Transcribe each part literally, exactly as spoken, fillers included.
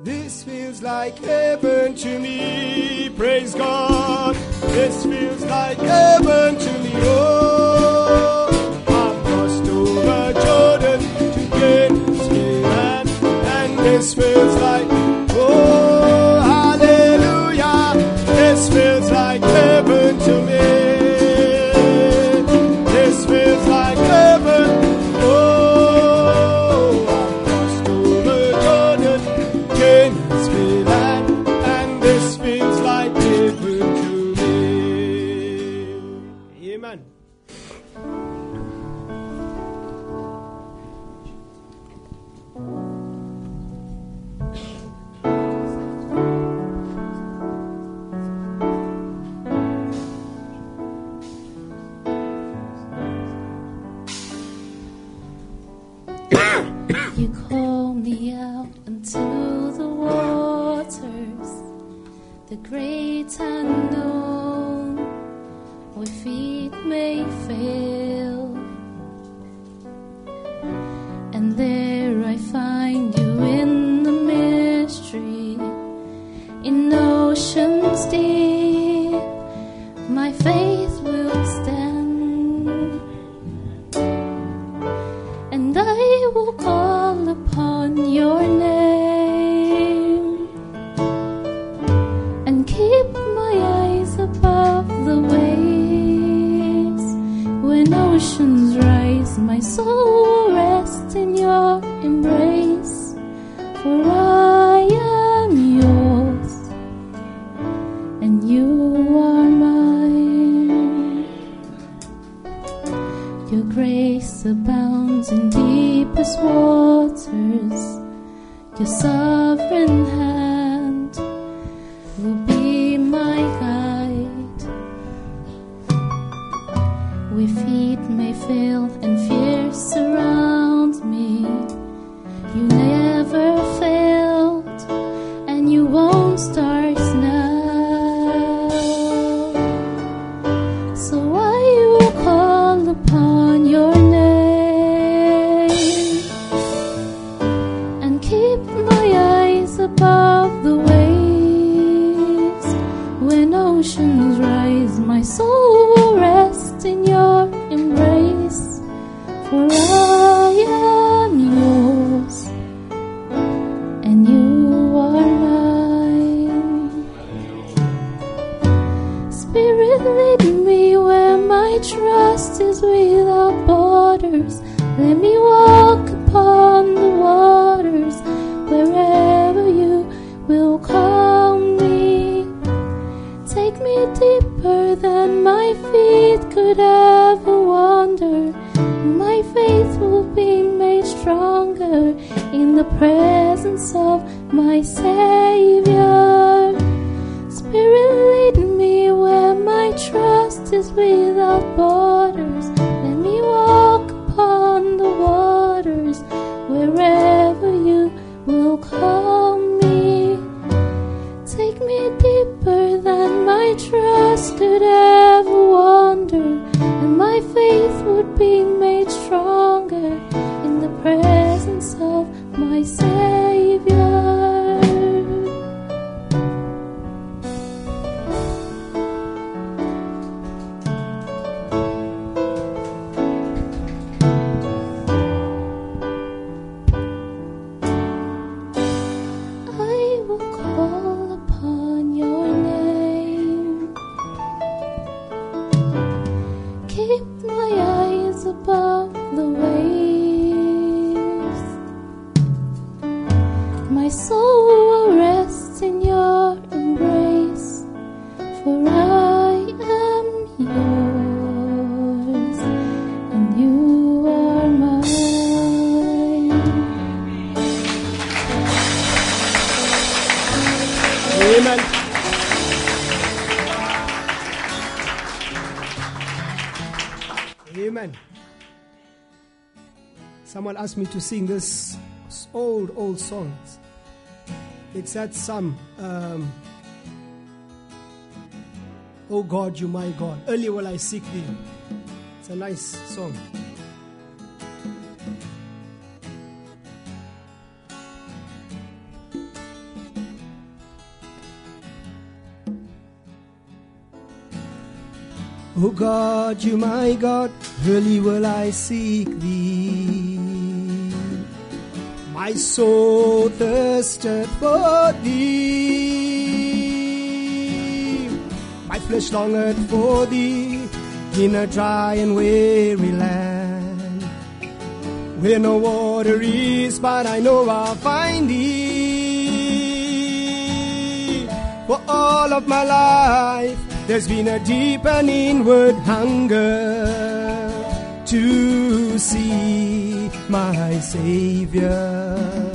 This feels like heaven to me. Praise God. This feels like heaven to me. Oh, I've crossed over Jordan to gain this land, and this feels like, oh, hallelujah. This feels like heaven to me. This feels like heaven. Oh, I've crossed over Jordan, gained this land, and this feels like heaven to me. Amen. You call me out into the waters, the great unknown, where feet may fail. And there I find you in the mystery, in oceans deep, my faith will stand. And I will call upon your name and keep my eyes above the waves. When oceans rise, my soul will rest in your embrace. For I am yours and you are mine. Your grace abounds in deepest waters. Your sovereign hand will be my guide. Where feet may fail and fear surround me, you never failed, and you won't start now. So I will call upon your name and keep my eyes above the waves. When oceans rise, my soul will rest in your embrace. For I am yours and you are mine. Spirit, lead me where my trust is without borders. Let me walk upon the waters wherever you will call me. Take me deeper than my feet could ever wander. My faith will be made stronger in the presence of my Savior. Spirit, lead me where my trust is without borders. Let me walk upon the waters wherever you will call me. Take me deeper than my trust could ever wander, and my faith would be made stronger in the presence of my Savior. I will call upon your name, keep my eyes above the waves. My soul will rest in your embrace, for I am yours and you are mine. Amen. Amen. Someone asked me to sing this old, old song. It's that psalm, um, Oh God, you my God, early will I seek thee. It's a nice song. O God, you my God, early will I seek thee. My soul thirsteth for thee. My flesh longeth for thee in a dry and weary land, where no water is, but I know I'll find thee. For all of my life there's been a deep and inward hunger to see my Savior.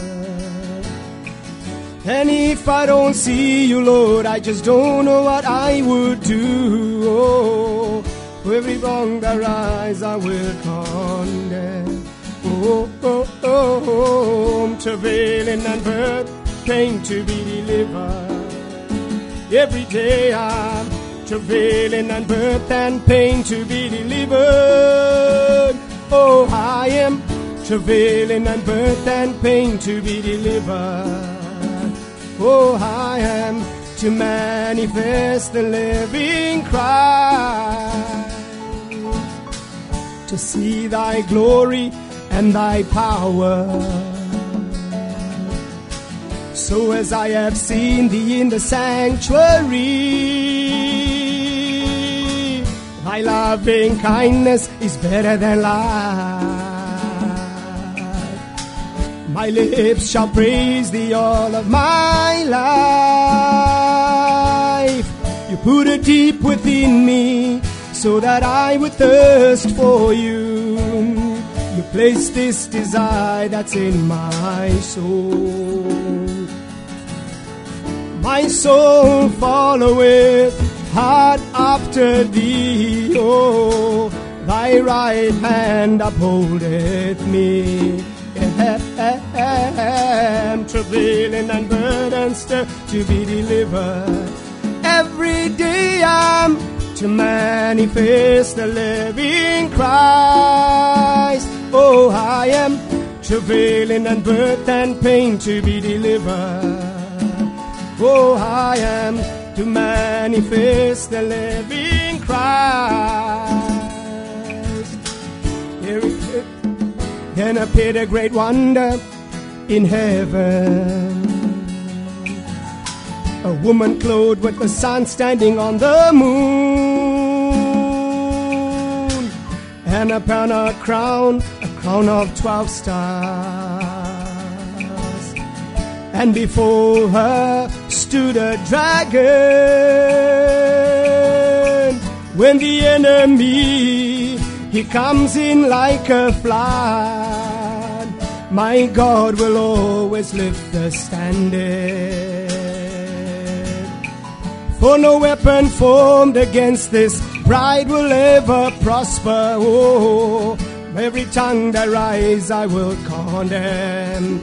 And if I don't see you, Lord, I just don't know what I would do. Oh, for every wrong that rise, I will condemn. Oh, oh, oh, oh, I'm travailing and birth, pain to be delivered. Every day I'm travailing and birth and pain to be delivered. Oh, I am travailing and birth and pain to be delivered. Oh, I am to manifest the living Christ, to see thy glory and thy power. So as I have seen thee in the sanctuary, thy loving kindness is better than life. My lips shall praise thee all of my life. You put it deep within me so that I would thirst for you. You place this desire that's in my soul. My soul followeth hard after thee, oh, thy right hand upholdeth me. Am travailing and burdens to be delivered. Every day I'm to manifest the living Christ. Oh, I am travailing and birth and pain to be delivered. Oh, I am to manifest the living Christ. Here it is. Then appeared a great wonder in heaven, a woman clothed with the sun standing on the moon, and upon her crown a crown of twelve stars, and before her stood a dragon. When the enemy he comes in like a flood, my God will always lift the standard. For no weapon formed against this bride will ever prosper. Oh, every tongue that rise I will condemn.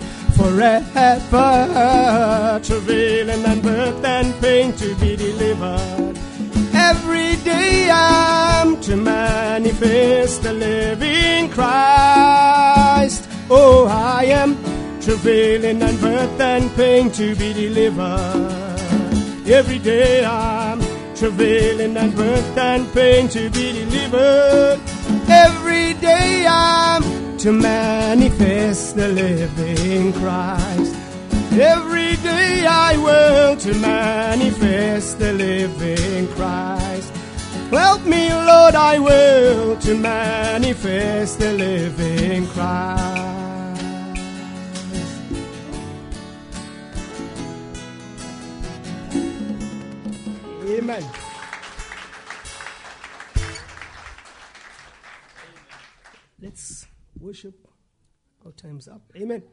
Forever travailing and birth and pain to be delivered. Every day I'm to manifest the living Christ. Oh, I am travailing and birth and pain to be delivered. Every day I'm travailing and birth and pain to be delivered. Every day I'm to manifest the living Christ. Every day I will to manifest the living Christ. Help me, Lord, I will to manifest the living Christ. Amen. Let's worship. Our time's up. Amen.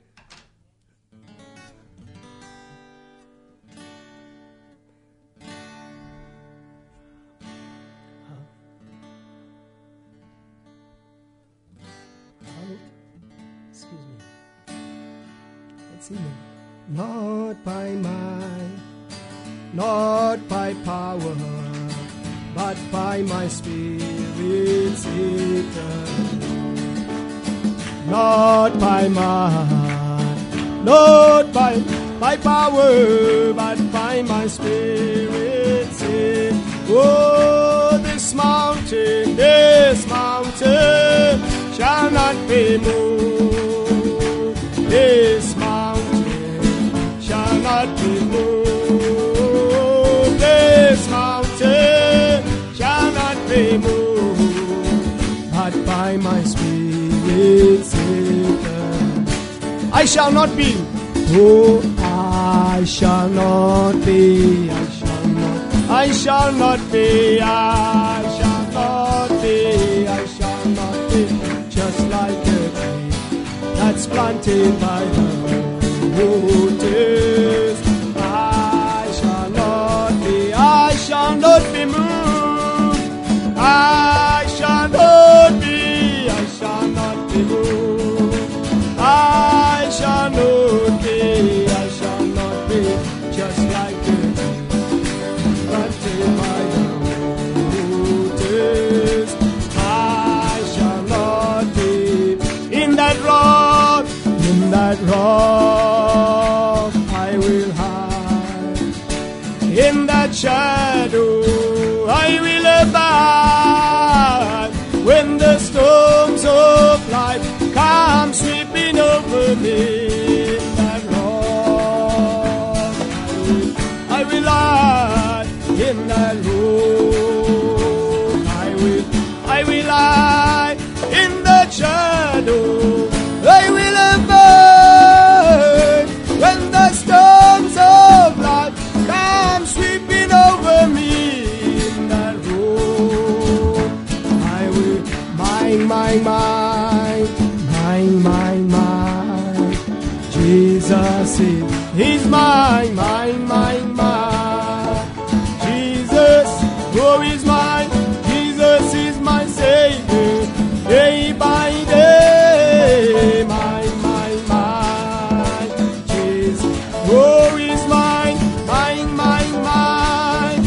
Excuse me. Let's sing it. Not by might, not by power, but by my Spirit, saith the Lord. Not by might, not by, by power, but by my Spirit, saith, oh, the this mountain, this mountain shall not be moved. This mountain shall not be moved. This mountain shall not be moved. But by my spirit, I shall not be. Oh, I shall not be. I shall not. I shall not be. I shall not be. I shall not be. Just like a tree that's planted by the waters. I shall not be. I shall not be moved. I shall not be. I shall not be moved. I shall not be. I shall not be. Just like a tree planted by the waters. I shall not be. In that rock, in that rock, I will hide. In that shadow, I will abide. When the storms of life come sweeping over me, in that rock, I will, I will hide. In that rock, I will, I will hide. In that shadow, I will abide. When the storms of life come sweeping over me, in that road, I will mine, mine, mine, mine, mine, mine. Jesus is, He's mine, mine, mine, mine. Jesus, oh, He's mine. Jesus is my Savior. Day by day, mine, mine, mine. Jesus, oh, He's mine, mine, mine, mine.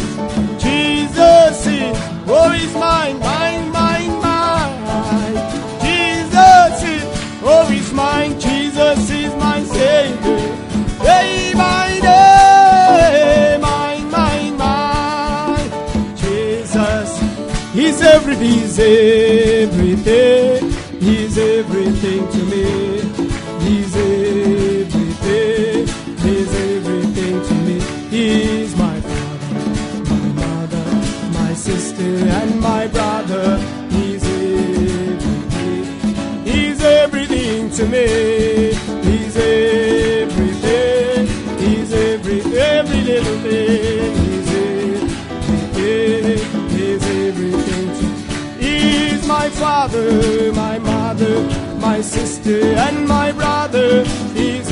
Jesus is, oh, He's mine, mine, mine, mine. Jesus is, oh, He's mine. Jesus is my Savior. Day by day, mine, mine, mine. Jesus, He's everything, He's everything, He's everything to me. He's everything, He's everything to me. He's my father, my mother, my sister, and my brother. He's everything, He's everything to me. He's everything, He's every, every little thing. He's everything, He's everything to me. He's my father, my mother, my sister, and my brother. He's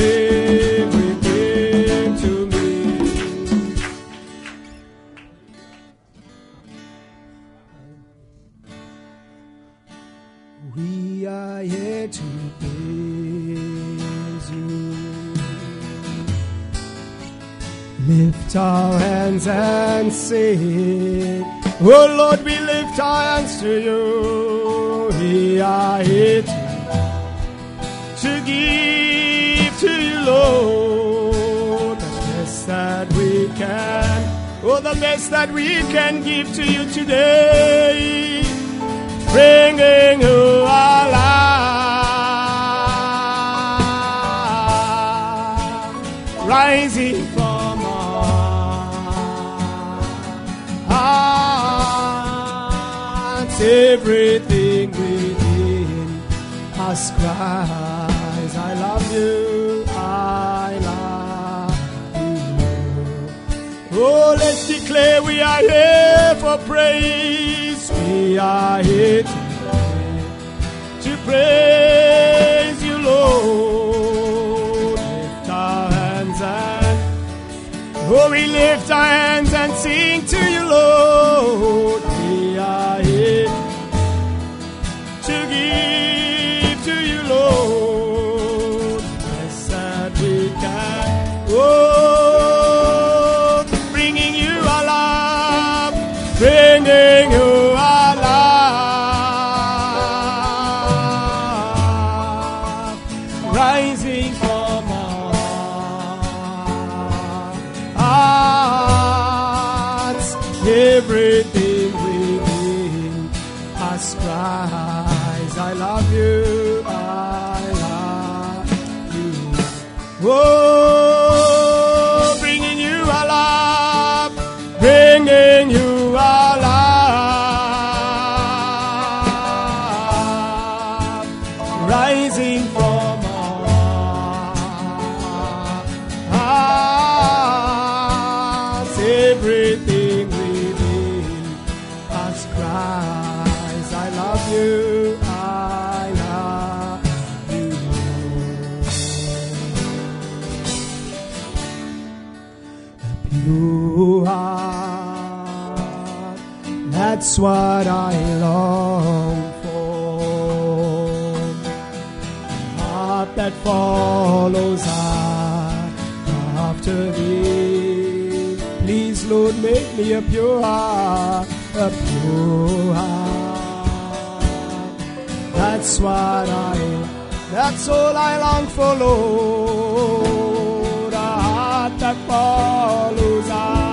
everything to me. We are here to praise you. Lift our hands and sing. Oh Lord, we lift our hands to you. We are here to, to give to you, Lord, the best that we can. Oh, the best that we can give to you today. Bringing you our life, rising from everything within us cries, I love you, I love you. Oh, let's declare we are here for praise. We are here to praise, to praise you, Lord. Lift our hands and, oh, we lift our hands and sing to you, Lord. We are here to give to you, Lord, best that we can. Oh, bringing you our love, bringing you our love, rising from our hearts, everything we need. Jesus Christ, I love you, I love you. Oh, bringing you alive, bringing you alive, rising from our hearts, everything within us cries, I love you, I love you. A pure heart, that's what I long for. A heart that follows after thee. Please, Lord, make me a pure heart, a pure heart. That's what I, that's all I long for, Lord. A heart that follows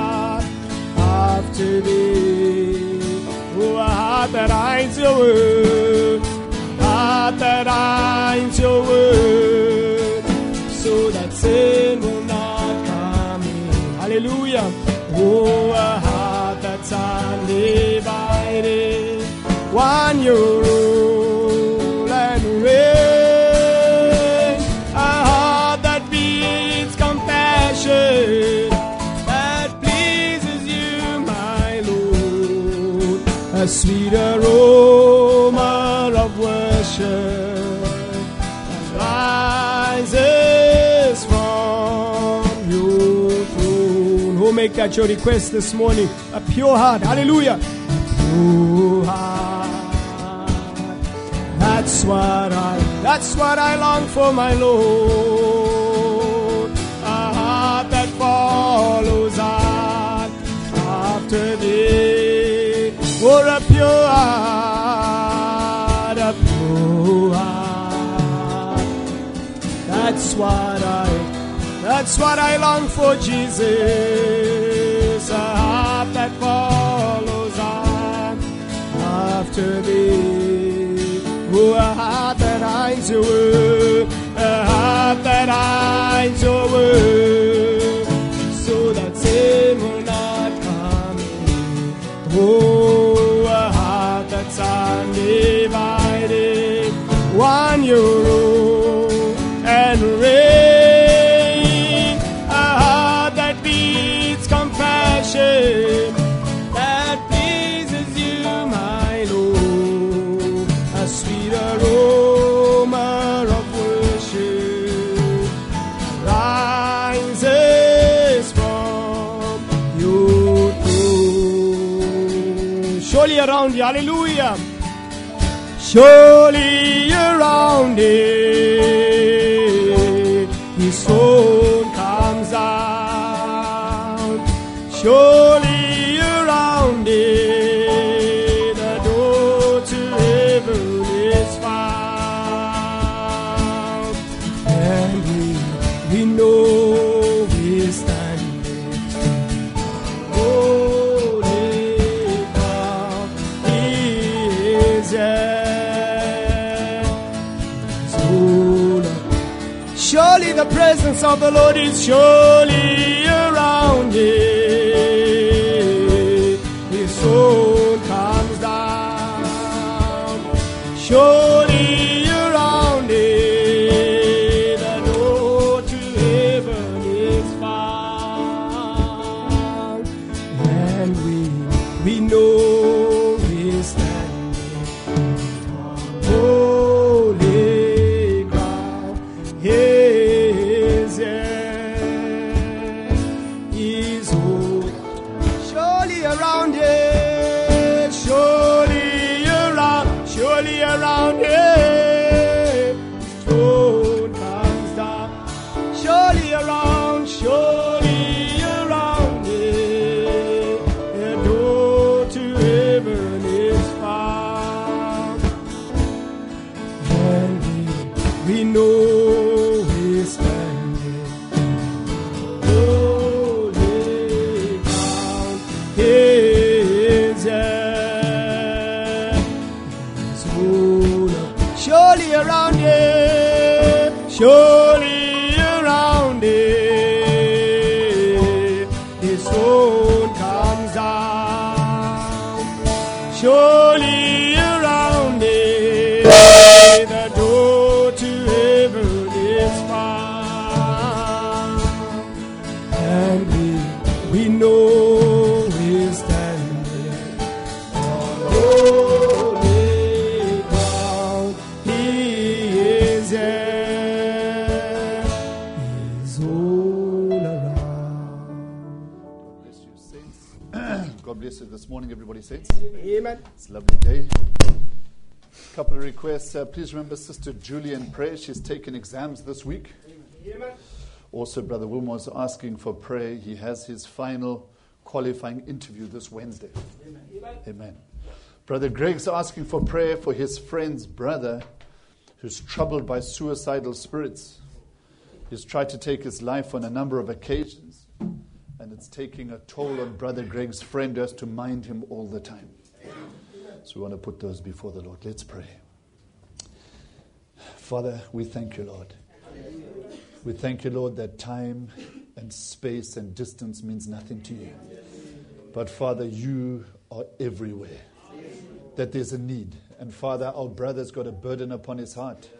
after thee. Oh, a heart that hides your word, a heart that hides your word, so that sin will not come in. Hallelujah. Oh, a heart that's undivided, one you rule and reign. A heart that beats compassion, that pleases you, my Lord. A sweet aroma of worship that rises from your throne. Oh, make that your request this morning. A pure heart. Hallelujah. A pure heart. That's what I, that's what I long for, my Lord. A heart that follows on after thee. For a pure heart, a pure heart. That's what I, that's what I long for, Jesus. A heart that follows on after thee. Oh, a heart that hides your word, a heart that hides your word, so that sin will not come in. Oh, a heart that's undivided, one you rule and reign. A heart that beats compassion, that pleases you, my Lord. A sweet aroma of worship rises from your throne. Surely around you, hallelujah. Surely around it, his soul comes out. Surely around it, the door to heaven is found. And we, we know we're standing holy ground. He is there. Surely the presence of the Lord is surely around it. His soul comes down. Surely around it, the door to heaven is found. And we, we know we're standing on holy ground. His hand is old. Surely around it, surely around, surely around it. God bless you this morning, everybody saints. Amen. It's a lovely day. A couple of requests. Uh, please remember Sister Julie in prayer. She's taken exams this week. Amen. Also, Brother Wilmore's asking for prayer. He has his final qualifying interview this Wednesday. Amen. Amen. Brother Greg's asking for prayer for his friend's brother who's troubled by suicidal spirits. He's tried to take his life on a number of occasions, and it's taking a toll on Brother Greg's friend who has to mind him all the time. So we want to put those before the Lord. Let's pray. Father, we thank you, Lord. We thank you, Lord, that time and space and distance means nothing to you. But Father, you are everywhere. That there's a need. And Father, our brother's got a burden upon his heart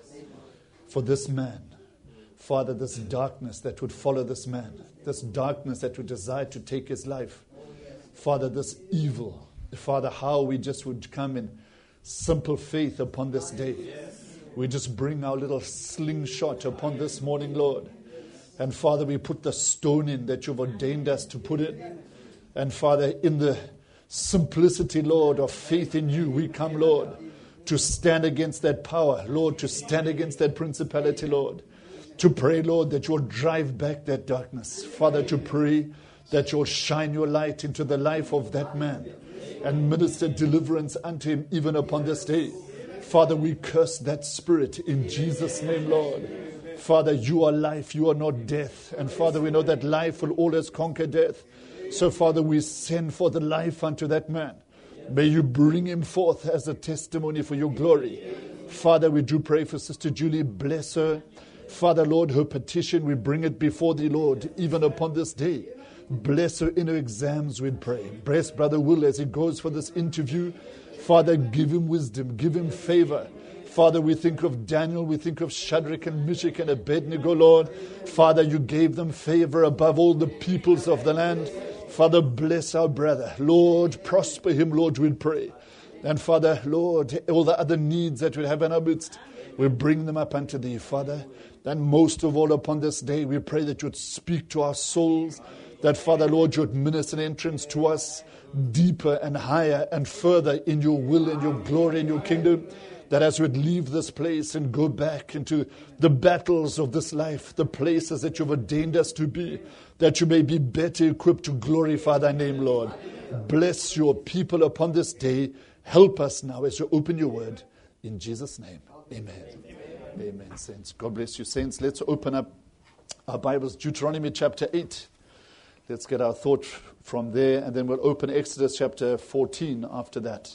for this man. Father, this darkness that would follow this man, this darkness that would desire to take his life. Father, this evil. Father, how we just would come in simple faith upon this day. We just bring our little slingshot upon this morning, Lord. And Father, we put the stone in that you've ordained us to put in. And Father, in the simplicity, Lord, of faith in you, we come, Lord, to stand against that power, Lord, to stand against that principality, Lord. To pray, Lord, that you'll drive back that darkness. Father, to pray that you'll shine your light into the life of that man and minister deliverance unto him even upon this day. Father, we curse that spirit in Jesus' name, Lord. Father, you are life, you are not death. And Father, we know that life will always conquer death. So Father, we send for the life unto that man. May you bring him forth as a testimony for your glory. Father, we do pray for Sister Julie. Bless her. Father, Lord, her petition, we bring it before thee, Lord, even upon this day. Bless her in her exams, we pray. Bless Brother Will as he goes for this interview. Father, give him wisdom, give him favor. Father, we think of Daniel, we think of Shadrach and Meshach and Abednego, Lord. Father, you gave them favor above all the peoples of the land. Father, bless our brother. Lord, prosper him, Lord, we pray. And Father, Lord, all the other needs that we have in our midst, we bring them up unto thee, Father. And most of all upon this day, we pray that you would speak to our souls. That, Father, Lord, you would minister an entrance to us deeper and higher and further in your will and your glory and your kingdom. That as we would leave this place and go back into the battles of this life, the places that you've ordained us to be, that you may be better equipped to glorify thy name, Lord. Bless your people upon this day. Help us now as you open your word. In Jesus' name, amen. Amen, amen saints. God bless you, saints. Let's open up our Bibles, Deuteronomy chapter eight. Let's get our thought from there, and then we'll open Exodus chapter fourteen after that.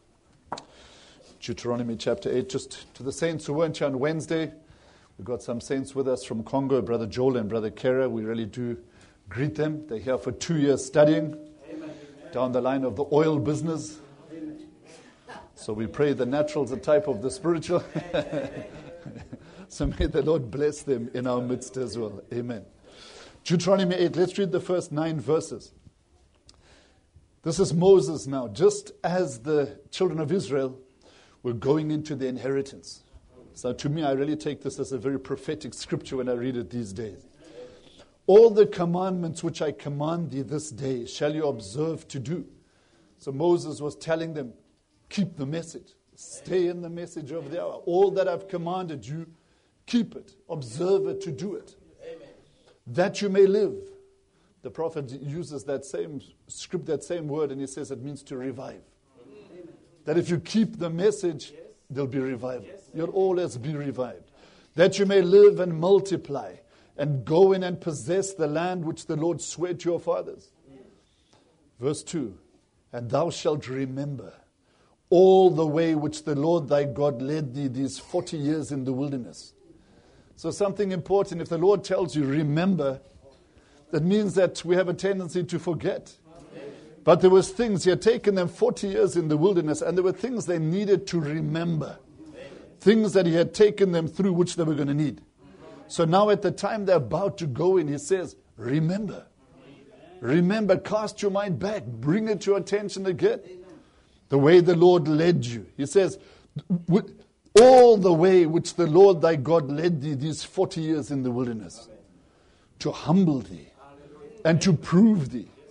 Deuteronomy chapter eight, just to the saints who weren't here on Wednesday. We've got some saints with us from Congo, Brother Joel and Brother Kera. We really do greet them. They're here for two years studying Amen. Down the line of the oil business. Amen. So we pray the natural's a type of the spiritual. So may the Lord bless them in our midst as well. Amen. Deuteronomy eight, let's read the first nine verses. This is Moses now, just as the children of Israel were going into their inheritance. So to me, I really take this as a very prophetic scripture when I read it these days. All the commandments which I command thee this day shall you observe to do. So Moses was telling them, keep the message. Stay in the message of the hour. All that I've commanded you, keep it. Observe it to do it. Amen. That you may live. The prophet uses that same script, that same word, and he says it means to revive. Amen. That if you keep the message, yes, there'll be revival. Yes, you'll always be revived. That you may live and multiply and go in and possess the land which the Lord swore to your fathers. Yes. Verse two, and thou shalt remember all the way which the Lord thy God led thee these forty years in the wilderness. So something important, if the Lord tells you, remember, that means that we have a tendency to forget. But there was things, he had taken them forty years in the wilderness, and there were things they needed to remember. Things that he had taken them through, which they were going to need. So now at the time they're about to go in, he says, remember. Remember, cast your mind back. Bring it to your attention again. The way the Lord led you. He says, all the way which the Lord thy God led thee these forty years in the wilderness. To humble thee. And to prove thee.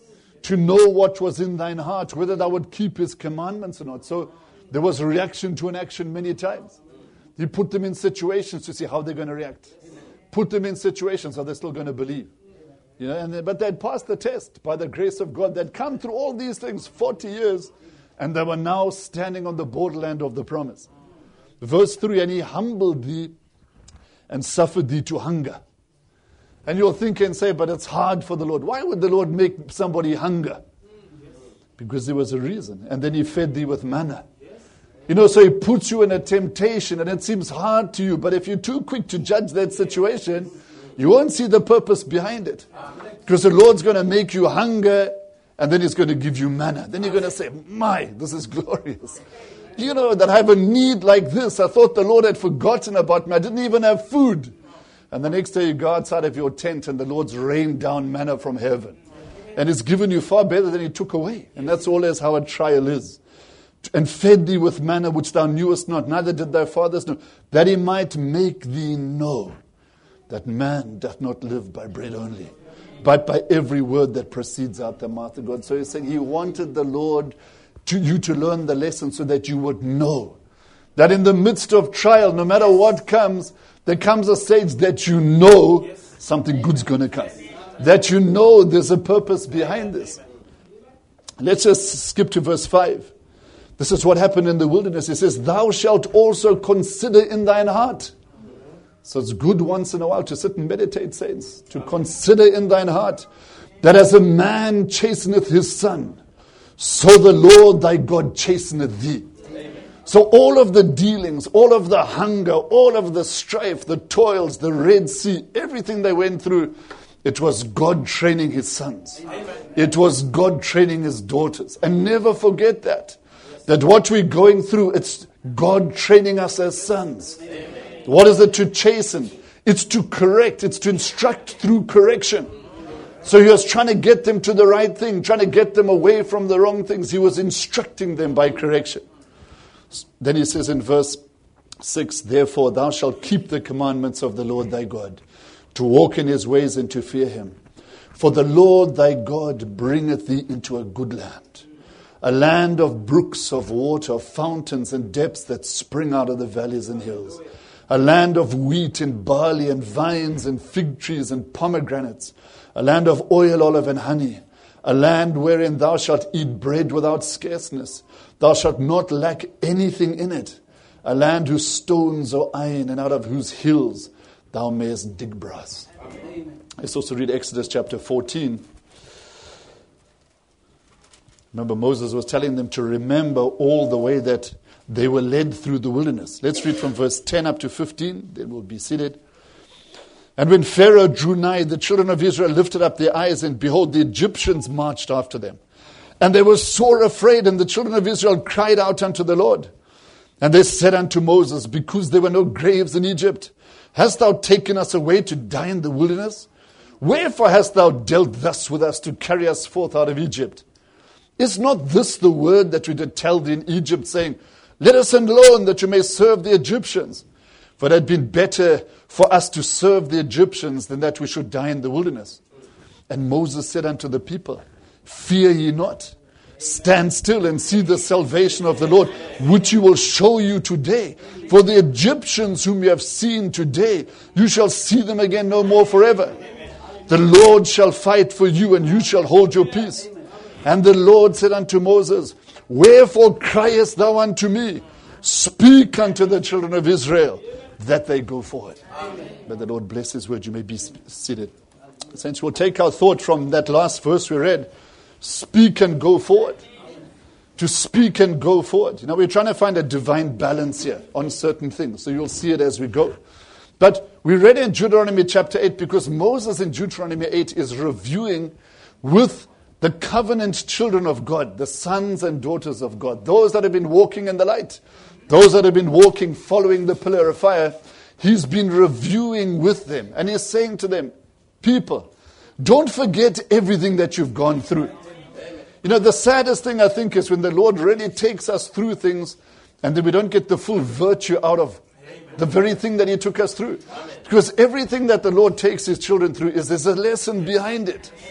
to know what was in thine heart, whether thou would keep his commandments or not. So there was a reaction to an action many times. He put them in situations to see how they're going to react. Put them in situations, are they still going to believe? You know, and they, but they'd passed the test by the grace of God. They'd come through all these things, forty years, and they were now standing on the borderland of the promise. Verse three, and he humbled thee and suffered thee to hunger. And you'll think and say, but it's hard for the Lord. Why would the Lord make somebody hunger? Because there was a reason. And then he fed thee with manna. You know, so he puts you in a temptation and it seems hard to you. But if you're too quick to judge that situation, you won't see the purpose behind it. Because the Lord's going to make you hunger and then he's going to give you manna. Then you're going to say, my, this is glorious. You know, that I have a need like this. I thought the Lord had forgotten about me. I didn't even have food. And the next day you go outside of your tent and the Lord's rained down manna from heaven. And it's given you far better than he took away. And that's always how a trial is. And fed thee with manna which thou knewest not, neither did thy fathers know, that he might make thee know that man doth not live by bread only, but by every word that proceeds out the mouth of God. So he's saying he wanted the Lord to you to learn the lesson so that you would know that in the midst of trial, no matter what comes, there comes a stage that you know something good's going to come. That you know there's a purpose behind this. Let's just skip to verse five. This is what happened in the wilderness. He says, thou shalt also consider in thine heart. So it's good once in a while to sit and meditate, saints. To consider in thine heart that as a man chasteneth his son, so the Lord thy God chasteneth thee. So all of the dealings, all of the hunger, all of the strife, the toils, the Red Sea, everything they went through, it was God training his sons. It was God training his daughters. And never forget that. That what we're going through, it's God training us as sons. What is it to chasten? It's to correct. It's to instruct through correction. So he was trying to get them to the right thing, trying to get them away from the wrong things. He was instructing them by correction. Then he says in verse six, therefore thou shalt keep the commandments of the Lord thy God, to walk in his ways and to fear him. For the Lord thy God bringeth thee into a good land, a land of brooks of water, of fountains and depths that spring out of the valleys and hills, a land of wheat and barley and vines and fig trees and pomegranates, a land of oil, olive and honey, a land wherein thou shalt eat bread without scarceness. Thou shalt not lack anything in it. A land whose stones are iron and out of whose hills thou mayest dig brass. Amen. Let's also read Exodus chapter fourteen. Remember, Moses was telling them to remember all the way that they were led through the wilderness. Let's read from verse ten up to fifteen. Then we'll be seated. And when Pharaoh drew nigh, the children of Israel lifted up their eyes, and behold, the Egyptians marched after them. And they were sore afraid, and the children of Israel cried out unto the Lord. And they said unto Moses, because there were no graves in Egypt, hast thou taken us away to die in the wilderness? Wherefore hast thou dealt thus with us to carry us forth out of Egypt? Is not this the word that we did tell thee in Egypt, saying, let us alone that you may serve the Egyptians? For it had been better for us to serve the Egyptians than that we should die in the wilderness. And Moses said unto the people, fear ye not. Stand still and see the salvation of the Lord, which he will show you today. For the Egyptians whom you have seen today, you shall see them again no more forever. The Lord shall fight for you, and you shall hold your peace. And the Lord said unto Moses, wherefore criest thou unto me? Speak unto the children of Israel, that they go forward. Amen. May the Lord bless his word. You may be seated. Since we'll take our thought from that last verse we read, speak and go forward. To speak and go forward. You know, we're trying to find a divine balance here on certain things. So you'll see it as we go. But we read in Deuteronomy chapter eight because Moses in Deuteronomy eight is reviewing with the covenant children of God, the sons and daughters of God, those that have been walking in the light, those that have been walking following the pillar of fire. He's been reviewing with them. And he's saying to them, people, don't forget everything that you've gone through. You know, the saddest thing I think is when the Lord really takes us through things and then we don't get the full virtue out of the very thing that he took us through. Because everything that the Lord takes his children through is there's a lesson behind it.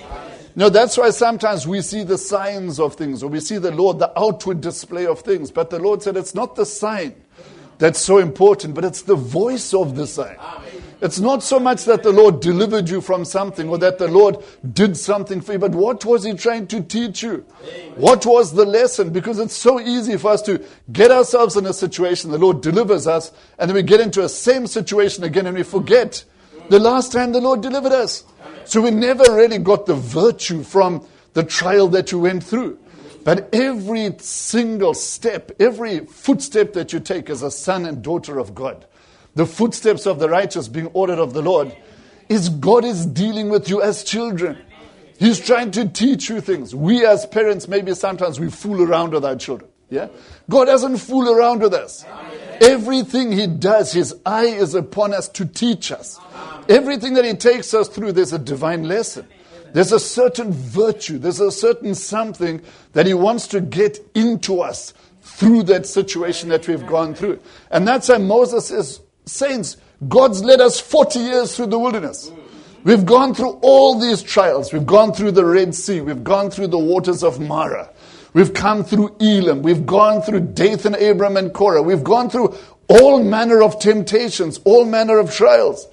No, that's why sometimes we see the signs of things, or we see the Lord, the outward display of things. But the Lord said it's not the sign that's so important, but it's the voice of the sign. It's not so much that the Lord delivered you from something or that the Lord did something for you, but what was He trying to teach you? What was the lesson? Because it's so easy for us to get ourselves in a situation, the Lord delivers us, and then we get into a same situation again and we forget the last time the Lord delivered us. So we never really got the virtue from the trial that you went through. But every single step, every footstep that you take as a son and daughter of God, the footsteps of the righteous being ordered of the Lord, is God is dealing with you as children. He's trying to teach you things. We as parents, maybe sometimes we fool around with our children. Yeah, God doesn't fool around with us. Everything He does, His eye is upon us to teach us. Everything that He takes us through, there's a divine lesson. There's a certain virtue. There's a certain something that He wants to get into us through that situation that we've gone through. And that's why Moses is saints, God's led us forty years through the wilderness. We've gone through all these trials. We've gone through the Red Sea. We've gone through the waters of Marah. We've come through Elam. We've gone through Dathan, Abram, and Korah. We've gone through all manner of temptations, all manner of trials.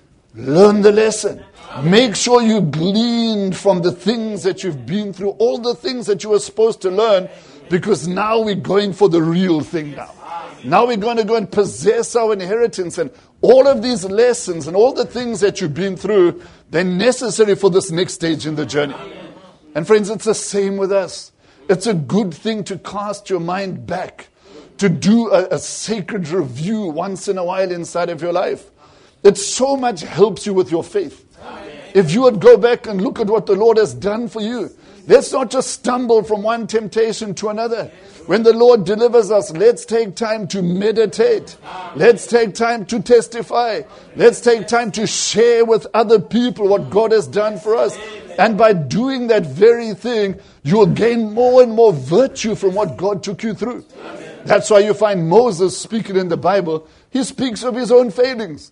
Learn the lesson. Make sure you glean from the things that you've been through, all the things that you were supposed to learn, because now we're going for the real thing now. Now we're going to go and possess our inheritance, and all of these lessons and all the things that you've been through, they're necessary for this next stage in the journey. And friends, it's the same with us. It's a good thing to cast your mind back, to do a, a sacred review once in a while inside of your life. It so much helps you with your faith. If you would go back and look at what the Lord has done for you, let's not just stumble from one temptation to another. When the Lord delivers us, let's take time to meditate. Let's take time to testify. Let's take time to share with other people what God has done for us. And by doing that very thing, you'll gain more and more virtue from what God took you through. That's why you find Moses speaking in the Bible. He speaks of his own failings.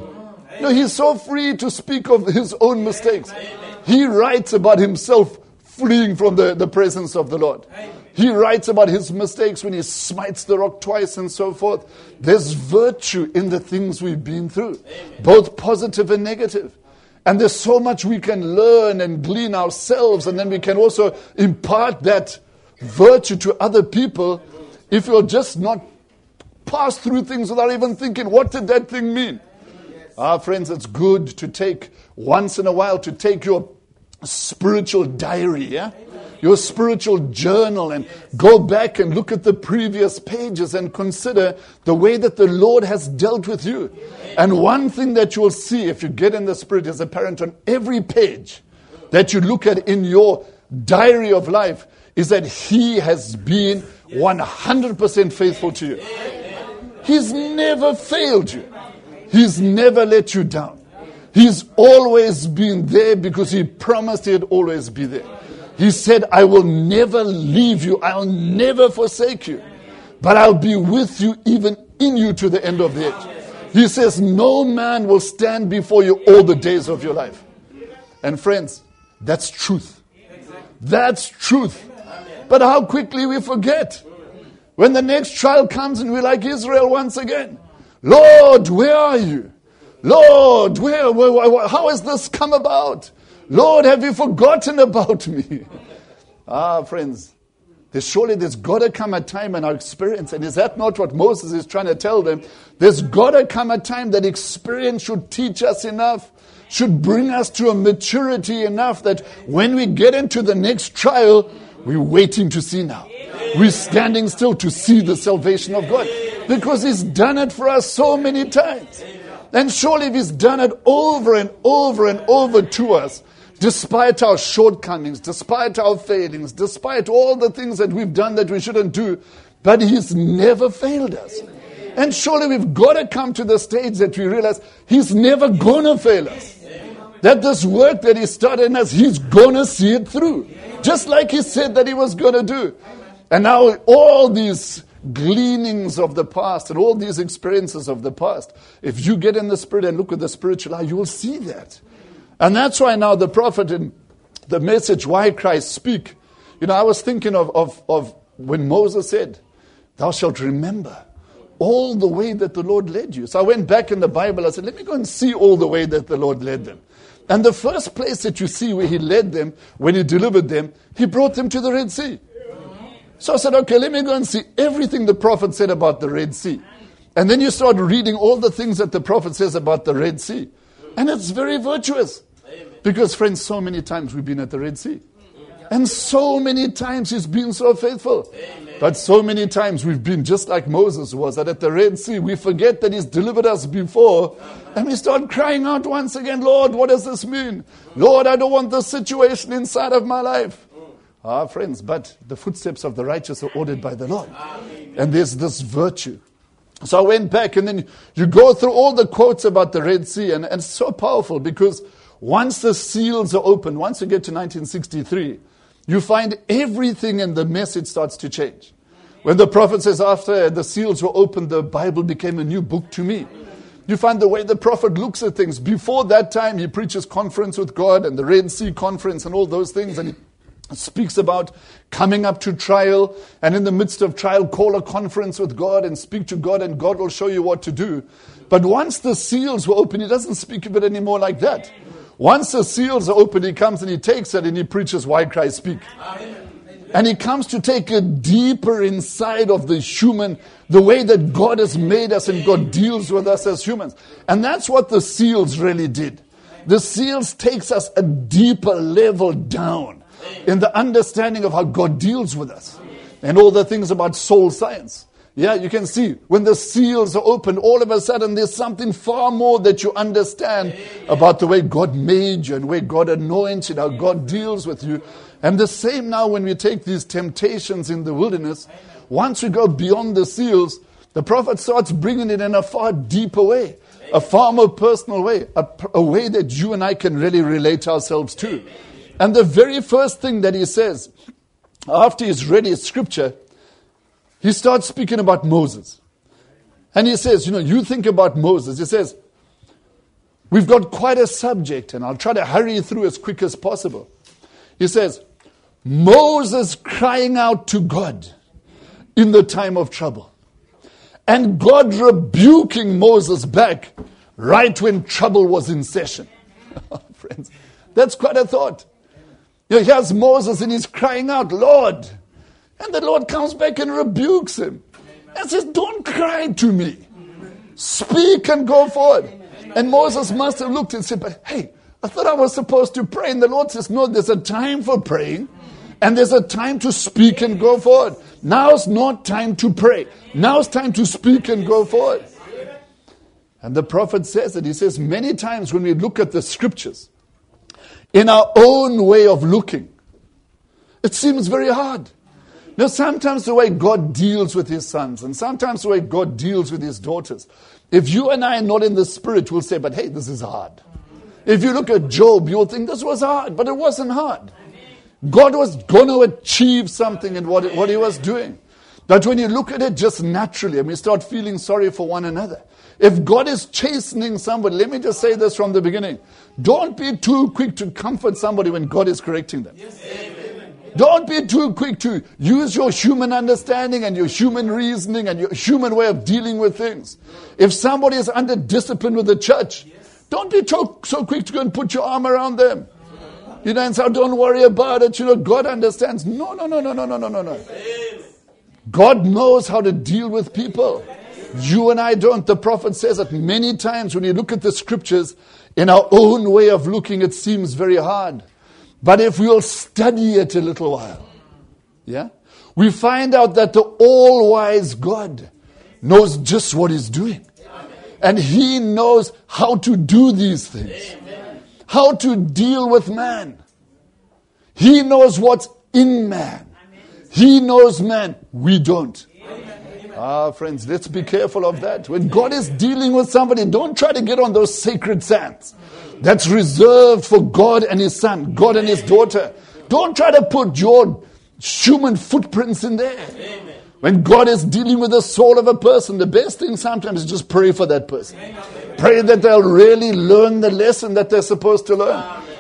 No, he's so free to speak of his own mistakes. He writes about himself fleeing from the, the presence of the Lord. He writes about his mistakes when he smites the rock twice and so forth. There's virtue in the things we've been through, both positive and negative. And there's so much we can learn and glean ourselves, and then we can also impart that virtue to other people if you'll just not pass through things without even thinking, what did that thing mean? Ah, friends, it's good to take once in a while, to take your spiritual diary, yeah? Your spiritual journal, and go back and look at the previous pages and consider the way that the Lord has dealt with you. And one thing that you'll see if you get in the Spirit is apparent on every page that you look at in your diary of life is that He has been one hundred percent faithful to you. He's never failed you. He's never let you down. He's always been there because He promised He'd always be there. He said, I will never leave you. I'll never forsake you. But I'll be with you, even in you, to the end of the age. He says, no man will stand before you all the days of your life. And friends, that's truth. That's truth. But how quickly we forget. When the next trial comes and we're like Israel once again. Lord, where are you? Lord, where, where, where, how has this come about? Lord, have you forgotten about me? Ah, friends, there's surely there's got to come a time in our experience, and is that not what Moses is trying to tell them? There's got to come a time that experience should teach us enough, should bring us to a maturity enough that when we get into the next trial, we're waiting to see now. We're standing still to see the salvation of God, because He's done it for us so many times. And surely if He's done it over and over and over to us, despite our shortcomings, despite our failings, despite all the things that we've done that we shouldn't do, but He's never failed us. And surely we've got to come to the stage that we realize He's never going to fail us. That this work that He started in us, He's going to see it through. Just like He said that He was going to do. And now all these gleanings of the past and all these experiences of the past, if you get in the Spirit and look at the spiritual eye, you will see that. And that's why now the prophet in the message, why Christ speak. You know, I was thinking of, of, of when Moses said, thou shalt remember all the way that the Lord led you. So I went back in the Bible. I said, let me go and see all the way that the Lord led them. And the first place that you see where he led them, when he delivered them, he brought them to the Red Sea. So I said, okay, let me go and see everything the prophet said about the Red Sea. And then you start reading all the things that the prophet says about the Red Sea. And it's very virtuous. Because, friends, so many times we've been at the Red Sea. And so many times he's been so faithful. But so many times we've been just like Moses was, that at the Red Sea we forget that he's delivered us before. And we start crying out once again, Lord, what does this mean? Lord, I don't want this situation inside of my life. Ah, friends, but the footsteps of the righteous are ordered by the Lord. And there's this virtue. So I went back, and then you go through all the quotes about the Red Sea, and, and it's so powerful, because once the seals are opened, once you get to nineteen sixty-three, you find everything and the message starts to change. When the prophet says, after the seals were opened, the Bible became a new book to me. You find the way the prophet looks at things. Before that time, he preaches conference with God and the Red Sea conference and all those things, and he speaks about coming up to trial, and in the midst of trial, call a conference with God and speak to God, and God will show you what to do. But once the seals were open, he doesn't speak of it anymore like that. Once the seals are open, he comes and he takes it and he preaches why Christ speak. And he comes to take it deeper inside of the human, the way that God has made us and God deals with us as humans. And that's what the seals really did. The seals takes us a deeper level down in the understanding of how God deals with us. And all the things about soul science. Yeah, you can see when the seals are open, all of a sudden there's something far more that you understand about the way God made you and the way God anointed, how God deals with you. And the same now when we take these temptations in the wilderness, once we go beyond the seals, the prophet starts bringing it in a far deeper way, a far more personal way, a, a way that you and I can really relate ourselves to. And the very first thing that he says, after he's read his scripture, he starts speaking about Moses. And he says, you know, you think about Moses. He says, we've got quite a subject, and I'll try to hurry through as quick as possible. He says, Moses crying out to God in the time of trouble. And God rebuking Moses back right when trouble was in session. Friends, that's quite a thought. You know, here's Moses and he's crying out, Lord. And the Lord comes back and rebukes him. And says, don't cry to me. Speak and go forward. And Moses must have looked and said, but hey, I thought I was supposed to pray. And the Lord says, no, there's a time for praying. And there's a time to speak and go forward. Now's not time to pray. Now's time to speak and go forward. And the prophet says it. He says many times when we look at the scriptures, in our own way of looking, it seems very hard. Now, sometimes the way God deals with his sons, and sometimes the way God deals with his daughters, if you and I are not in the spirit, we'll say, but hey, this is hard. If you look at Job, you'll think this was hard, but it wasn't hard. God was going to achieve something in what, what he was doing. But when you look at it just naturally, and we start feeling sorry for one another, if God is chastening somebody, let me just say this from the beginning. Don't be too quick to comfort somebody when God is correcting them. Yes, don't be too quick to use your human understanding and your human reasoning and your human way of dealing with things. If somebody is under discipline with the church, don't be too, so quick to go and put your arm around them. You know, and say, don't worry about it. You know, God understands. No, no, no, no, no, no, no, no, no. God knows how to deal with people. You and I don't. The prophet says that many times when you look at the scriptures, in our own way of looking, it seems very hard. But if we'll study it a little while, yeah, we find out that the all-wise God knows just what he's doing. And he knows how to do these things. How to deal with man. He knows what's in man. He knows man. We don't. Ah, friends, let's be careful of that. When God is dealing with somebody, don't try to get on those sacred sands. That's reserved for God and his son, God and his daughter. Don't try to put your human footprints in there. When God is dealing with the soul of a person, the best thing sometimes is just pray for that person. Pray that they'll really learn the lesson that they're supposed to learn.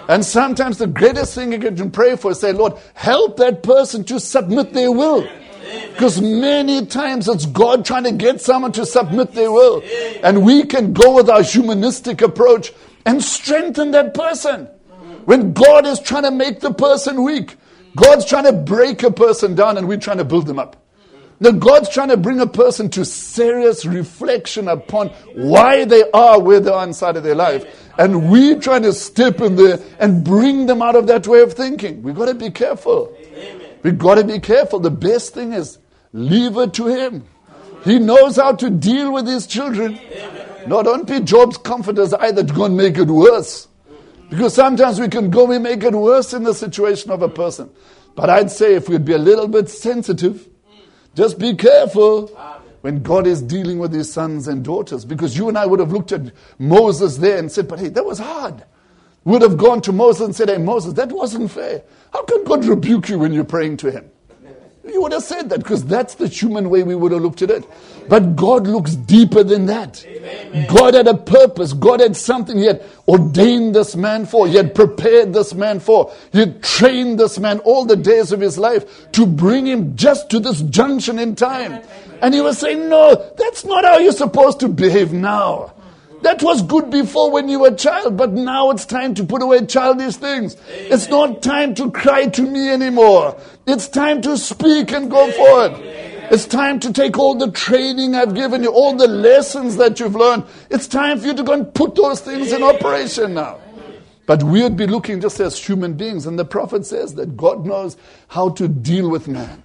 And sometimes the greatest thing you can pray for is say, Lord, help that person to submit their will. Because many times it's God trying to get someone to submit their will. And we can go with our humanistic approach and strengthen that person. When God is trying to make the person weak, God's trying to break a person down and we're trying to build them up. Now God's trying to bring a person to serious reflection upon why they are where they are inside of their life. And we're trying to step in there and bring them out of that way of thinking. We've got to be careful. We've got to be careful. The best thing is leave it to Him. He knows how to deal with His children. No, don't be Job's comforters either to go and make it worse. Because sometimes we can go and make it worse in the situation of a person. But I'd say if we'd be a little bit sensitive, just be careful when God is dealing with His sons and daughters. Because you and I would have looked at Moses there and said, but hey, that was hard. We would have gone to Moses and said, hey, Moses, that wasn't fair. How can God rebuke you when you're praying to Him? You would have said that because that's the human way we would have looked at it. But God looks deeper than that. Amen. God had a purpose. God had something He had ordained this man for. He had prepared this man for. He had trained this man all the days of his life to bring him just to this junction in time. And He was saying, no, that's not how you're supposed to behave now. That was good before when you were a child, but now it's time to put away childish things. Amen. It's not time to cry to me anymore. It's time to speak and go Amen. Forward. Amen. It's time to take all the training I've given you, all the lessons that you've learned. It's time for you to go and put those things Amen. In operation now. But we'd be looking just as human beings. And the prophet says that God knows how to deal with man.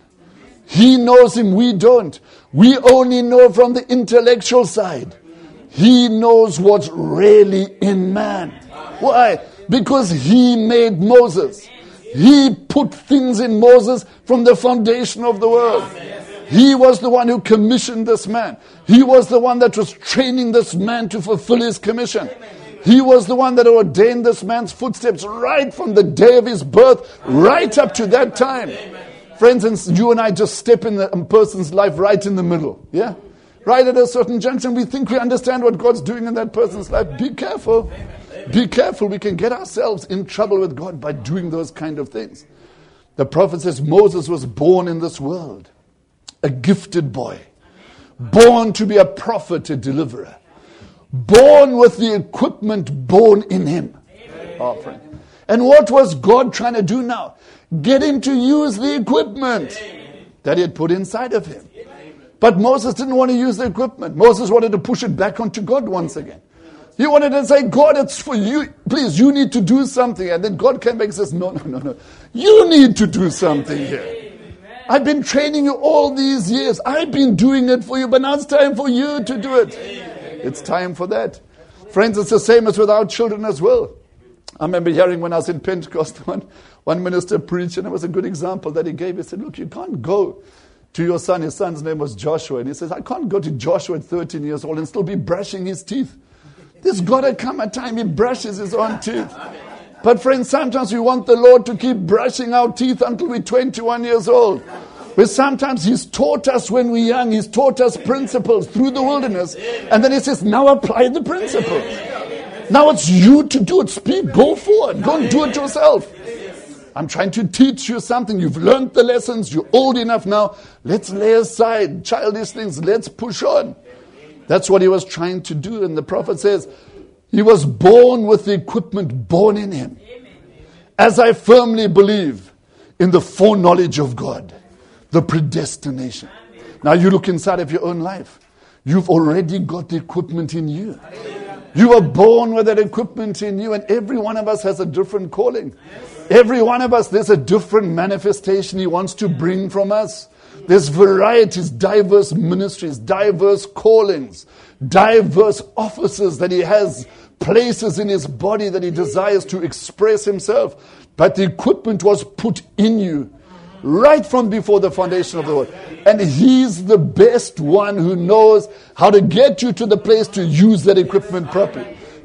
He knows him, we don't. We only know from the intellectual side. He knows what's really in man. Why? Because He made Moses. He put things in Moses from the foundation of the world. He was the one who commissioned this man. He was the one that was training this man to fulfill his commission. He was the one that ordained this man's footsteps right from the day of his birth, right up to that time. Friends, and you and I just step in the person's life right in the middle. Yeah? Right at a certain junction, we think we understand what God's doing in that person's life. Be careful. Be careful. We can get ourselves in trouble with God by doing those kind of things. The prophet says Moses was born in this world, a gifted boy, born to be a prophet, a deliverer, born with the equipment born in him. Oh, friend. And what was God trying to do now? Get him to use the equipment that He had put inside of him. But Moses didn't want to use the equipment. Moses wanted to push it back onto God once again. He wanted to say, God, it's for you. Please, you need to do something. And then God came back and says, no, no, no, no. You need to do something here. I've been training you all these years. I've been doing it for you, but now it's time for you to do it. It's time for that. Friends, it's the same as with our children as well. I remember hearing when I was in Pentecost, one, one minister preached, and it was a good example that he gave. He said, look, you can't go to your son. His son's name was Joshua. And he says, I can't go to Joshua at thirteen years old and still be brushing his teeth. There's got to come a time he brushes his own teeth. But friends, sometimes we want the Lord to keep brushing our teeth until we're twenty-one years old. But sometimes He's taught us when we're young. He's taught us principles through the wilderness. And then He says, now apply the principles. Now it's you to do it. Speak, go forward. Go and do it yourself. I'm trying to teach you something. You've learned the lessons. You're old enough now. Let's lay aside childish things. Let's push on. That's what He was trying to do. And the prophet says, he was born with the equipment born in him. As I firmly believe in the foreknowledge of God, the predestination. Now you look inside of your own life. You've already got the equipment in you. You were born with that equipment in you, and every one of us has a different calling. Every one of us, there's a different manifestation He wants to bring from us. There's varieties, diverse ministries, diverse callings, diverse offices that He has, places in His body that He desires to express Himself. But the equipment was put in you right from before the foundation of the world. And He's the best one who knows how to get you to the place to use that equipment properly.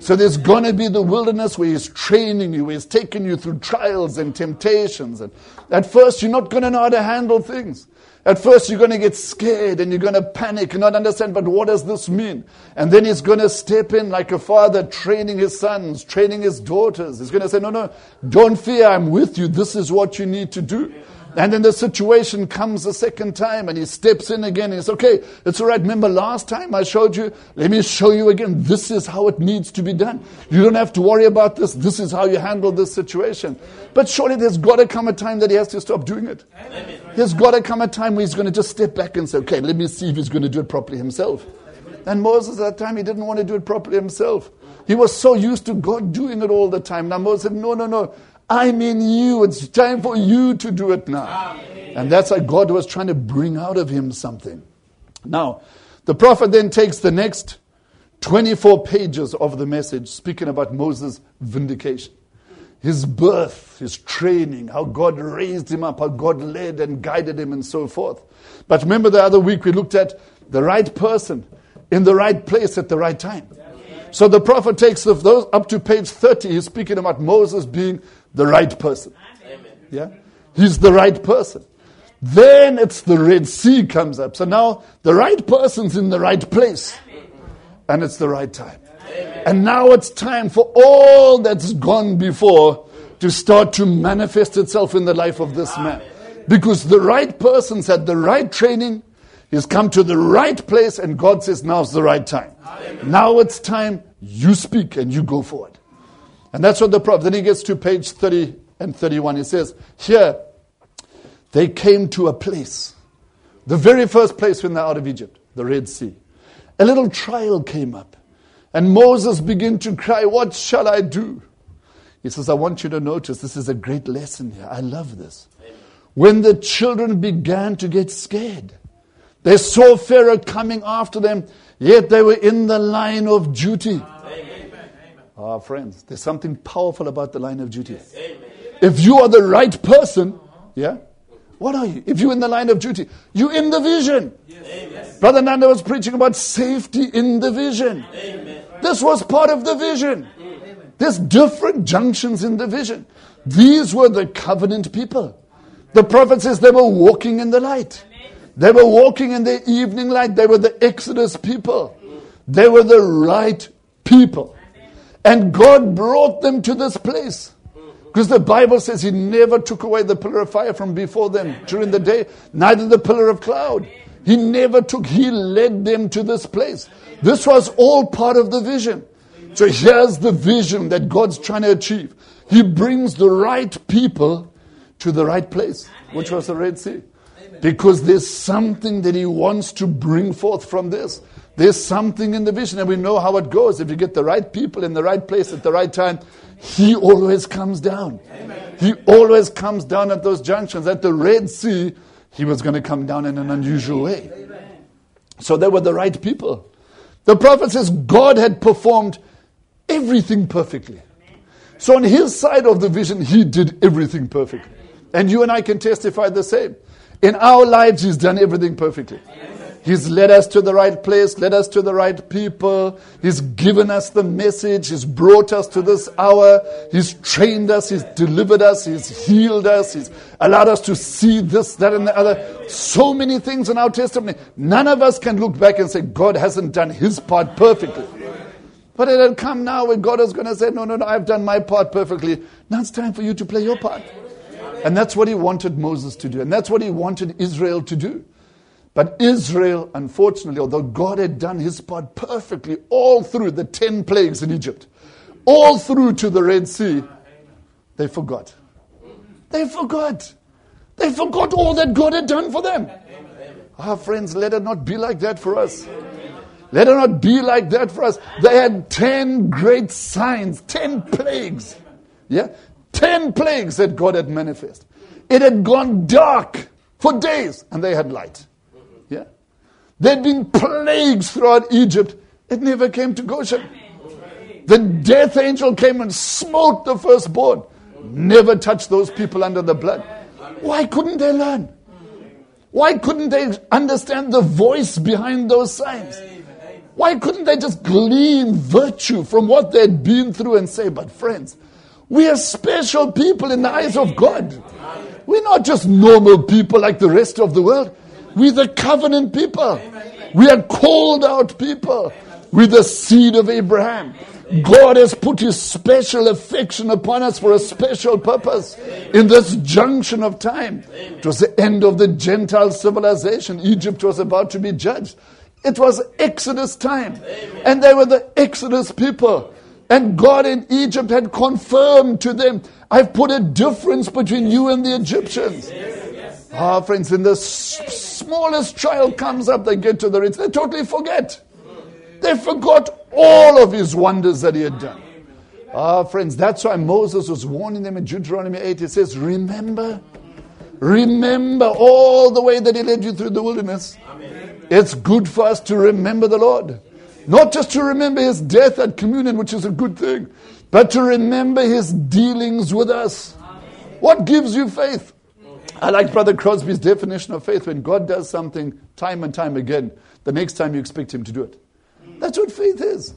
So there's going to be the wilderness where he's training you, where he's taking you through trials and temptations. And at first, you're not going to know how to handle things. At first, you're going to get scared and you're going to panic and not understand, but what does this mean? And then he's going to step in like a father training his sons, training his daughters. He's going to say, no, no, don't fear, I'm with you. This is what you need to do. And then the situation comes a second time and he steps in again and he says, okay, it's all right. Remember last time I showed you? Let me show you again. This is how it needs to be done. You don't have to worry about this. This is how you handle this situation. But surely there's got to come a time that he has to stop doing it. Amen. There's got to come a time where he's going to just step back and say, okay, let me see if he's going to do it properly himself. And Moses at that time, he didn't want to do it properly himself. He was so used to God doing it all the time. Now Moses said, no, no, no. I mean you. It's time for you to do it now. Amen. And that's why God was trying to bring out of him something. Now, the prophet then takes the next twenty-four pages of the message speaking about Moses' vindication. His birth, his training, how God raised him up, how God led and guided him and so forth. But remember the other week we looked at the right person in the right place at the right time. So the prophet takes those up to page thirty. He's speaking about Moses being the right person. Amen. Yeah, he's the right person. Then it's the Red Sea comes up. So now the right person's in the right place. Amen. And it's the right time. Amen. And now it's time for all that's gone before to start to manifest itself in the life of this man. Because the right person's had the right training. He's come to the right place and God says now's the right time. Amen. Now it's time you speak and you go forward. And that's what the prophet, then he gets to page thirty and thirty-one. He says, here, they came to a place. The very first place when they're out of Egypt, the Red Sea. A little trial came up. And Moses began to cry, what shall I do? He says, I want you to notice, this is a great lesson here. I love this. Amen. When the children began to get scared, they saw Pharaoh coming after them, yet they were in the line of duty. Ah, friends, there's something powerful about the line of duty. Yes. If you are the right person, yeah, what are you? If you're in the line of duty, you're in the vision. Yes. Brother Nanda was preaching about safety in the vision. Amen. This was part of the vision. Amen. There's different junctions in the vision. These were the covenant people. The prophet says they were walking in the light. They were walking in the evening light. They were the Exodus people. They were the right people. And God brought them to this place. Because the Bible says he never took away the pillar of fire from before them during the day, neither the pillar of cloud. He never took, he led them to this place. This was all part of the vision. So here's the vision that God's trying to achieve. He brings the right people to the right place, which was the Red Sea. Because there's something that he wants to bring forth from this. There's something in the vision, and we know how it goes. If you get the right people in the right place at the right time, he always comes down. Amen. He always comes down at those junctions. At the Red Sea, he was going to come down in an unusual way. Amen. So they were the right people. The prophet says God had performed everything perfectly. So on his side of the vision, he did everything perfectly. And you and I can testify the same. In our lives, he's done everything perfectly. He's led us to the right place, led us to the right people. He's given us the message. He's brought us to this hour. He's trained us. He's delivered us. He's healed us. He's allowed us to see this, that, and the other. So many things in our testimony. None of us can look back and say, God hasn't done his part perfectly. But it'll come now when God is going to say, no, no, no, I've done my part perfectly. Now it's time for you to play your part. And that's what he wanted Moses to do. And that's what he wanted Israel to do. But Israel, unfortunately, although God had done his part perfectly all through the ten plagues in Egypt, all through to the Red Sea, they forgot. They forgot. They forgot all that God had done for them. Our friends, let it not be like that for us. Let it not be like that for us. They had ten great signs, ten plagues. Yeah? Ten plagues that God had manifested. It had gone dark for days, and they had light. Yeah, there'd been plagues throughout Egypt. It never came to Goshen. The death angel came and smote the firstborn. Never touched those people under the blood. Why couldn't they learn? Why couldn't they understand the voice behind those signs? Why couldn't they just glean virtue from what they'd been through and say, but friends, we are special people in the eyes of God. We're not just normal people like the rest of the world. We're the covenant people. We are called out people. We're the seed of Abraham. God has put his special affection upon us for a special purpose in this junction of time. It was the end of the Gentile civilization. Egypt was about to be judged. It was Exodus time. And they were the Exodus people. And God in Egypt had confirmed to them, I've put a difference between you and the Egyptians. Ah, friends, in the s- smallest child comes up, they get to the rinse, they totally forget. They forgot all of his wonders that he had done. Ah, friends, that's why Moses was warning them in Deuteronomy eight. He says, remember, remember all the way that he led you through the wilderness. It's good for us to remember the Lord. Not just to remember his death at communion, which is a good thing, but to remember his dealings with us. What gives you faith? I like Brother Crosby's definition of faith. When God does something time and time again, the next time you expect him to do it. That's what faith is.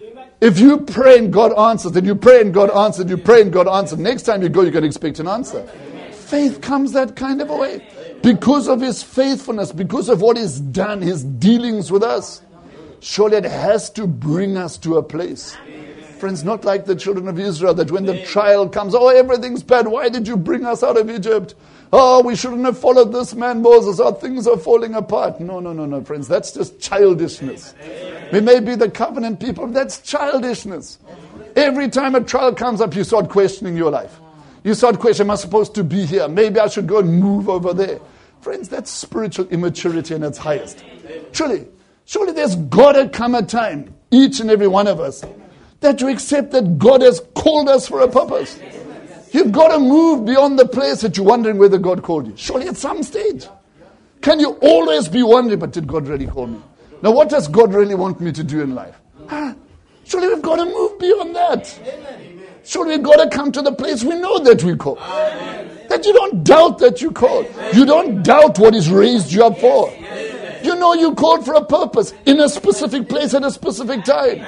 If you pray and God answers, then you pray and God answers, you pray and God answers. Next time you go, you're going to expect an answer. Faith comes that kind of a way. Because of his faithfulness, because of what he's done, his dealings with us. Surely it has to bring us to a place. Friends, not like the children of Israel, that when the trial comes, oh, everything's bad. Why did you bring us out of Egypt? Oh, we shouldn't have followed this man, Moses. Oh, things are falling apart. No, no, no, no, friends. That's just childishness. We may be the covenant people, but that's childishness. Every time a trial comes up, you start questioning your life. You start questioning, am I supposed to be here? Maybe I should go and move over there. Friends, that's spiritual immaturity in its highest. Truly. Surely there's got to come a time, each and every one of us, that you accept that God has called us for a purpose. You've got to move beyond the place that you're wondering whether God called you. Surely at some stage. Can you always be wondering, but did God really call me? Now what does God really want me to do in life? Huh? Surely we've got to move beyond that. Surely we've got to come to the place we know that we call. That you don't doubt that you called. You don't doubt what He's raised you up for. You know you called for a purpose in a specific place at a specific time.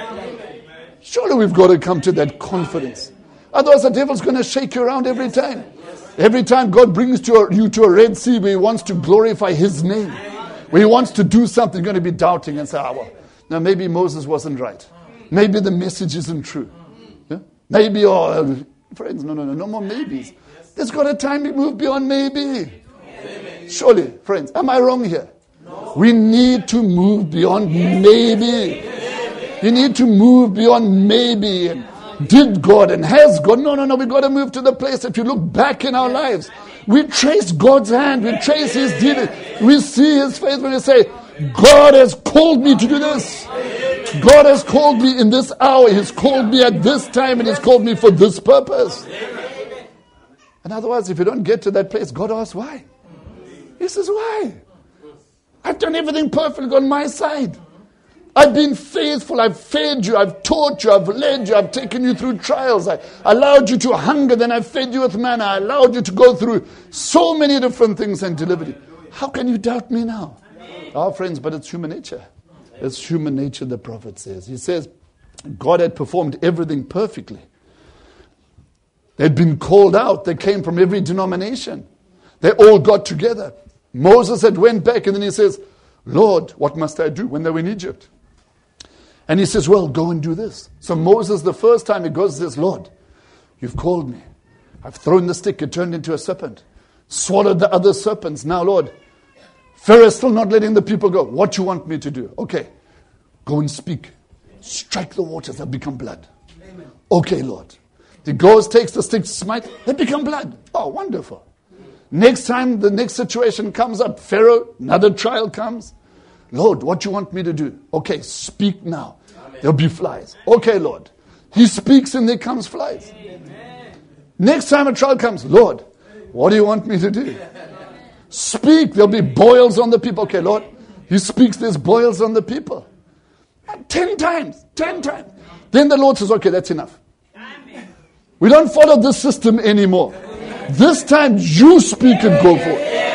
Surely we've got to come to that confidence. Otherwise the devil's going to shake you around every time. Every time God brings to a, you to a Red Sea where He wants to glorify His name, where He wants to do something, you're going to be doubting and say, ah, well, now maybe Moses wasn't right. Maybe the message isn't true. Yeah? Maybe, oh, friends, no, no, no, no more maybes. There's got a time to move beyond maybe. Surely, friends, am I wrong here? We need to move beyond maybe. You need to move beyond maybe. And did God and has God? No, no, no. We've got to move to the place that we look back in our lives. We trace God's hand. We trace His dealing. We see His faith when we say, God has called me to do this. God has called me in this hour. He's called me at this time and He's called me for this purpose. And otherwise, if you don't get to that place, God asks why. He says, why? I've done everything perfectly on my side. I've been faithful. I've fed you. I've taught you. I've led you. I've taken you through trials. I allowed you to hunger. Then I fed you with manna. I allowed you to go through so many different things and delivered you. How can you doubt me now? Our friends, but it's human nature. It's human nature, the prophet says. He says God had performed everything perfectly. They'd been called out. They came from every denomination. They all got together. Moses had went back and then he says, Lord, what must I do when they were in Egypt? And he says, well, go and do this. So Moses, the first time he goes, says, Lord, you've called me. I've thrown the stick. It turned into a serpent. Swallowed the other serpents. Now, Lord, Pharaoh's still not letting the people go. What do you want me to do? Okay, go and speak. Strike the waters. They'll become blood. Amen. Okay, Lord. He goes, takes the stick, smite. They become blood. Oh, wonderful. Next time the next situation comes up, Pharaoh, another trial comes. Lord, what do you want me to do? Okay, speak now. Amen. There'll be flies. Okay, Lord. He speaks and there comes flies. Amen. Next time a trial comes, Lord, what do you want me to do? Speak, there'll be boils on the people. Okay, Lord. He speaks, there's boils on the people. And ten times, ten times. Then the Lord says, okay, that's enough. We don't follow this system anymore. This time you speak and go for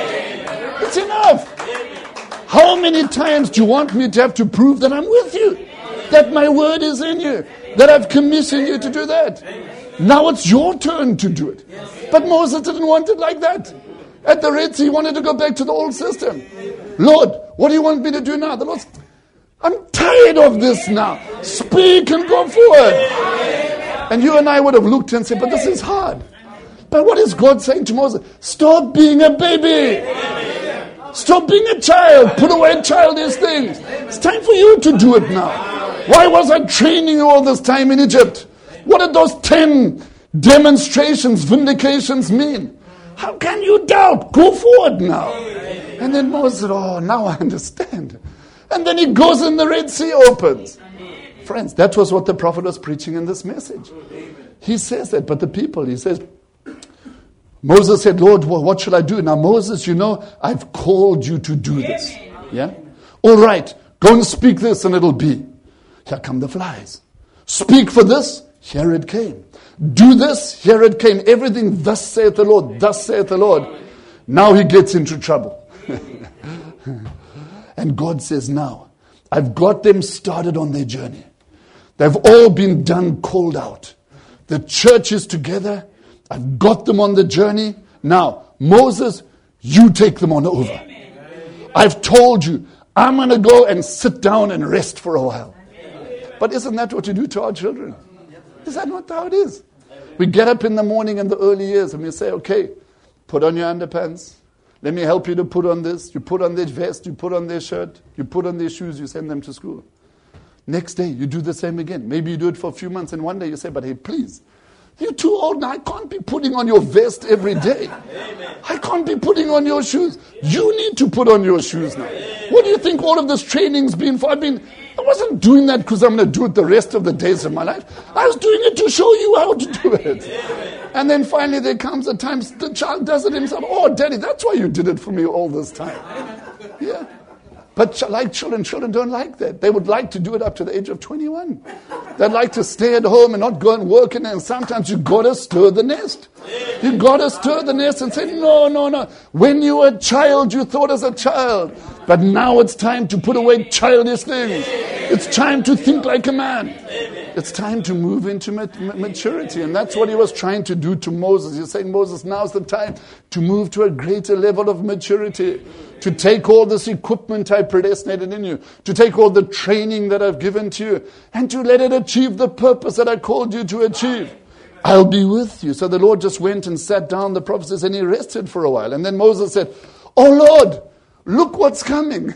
it. It's enough. How many times do you want me to have to prove that I'm with you? That my word is in you. That I've commissioned you to do that. Now it's your turn to do it. But Moses didn't want it like that. At the Red Sea, he wanted to go back to the old system. Lord, what do you want me to do now? The Lord, I'm tired of this now. Speak and go forward. And you and I would have looked and said, but this is hard. But what is God saying to Moses? Stop being a baby. Stop being a child. Put away childish things. It's time for you to do it now. Why was I training you all this time in Egypt? What did those ten demonstrations, vindications mean? How can you doubt? Go forward now. And then Moses said, oh, now I understand. And then he goes and the Red Sea opens. Friends, that was what the prophet was preaching in this message. He says that, but the people, he says, Moses said, Lord, what shall I do? Now, Moses, you know, I've called you to do this. Yeah? All right, go and speak this and it'll be. Here come the flies. Speak for this. Here it came. Do this. Here it came. Everything, thus saith the Lord. Thus saith the Lord. Now he gets into trouble. And God says, now, I've got them started on their journey. They've all been done, called out. The church is together. I've got them on the journey. Now, Moses, you take them on over. I've told you, I'm going to go and sit down and rest for a while. But isn't that what you do to our children? Is that not how it is? We get up in the morning in the early years and we say, okay, put on your underpants. Let me help you to put on this. You put on their vest, you put on their shirt, you put on their shoes, you send them to school. Next day, you do the same again. Maybe you do it for a few months and one day you say, but hey, please, you're too old now. I can't be putting on your vest every day. I can't be putting on your shoes. You need to put on your shoes now. What do you think all of this training's been for? I mean, I wasn't doing that because I'm going to do it the rest of the days of my life. I was doing it to show you how to do it. And then finally there comes a time the child does it himself. Oh, Daddy, that's why you did it for me all this time. Yeah. But like children, children don't like that. They would like to do it up to the age of twenty-one. They'd like to stay at home and not go and work. And then sometimes you got to stir the nest. You got to stir the nest and say, no, no, no. When you were a child, you thought as a child. But now it's time to put away childish things. It's time to think like a man. It's time to move into maturity. And that's what he was trying to do to Moses. He's saying, Moses, now's the time to move to a greater level of maturity. To take all this equipment I predestinated in you. To take all the training that I've given to you. And to let it achieve the purpose that I called you to achieve. I'll be with you. So the Lord just went and sat down, the prophet says, and he rested for a while. And then Moses said, oh Lord, look what's coming.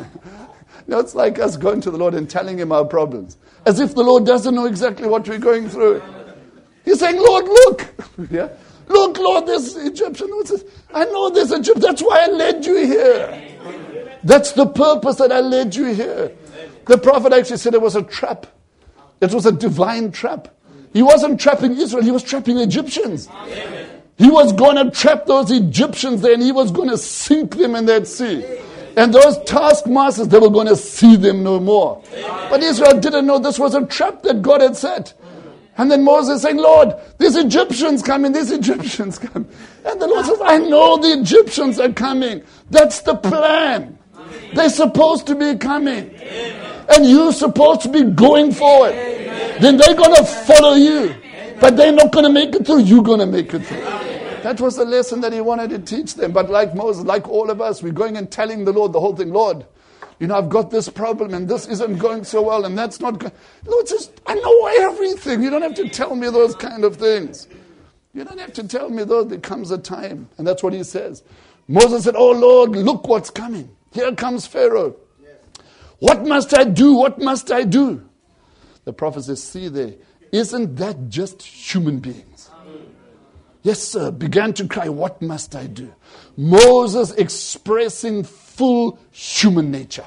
Now it's like us going to the Lord and telling him our problems. As if the Lord doesn't know exactly what we're going through. He's saying, Lord, look. Yeah. Look, Lord, this Egyptian. I know this Egyptian. That's why I led you here. That's the purpose that I led you here. The prophet actually said it was a trap. It was a divine trap. He wasn't trapping Israel. He was trapping Egyptians. He was going to trap those Egyptians there and he was going to sink them in that sea. And those taskmasters, they were going to see them no more. But Israel didn't know this was a trap that God had set. And then Moses saying, Lord, these Egyptians coming, these Egyptians coming. And the Lord says, I know the Egyptians are coming. That's the plan. They're supposed to be coming. And you're supposed to be going forward. Then they're going to follow you. But they're not going to make it through. You're going to make it through. That was the lesson that he wanted to teach them. But like Moses, like all of us, we're going and telling the Lord the whole thing. Lord, you know, I've got this problem and this isn't going so well and that's not going. Lord, just, I know everything. You don't have to tell me those kind of things. You don't have to tell me those. There comes a time. And that's what he says. Moses said, oh Lord, look what's coming. Here comes Pharaoh. What must I do? What must I do? The prophet says, see there, isn't that just human beings? Yes, sir, began to cry, what must I do? Moses expressing full human nature.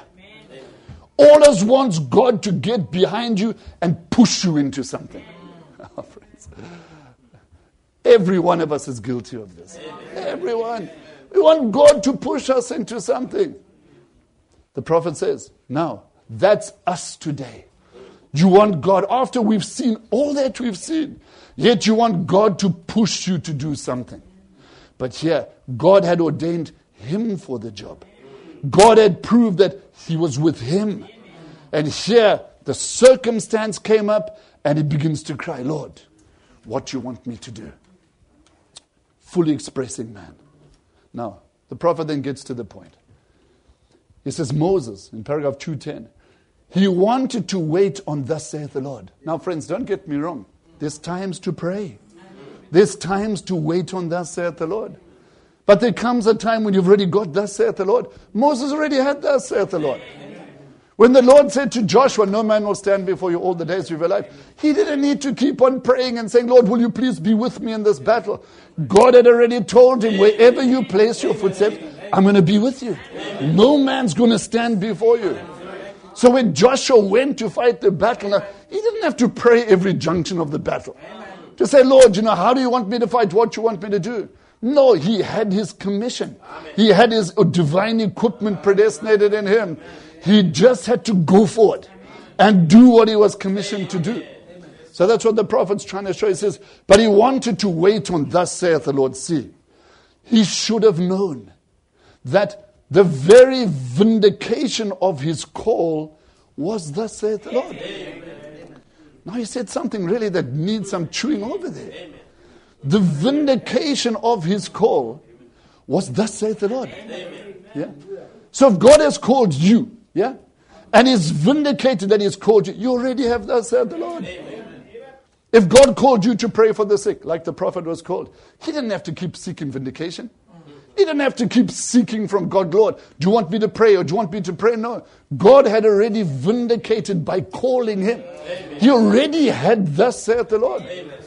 Always wants God to get behind you and push you into something. Oh, friends. Every one of us is guilty of this. Everyone. We want God to push us into something. The prophet says, now, that's us today. You want God, after we've seen all that we've seen, yet you want God to push you to do something. But here, God had ordained him for the job. God had proved that he was with him. And here, The circumstance came up and he begins to cry, Lord, what do you want me to do? Fully expressing man. Now, the prophet then gets to the point. He says, Moses, in paragraph two ten, he wanted to wait on thus saith the Lord. Now, friends, don't get me wrong. There's times to pray. There's times to wait on thus saith the Lord. But there comes a time when you've already got thus saith the Lord. Moses already had thus saith the Lord. When the Lord said to Joshua, no man will stand before you all the days of your life, he didn't need to keep on praying and saying, Lord, will you please be with me in this battle? God had already told him, wherever you place your footsteps, I'm going to be with you. No man's going to stand before you. So when Joshua went to fight the battle, now, he didn't have to pray every junction of the battle. To say, Lord, you know, how do you want me to fight? What you want me to do? No, he had his commission. He had his divine equipment predestinated in him. He just had to go forward and do what he was commissioned to do. So that's what the prophet's trying to show. He says, but he wanted to wait on thus saith the Lord. See, he should have known that the very vindication of his call was thus saith the Lord. Now he said something really that needs some chewing over there. The vindication of his call was thus saith the Lord. Yeah. So if God has called you, yeah, and is vindicated that he has called you, you already have thus saith the Lord. If God called you to pray for the sick, like the prophet was called, he didn't have to keep seeking vindication. He didn't have to keep seeking from God, Lord, do you want me to pray or do you want me to pray? No. God had already vindicated by calling him. He already had thus saith the Lord.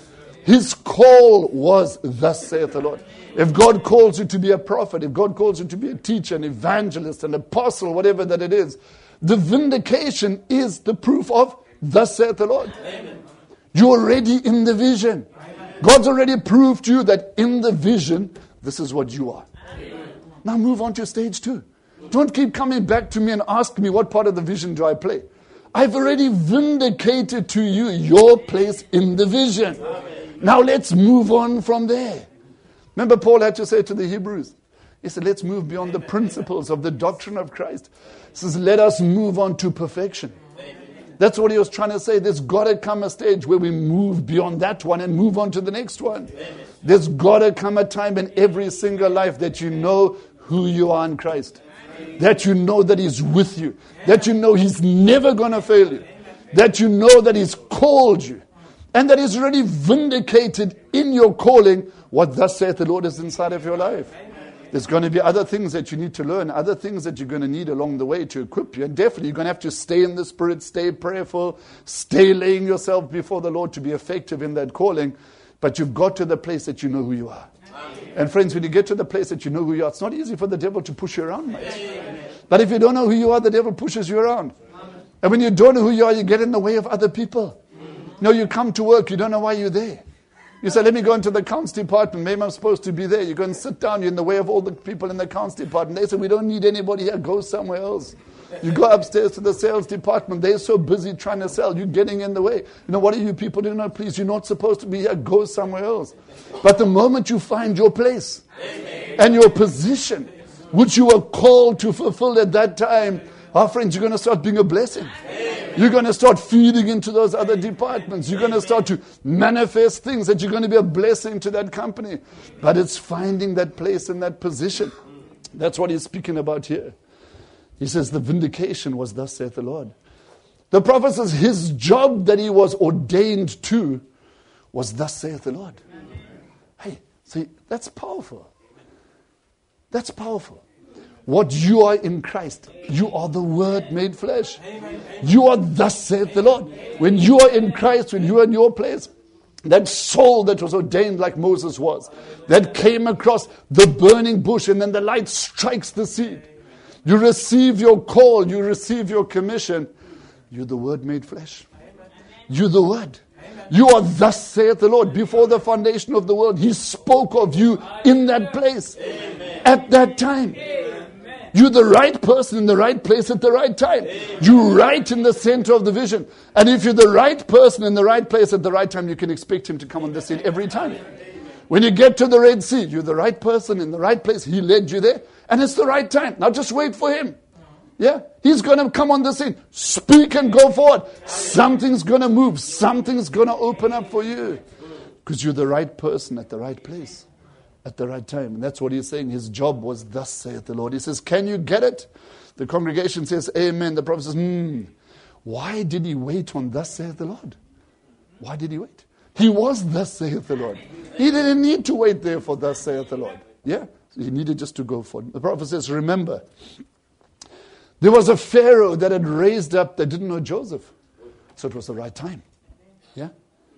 His call was thus saith the Lord. If God calls you to be a prophet, if God calls you to be a teacher, an evangelist, an apostle, whatever that it is, the vindication is the proof of thus saith the Lord. You're already in the vision. God's already proved to you that in the vision, this is what you are. Now move on to stage two. Don't keep coming back to me and ask me what part of the vision do I play. I've already vindicated to you your place in the vision. Now let's move on from there. Remember Paul had to say to the Hebrews, he said, let's move beyond the principles of the doctrine of Christ. He says, let us move on to perfection. That's what he was trying to say. There's got to come a stage where we move beyond that one and move on to the next one. There's got to come a time in every single life that you know who you are in Christ. That you know that he's with you. That you know he's never going to fail you. That you know that he's called you. And that he's already vindicated in your calling what thus saith the Lord is inside of your life. There's going to be other things that you need to learn, other things that you're going to need along the way to equip you. And definitely you're going to have to stay in the Spirit, stay prayerful, stay laying yourself before the Lord to be effective in that calling. But you've got to the place that you know who you are. And friends, when you get to the place that you know who you are, it's not easy for the devil to push you around, mate. But if you don't know who you are, the devil pushes you around. And when you don't know who you are, you get in the way of other people. You know, you come to work, you don't know why you're there. You say, let me go into the accounts department. Maybe I'm supposed to be there. You go and sit down. You're in the way of all the people in the accounts department. They say, we don't need anybody here. Go somewhere else. You go upstairs to the sales department. They're so busy trying to sell. You're getting in the way. You know, what are you people doing? No, please, you're not supposed to be here. Go somewhere else. But the moment you find your place and your position, which you were called to fulfill at that time, our friends, you're going to start being a blessing. You're going to start feeding into those other departments. You're going to start to manifest things that you're going to be a blessing to that company. But it's finding that place and that position. That's what he's speaking about here. He says the vindication was thus saith the Lord. The prophet says his job that he was ordained to was thus saith the Lord. Hey, see, that's powerful. That's powerful. What you are in Christ, you are the Word made flesh. You are thus saith the Lord. When you are in Christ, when you are in your place, that soul that was ordained like Moses was, that came across the burning bush and then the light strikes the seed. You receive your call, you receive your commission. You're the Word made flesh. You're the Word. You are thus saith the Lord. Before the foundation of the world, He spoke of you in that place, at that time. You're the right person in the right place at the right time. You're right in the center of the vision. And if you're the right person in the right place at the right time, you can expect Him to come on the scene every time. When you get to the Red Sea, you're the right person in the right place. He led you there. And it's the right time. Now just wait for Him. Yeah, he's going to come on the scene. Speak and go forward. Something's going to move. Something's going to open up for you. Because you're the right person at the right place at the right time. And that's what he's saying. His job was, thus saith the Lord. He says, can you get it? The congregation says, amen. The prophet says, hmm. Why did he wait on thus saith the Lord? Why did he wait? He was thus saith the Lord. He didn't need to wait there for thus saith the Lord. Yeah, he needed just to go for it. The prophet says, remember, there was a Pharaoh that had raised up that didn't know Joseph. So it was the right time. Yeah.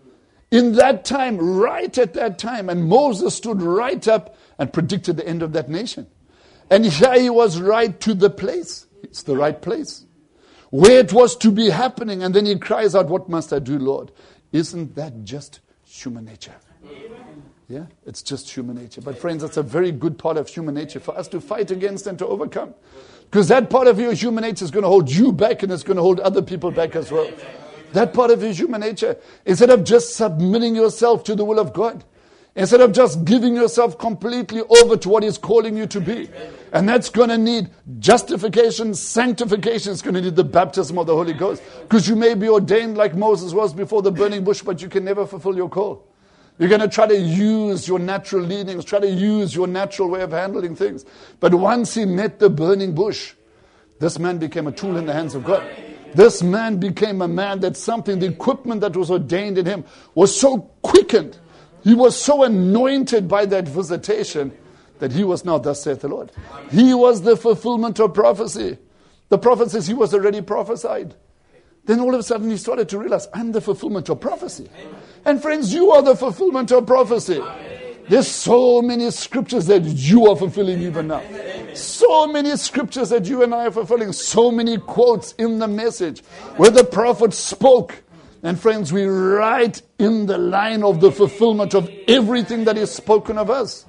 In that time, right at that time, and Moses stood right up and predicted the end of that nation. And here he was right to the place. It's the right place. Where it was to be happening. And then he cries out, what must I do, Lord? Isn't that just human nature? Yeah, it's just human nature. But friends, it's a very good part of human nature for us to fight against and to overcome. Because that part of your human nature is going to hold you back and it's going to hold other people back as well. That part of your human nature, instead of just submitting yourself to the will of God, instead of just giving yourself completely over to what He's calling you to be. And that's going to need justification, sanctification. It's going to need the baptism of the Holy Ghost. Because you may be ordained like Moses was before the burning bush, but you can never fulfill your call. You're going to try to use your natural leanings, try to use your natural way of handling things. But once he met the burning bush, this man became a tool in the hands of God. This man became a man that something, the equipment that was ordained in him was so quickened. He was so anointed by that visitation that he was now, thus saith the Lord. He was the fulfillment of prophecy. The prophet says he was already prophesied. Then all of a sudden he started to realize, I'm the fulfillment of prophecy. And friends, you are the fulfillment of prophecy. There's so many scriptures that you are fulfilling even now. So many scriptures that you and I are fulfilling. So many quotes in the message where the prophet spoke. And friends, we're right in the line of the fulfillment of everything that is spoken of us.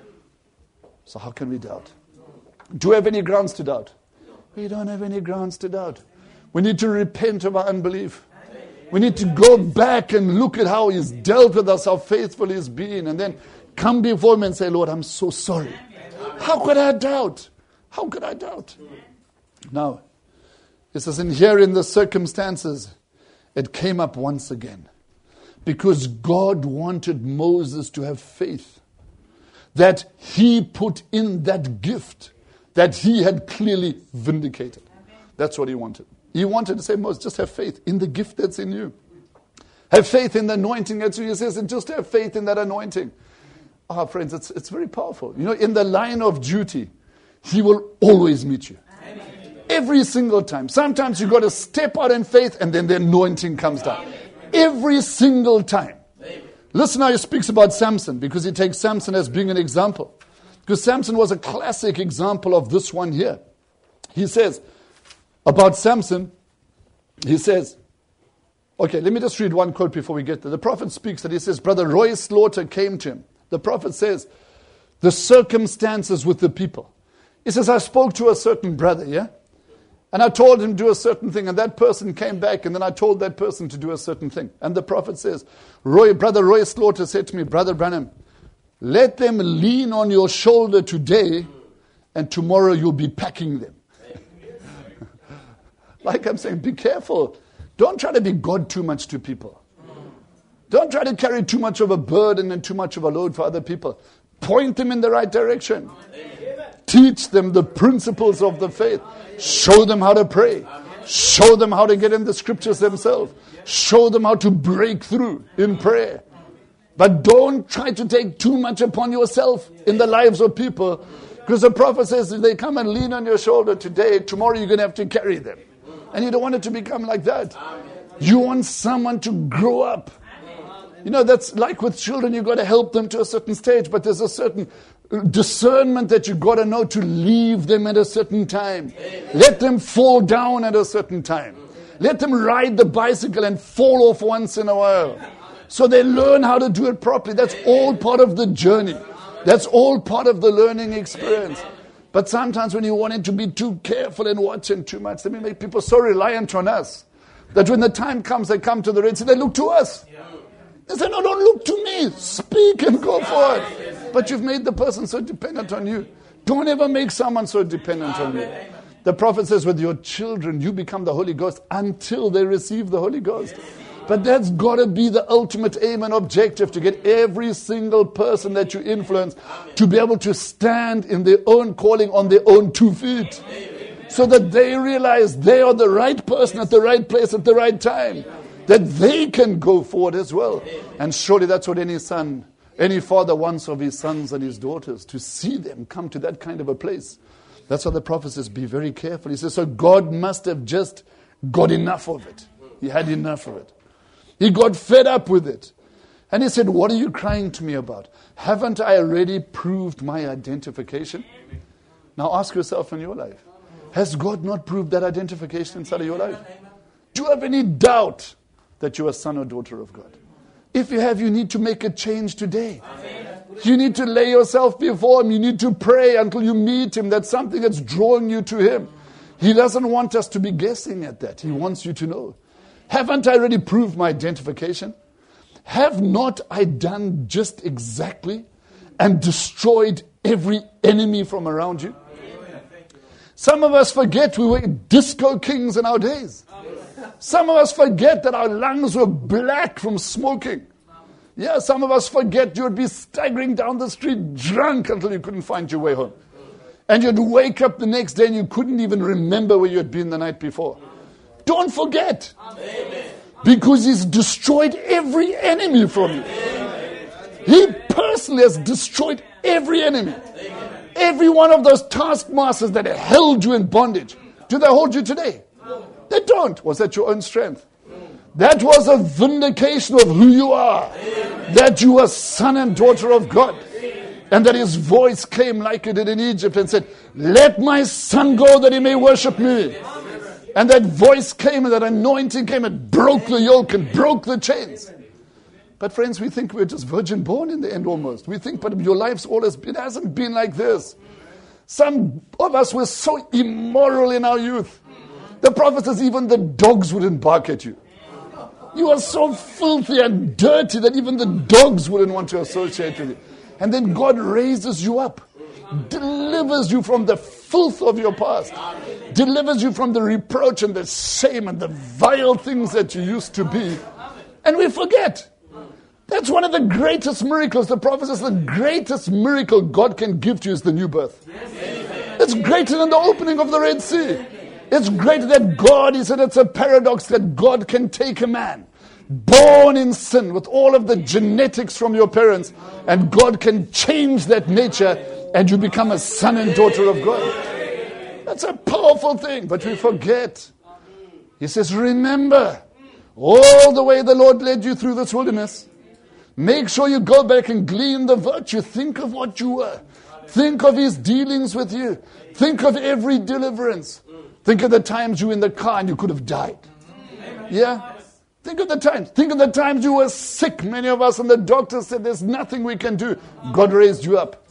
So how can we doubt? Do we have any grounds to doubt? We don't have any grounds to doubt. We need to repent of our unbelief. We need to go back and look at how He's dealt with us, how faithful He's been, and then come before Him and say, Lord, I'm so sorry. How could I doubt? How could I doubt? Now, it says in here in the circumstances, it came up once again. Because God wanted Moses to have faith. That he put in that gift that he had clearly vindicated. That's what he wanted. He wanted to say, Moses, just have faith in the gift that's in you. Have faith in the anointing that's in you. He says, and just have faith in that anointing. Ah, oh, friends, it's, it's very powerful. You know, in the line of duty, He will always meet you. Amen. Every single time. Sometimes you've got to step out in faith and then the anointing comes down. Amen. Every single time. Amen. Listen how he speaks about Samson, because he takes Samson as being an example. Because Samson was a classic example of this one here. He says about Samson, he says, okay, let me just read one quote before we get there. The prophet speaks that he says, Brother Roy Slaughter came to him. The prophet says, the circumstances with the people. He says, I spoke to a certain brother, yeah? And I told him to do a certain thing, and that person came back, and then I told that person to do a certain thing. And the prophet says, Roy, Brother Roy Slaughter said to me, Brother Branham, let them lean on your shoulder today, and tomorrow you'll be packing them. Like I'm saying, be careful. Don't try to be God too much to people. Don't try to carry too much of a burden and too much of a load for other people. Point them in the right direction. Teach them the principles of the faith. Show them how to pray. Show them how to get in the scriptures themselves. Show them how to break through in prayer. But don't try to take too much upon yourself in the lives of people. Because the prophet says, if they come and lean on your shoulder today, tomorrow you're going to have to carry them. And you don't want it to become like that. You want someone to grow up. You know, that's like with children, you've got to help them to a certain stage, but there's a certain discernment that you've got to know to leave them at a certain time. Let them fall down at a certain time. Let them ride the bicycle and fall off once in a while. So they learn how to do it properly. That's all part of the journey. That's all part of the learning experience. But sometimes when you want it to be too careful and watching too much, then we make people so reliant on us that when the time comes, they come to the Red Sea, they look to us. They say, no, don't look to me. Speak and go forward. But you've made the person so dependent on you. Don't ever make someone so dependent on you. The prophet says, with your children, you become the Holy Ghost until they receive the Holy Ghost. But that's got to be the ultimate aim and objective, to get every single person that you influence to be able to stand in their own calling on their own two feet. So that they realize they are the right person at the right place at the right time. That they can go forward as well. And surely that's what any son, any father wants of his sons and his daughters, to see them come to that kind of a place. That's why the prophet says, be very careful. He says, so God must have just got enough of it. He had enough of it. He got fed up with it. And he said, what are you crying to me about? Haven't I already proved my identification? Now ask yourself in your life, has God not proved that identification inside of your life? Do you have any doubt that you're a son or daughter of God? If you have, you need to make a change today. You need to lay yourself before Him. You need to pray until you meet Him. That's something that's drawing you to Him. He doesn't want us to be guessing at that. He wants you to know. Haven't I already proved my identification? Have not I done just exactly and destroyed every enemy from around you? Some of us forget we were disco kings in our days. Some of us forget that our lungs were black from smoking. Yeah, some of us forget you would be staggering down the street drunk until you couldn't find your way home. And you'd wake up the next day and you couldn't even remember where you had been the night before. Don't forget. Because He's destroyed every enemy from you. He personally has destroyed every enemy. Every one of those taskmasters that held you in bondage. Do they hold you today? They don't. Was that your own strength? That was a vindication of who you are. That you are son and daughter of God. And that His voice came like it did in Egypt and said, let my son go that he may worship me. And that voice came and that anointing came and broke the yoke and broke the chains. But friends, we think we're just virgin born in the end almost. We think, but your life's always, it hasn't been like this. Some of us were so immoral in our youth. The prophet says even the dogs wouldn't bark at you. You are so filthy and dirty that even the dogs wouldn't want to associate with you. And then God raises you up, delivers you from the filth of your past, delivers you from the reproach and the shame and the vile things that you used to be. And we forget. That's one of the greatest miracles. The prophet says the greatest miracle God can give to you is the new birth. It's greater than the opening of the Red Sea. It's greater that God, he said it's a paradox that God can take a man born in sin with all of the genetics from your parents, and God can change that nature and you become a son and daughter of God. That's a powerful thing, but we forget. He says, remember all the way the Lord led you through this wilderness. Make sure you go back and glean the virtue. Think of what you were. Think of His dealings with you. Think of every deliverance. Think of the times you were in the car and you could have died. Yeah? Think of the times. Think of the times you were sick. Many of us and the doctors said there's nothing we can do. God raised you up.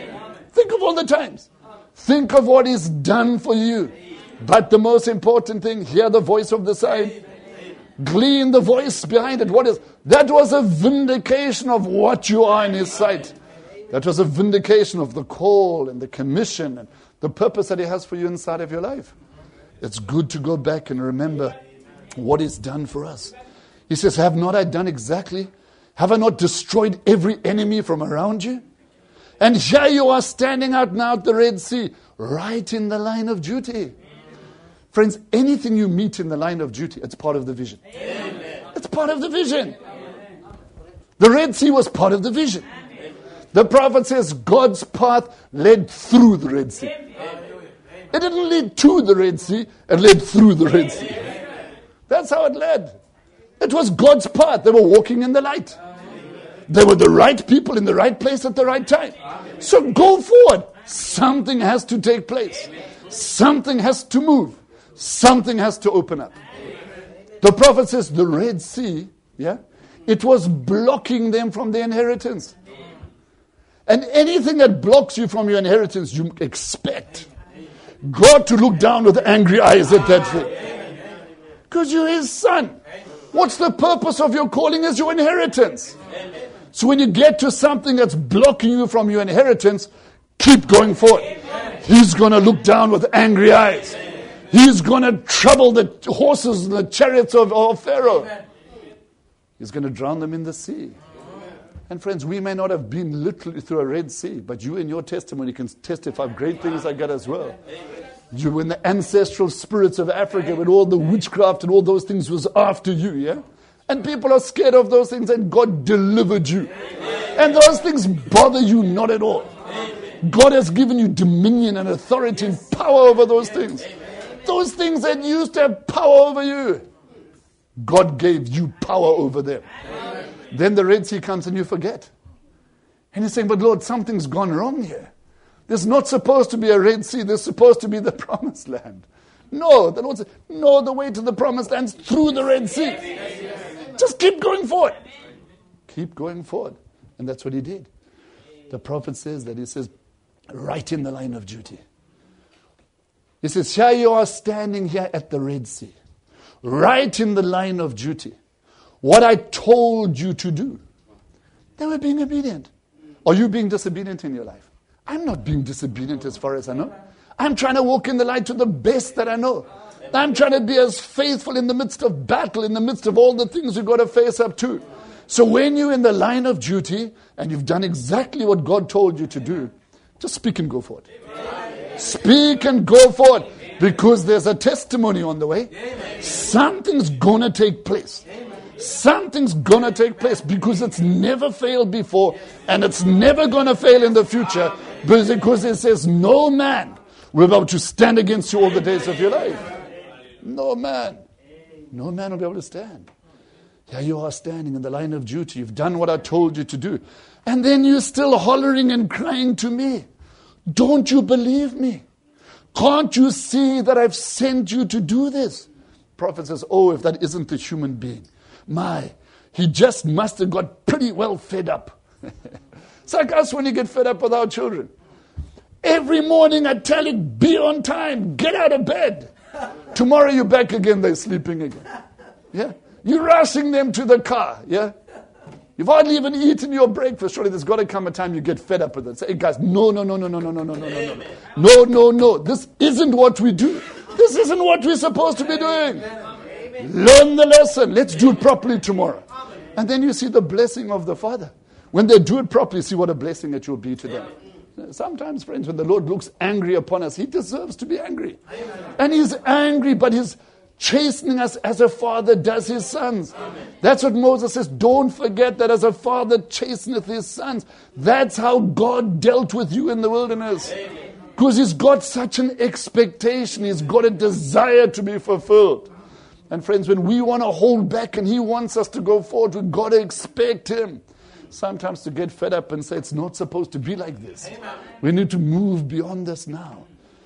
Think of all the times. Think of what He's done for you. But the most important thing, hear the voice of the side. Glean the voice behind it. What is that? Was a vindication of what you are in His sight. That was a vindication of the call and the commission and the purpose that He has for you inside of your life. It's good to go back and remember what He's done for us. He says, have not I done exactly? Have I not destroyed every enemy from around you? And here you are standing out now at the Red Sea, right in the line of duty. Friends, anything you meet in the line of duty, it's part of the vision. Amen. It's part of the vision. The Red Sea was part of the vision. The prophet says God's path led through the Red Sea. It didn't lead to the Red Sea, it led through the Red Sea. That's how it led. It was God's path. They were walking in the light. They were the right people in the right place at the right time. So go forward. Something has to take place. Something has to move. Something has to open up. The prophet says the Red Sea, yeah, it was blocking them from their inheritance. And anything that blocks you from your inheritance, you expect God to look down with angry eyes at that thing. Because you're His son. What's the purpose of your calling as your inheritance? So when you get to something that's blocking you from your inheritance, keep going forward. He's going to look down with angry eyes. He's going to trouble the horses and the chariots of, of Pharaoh. He's going to drown them in the sea. And friends, we may not have been literally through a Red Sea, but you in your testimony can testify great things like that as well. You, when the ancestral spirits of Africa, when all the witchcraft and all those things was after you, yeah? And people are scared of those things, and God delivered you. And those things bother you not at all. God has given you dominion and authority and power over those things. Those things that used to have power over you, God gave you power over them. Then the Red Sea comes and you forget. And you're saying, but Lord, something's gone wrong here. There's not supposed to be a Red Sea. There's supposed to be the promised land. No, the Lord said, no, the way to the promised land is through the Red Sea. Just keep going forward. Keep going forward. And that's what he did. The prophet says that. He says, right in the line of duty. He says, here you are standing here at the Red Sea. Right in the line of duty. What I told you to do. They were being obedient. Are you being disobedient in your life? I'm not being disobedient as far as I know. I'm trying to walk in the light to the best that I know. I'm trying to be as faithful in the midst of battle, in the midst of all the things you've got to face up to. So when you're in the line of duty and you've done exactly what God told you to do, just speak and go forward. Speak and go forward. Because there's a testimony on the way. Something's going to take place. Something's going to take place because it's never failed before and it's never going to fail in the future because it says no man will be able to stand against you all the days of your life. No man. No man will be able to stand. Here you are standing in the line of duty. You've done what I told you to do. And then you're still hollering and crying to me. Don't you believe me? Can't you see that I've sent you to do this? Prophet says, oh, if that isn't the human being. My, he just must have got pretty well fed up. It's like us when you get fed up with our children. Every morning I tell it, be on time, get out of bed. Tomorrow you're back again, they're sleeping again. Yeah, you're rushing them to the car. Yeah, you've hardly even eaten your breakfast. Surely there's got to come a time you get fed up with it. Say, hey guys, no, no, no, no, no, no, no, no, no, no, no, no, no, no. This isn't what we do. This isn't what we're supposed to be doing. Learn the lesson. Let's do it properly tomorrow. And then you see the blessing of the Father. When they do it properly, see what a blessing it will be to them. Sometimes, friends, when the Lord looks angry upon us, he deserves to be angry. And he's angry, but he's chastening us as a father does his sons. That's what Moses says. Don't forget that as a father chasteneth his sons. That's how God dealt with you in the wilderness. Because he's got such an expectation. He's got a desire to be fulfilled. And friends, when we want to hold back and he wants us to go forward, we've got to expect him. Sometimes to get fed up and say it's not supposed to be like this. We need to move beyond this now.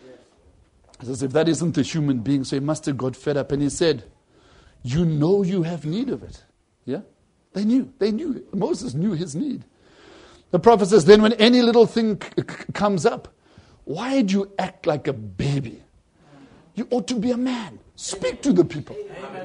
As if that isn't the human being, so he must have got fed up. And he said, you know you have need of it. Yeah? They knew. They knew. Moses knew his need. The prophet says, then when any little thing c- c- comes up, why do you act like a baby? You ought to be a man. Speak to the people.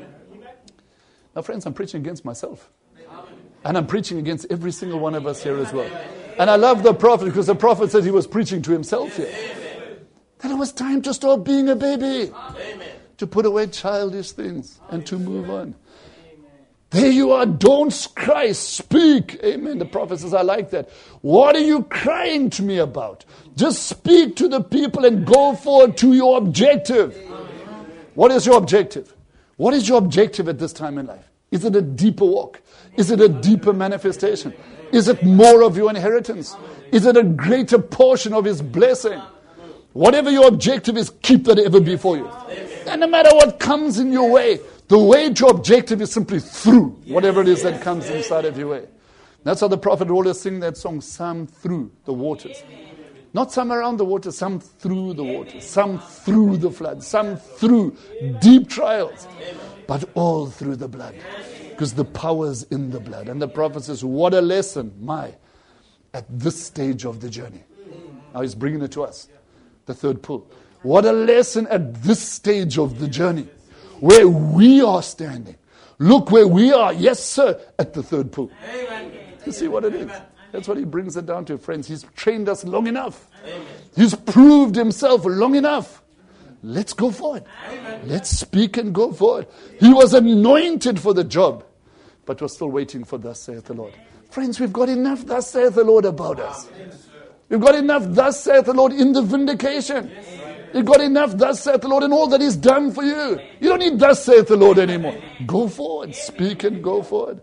Now, friends, I'm preaching against myself. And I'm preaching against every single one of us here as well. And I love the prophet because the prophet said he was preaching to himself here. That it was time to stop being a baby. To put away childish things and to move on. There you are. Don't cry. Speak. Amen. The prophet says, I like that. What are you crying to me about? Just speak to the people and go forward to your objective. What is your objective? What is your objective at this time in life? Is it a deeper walk? Is it a deeper manifestation? Is it more of your inheritance? Is it a greater portion of his blessing? Whatever your objective is, keep that ever before you. And no matter what comes in your way, the way to your objective is simply through whatever it is that comes inside of your way. That's how the prophet always sing that song, some through the waters. Not some around the water, some through the water, some through the flood, some through deep trials, but all through the blood. Because the power's in the blood. And the prophet says, what a lesson, my, at this stage of the journey. Now he's bringing it to us, the third pull. What a lesson at this stage of the journey, where we are standing. Look where we are, yes sir, at the third pull. You see what it is? That's what he brings it down to, friends. He's trained us long enough. He's proved himself long enough. Let's go forward. Let's speak and go forward. He was anointed for the job, but was still waiting for thus saith the Lord. Friends, we've got enough thus saith the Lord about us. We've got enough thus saith the Lord in the vindication. You've got enough thus saith the Lord in all that He's done for you. You don't need thus saith the Lord anymore. Go forward. Speak and go forward.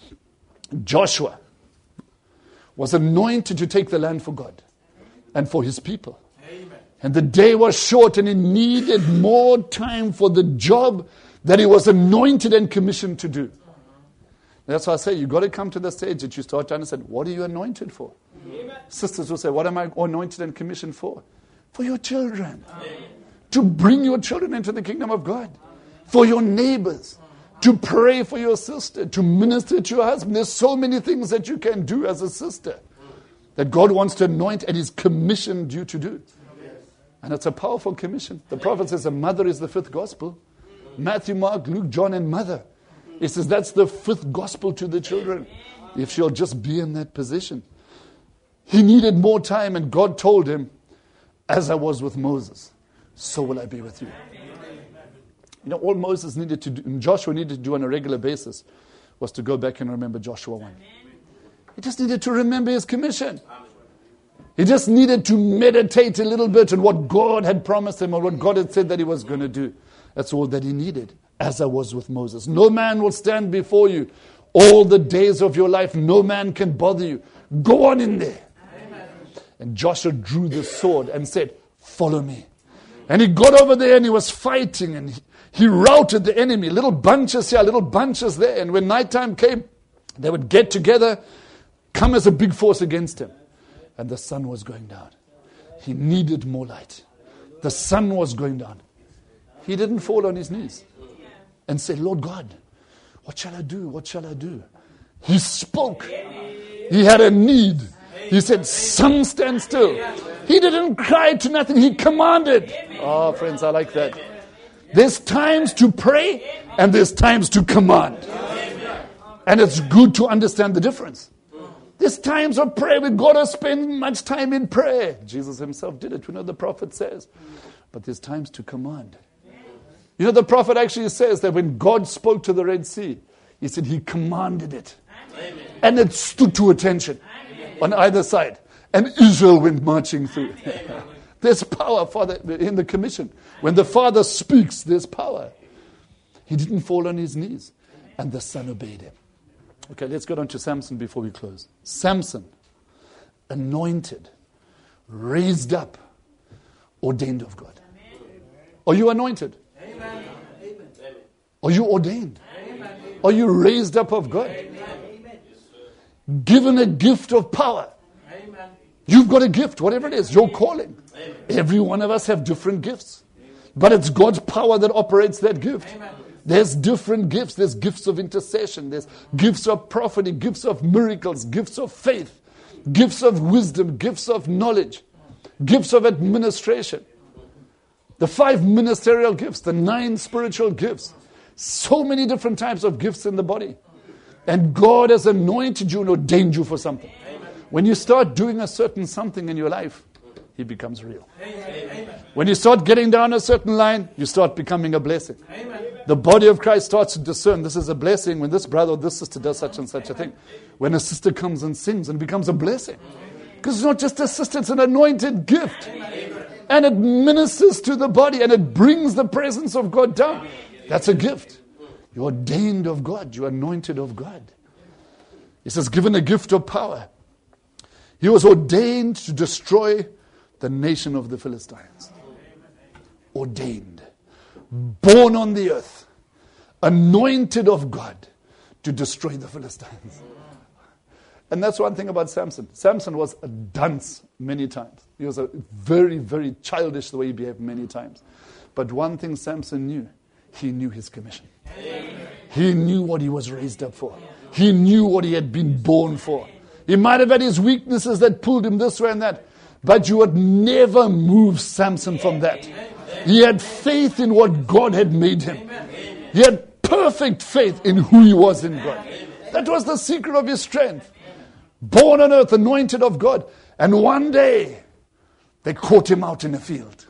Joshua was anointed to take the land for God and for His people. Amen. And the day was short and he needed more time for the job that he was anointed and commissioned to do. That's why I say you've got to come to the stage that you start to understand, what are you anointed for? Amen. Sisters will say, what am I anointed and commissioned for? For your children. Amen. To bring your children into the kingdom of God. For your neighbors. To pray for your sister. To minister to your husband. There's so many things that you can do as a sister that God wants to anoint and He's commissioned you to do. And it's a powerful commission. The prophet says a mother is the fifth gospel. Matthew, Mark, Luke, John, and mother. He says that's the fifth gospel to the children. If she'll just be in that position. He needed more time, and God told him, as I was with Moses, so will I be with you. You know, all Moses needed to do, and Joshua needed to do on a regular basis, was to go back and remember Joshua one. He just needed to remember his commission. He just needed to meditate a little bit on what God had promised him or what God had said that he was going to do. That's all that he needed, as I was with Moses. No man will stand before you all the days of your life. No man can bother you. Go on in there. Amen. And Joshua drew the sword and said, follow me. And he got over there and he was fighting and he, he routed the enemy. Little bunches here, little bunches there. And when nighttime came, they would get together, come as a big force against him. And the sun was going down. He needed more light. The sun was going down. He didn't fall on his knees and say, Lord God, what shall I do? What shall I do? He spoke. He had a need. He said, sun, stand still. He didn't cry to nothing. He commanded. Oh, friends, I like that. There's times to pray and there's times to command. And it's good to understand the difference. There's times of prayer. We've got to spend much time in prayer. Jesus himself did it. We know the prophet says. But there's times to command. You know, the prophet actually says that when God spoke to the Red Sea, he said he commanded it. Amen. And it stood to attention. Amen. On either side. And Israel went marching through. There's power, Father, in the commission. When the Father speaks, there's power. He didn't fall on his knees. And the Son obeyed him. Okay, let's go on to Samson before we close. Samson, anointed, raised up, ordained of God. Amen. Are you anointed? Amen. Are you ordained? Amen. Are you raised up of God? Amen. Given a gift of power. Amen. You've got a gift, whatever it is, your calling. Amen. Every one of us have different gifts. But it's God's power that operates that gift. Amen. There's different gifts. There's gifts of intercession. There's gifts of prophecy, gifts of miracles, gifts of faith, gifts of wisdom, gifts of knowledge, gifts of administration. The five ministerial gifts, the nine spiritual gifts. So many different types of gifts in the body. And God has anointed you and ordained you for something. When you start doing a certain something in your life, He becomes real. Amen. When you start getting down a certain line, you start becoming a blessing. Amen. The body of Christ starts to discern this is a blessing when this brother or this sister does such and such a thing. When a sister comes and sings and becomes a blessing. Because it's not just a sister, it's an anointed gift. Amen. And it ministers to the body and it brings the presence of God down. That's a gift. You're ordained of God. You're anointed of God. He says, given a gift of power. He was ordained to destroy the nation of the Philistines. Ordained. Born on the earth. Anointed of God to destroy the Philistines. And that's one thing about Samson. Samson was a dunce many times. He was a very, very childish the way he behaved many times. But one thing Samson knew, he knew his commission. Amen. He knew what he was raised up for. He knew what he had been born for. He might have had his weaknesses that pulled him this way and that. But you would never move Samson from that. He had faith in what God had made him. He had perfect faith in who he was in God. That was the secret of his strength. Born on earth, anointed of God. And one day, They caught him out in the field.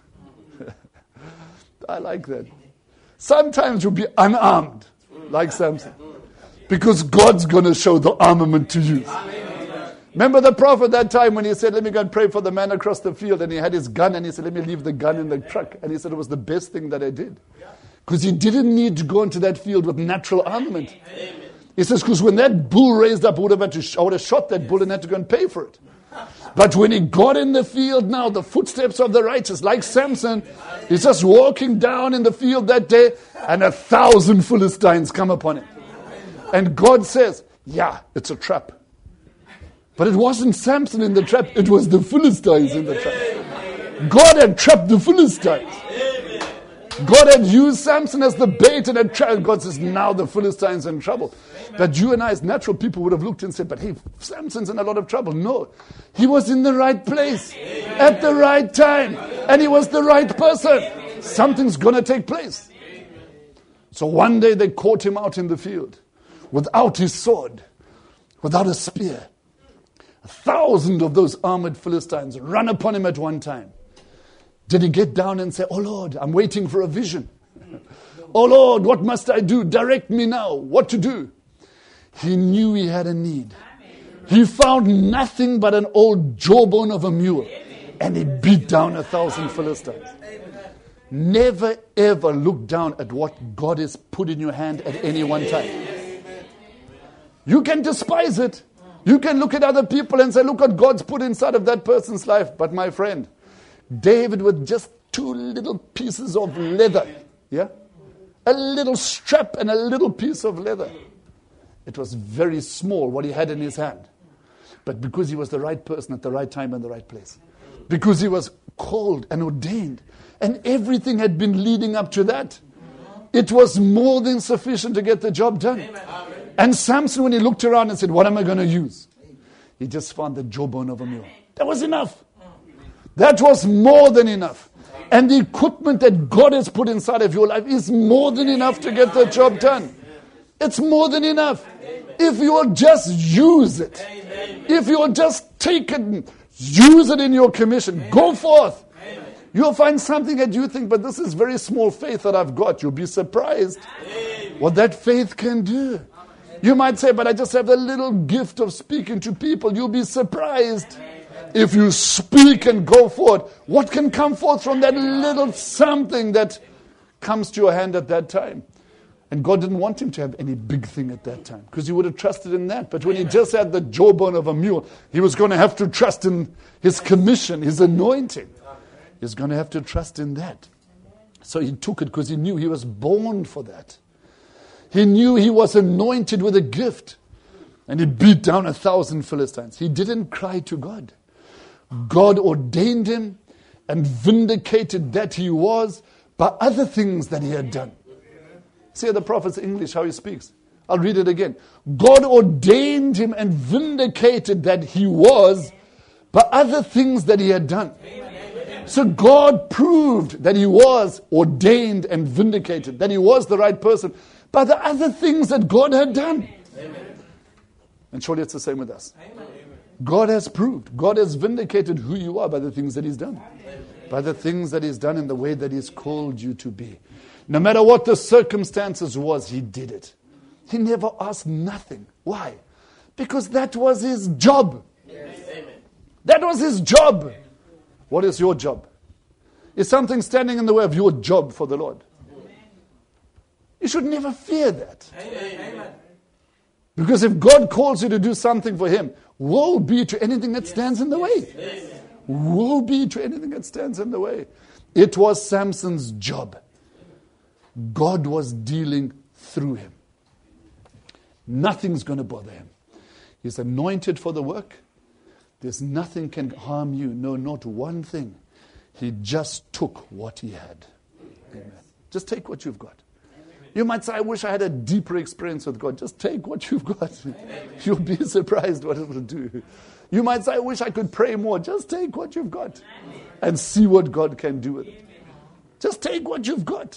I like that. Sometimes you'll be unarmed, like Samson, because God's going to show the armament to you. Remember the prophet that time when he said, let me go and pray for the man across the field, and he had his gun, and he said, let me leave the gun in the truck. And he said it was the best thing that I did. Because he didn't need to go into that field with natural armament. He says, because when that bull raised up, I would have had to, I would have shot that bull and had to go and pay for it. But when he got in the field now, the footsteps of the righteous, like Samson, he's just walking down in the field that day, and a thousand Philistines come upon him. And God says, yeah, it's a trap. But it wasn't Samson in the trap, it was the Philistines in the trap. God had trapped the Philistines. God had used Samson as the bait and had trapped. God says, now the Philistines are in trouble. But you and I as natural people would have looked and said, but hey, Samson's in a lot of trouble. No, he was in the right place at the right time. And he was the right person. Something's going to take place. So one day they caught him out in the field without his sword, without a spear. A thousand of those armored Philistines run upon him at one time. Did he get down and say, oh Lord, I'm waiting for a vision. Oh Lord, what must I do? Direct me now. What to do? He knew he had a need. He found nothing but an old jawbone of a mule. And he beat down a thousand Philistines. Never ever look down at what God has put in your hand at any one time. You can despise it. You can look at other people and say, look what God's put inside of that person's life. But my friend, David with just two little pieces of leather, yeah? A little strap and a little piece of leather. It was very small what he had in his hand. But because he was the right person at the right time and the right place. Because he was called and ordained. And everything had been leading up to that. It was more than sufficient to get the job done. Amen. And Samson, when he looked around and said, what am I going to use? He just found the jawbone of a mule. That was enough. That was more than enough. And the equipment that God has put inside of your life is more than enough to get the job done. It's more than enough. If you'll just use it. If you'll just take it and use it in your commission. Go forth. You'll find something that you think, but this is very small faith that I've got. You'll be surprised what that faith can do. You might say, but I just have a little gift of speaking to people. You'll be surprised. If you speak and go forward, what can come forth from that little something that comes to your hand at that time? And God didn't want him to have any big thing at that time, because he would have trusted in that. But when he just had the jawbone of a mule, he was going to have to trust in his commission, his anointing. He's going to have to trust in that. So he took it because he knew he was born for that. He knew he was anointed with a gift. And he beat down a thousand Philistines. He didn't cry to God. God ordained him and vindicated that he was by other things that he had done. See the prophet's English, how he speaks. I'll read it again. God ordained him and vindicated that he was by other things that he had done. So God proved that he was ordained and vindicated, that he was the right person by the other things that God had done. And surely it's the same with us. God has proved, God has vindicated who you are by the things that he's done. By the things that he's done in the way that he's called you to be. No matter what the circumstances was, he did it. He never asked nothing. Why? Because that was his job. That was his job. What is your job? Is something standing in the way of your job for the Lord? You should never fear that. Because if God calls you to do something for him, woe be to anything that stands in the way. Woe be to anything that stands in the way. It was Samson's job. God was dealing through him. Nothing's going to bother him. He's anointed for the work. There's nothing can harm you. No, not one thing. He just took what he had. Amen. Just take what you've got. You might say, I wish I had a deeper experience with God. Just take what you've got. You'll be surprised what it will do. You might say, I wish I could pray more. Just take what you've got and see what God can do with it. Just take what you've got.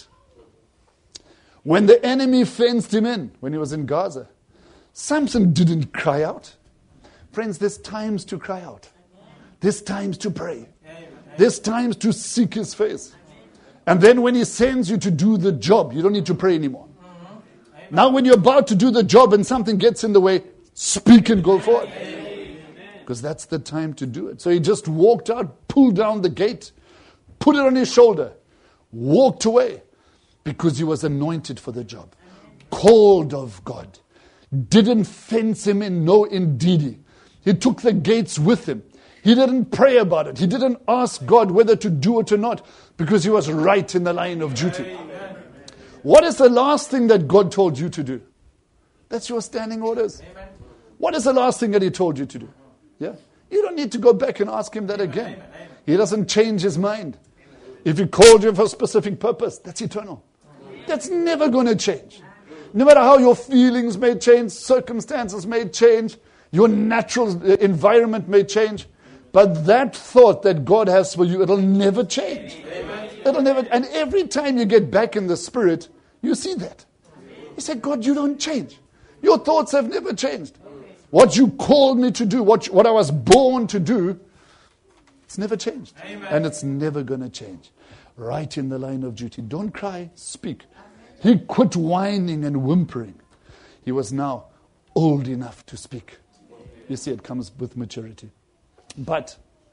When the enemy fenced him in, when he was in Gaza, Samson didn't cry out. Friends, there's times to cry out. There's times to pray. There's times to seek His face. And then when He sends you to do the job, you don't need to pray anymore. Now when you're about to do the job and something gets in the way, speak and go forward. Because that's the time to do it. So he just walked out, pulled down the gate, put it on his shoulder, walked away. Because he was anointed for the job. Called of God. Didn't fence him in, no indeedy. He took the gates with him. He didn't pray about it. He didn't ask God whether to do it or not. Because he was right in the line of duty. What is the last thing that God told you to do? That's your standing orders. Amen. What is the last thing that He told you to do? Yeah, you don't need to go back and ask Him that again. Amen. Amen. He doesn't change His mind. If He called you for a specific purpose, that's eternal. That's never going to change. No matter how your feelings may change, circumstances may change, your natural environment may change, but that thought that God has for you, it'll never change. Amen. It'll never, and every time you get back in the Spirit, you see that. You say, God, you don't change. Your thoughts have never changed. What you called me to do, what, what I was born to do, it's never changed. Amen. And it's never going to change. Right in the line of duty. Don't cry, speak. He quit whining and whimpering. He was now old enough to speak. You see, it comes with maturity. But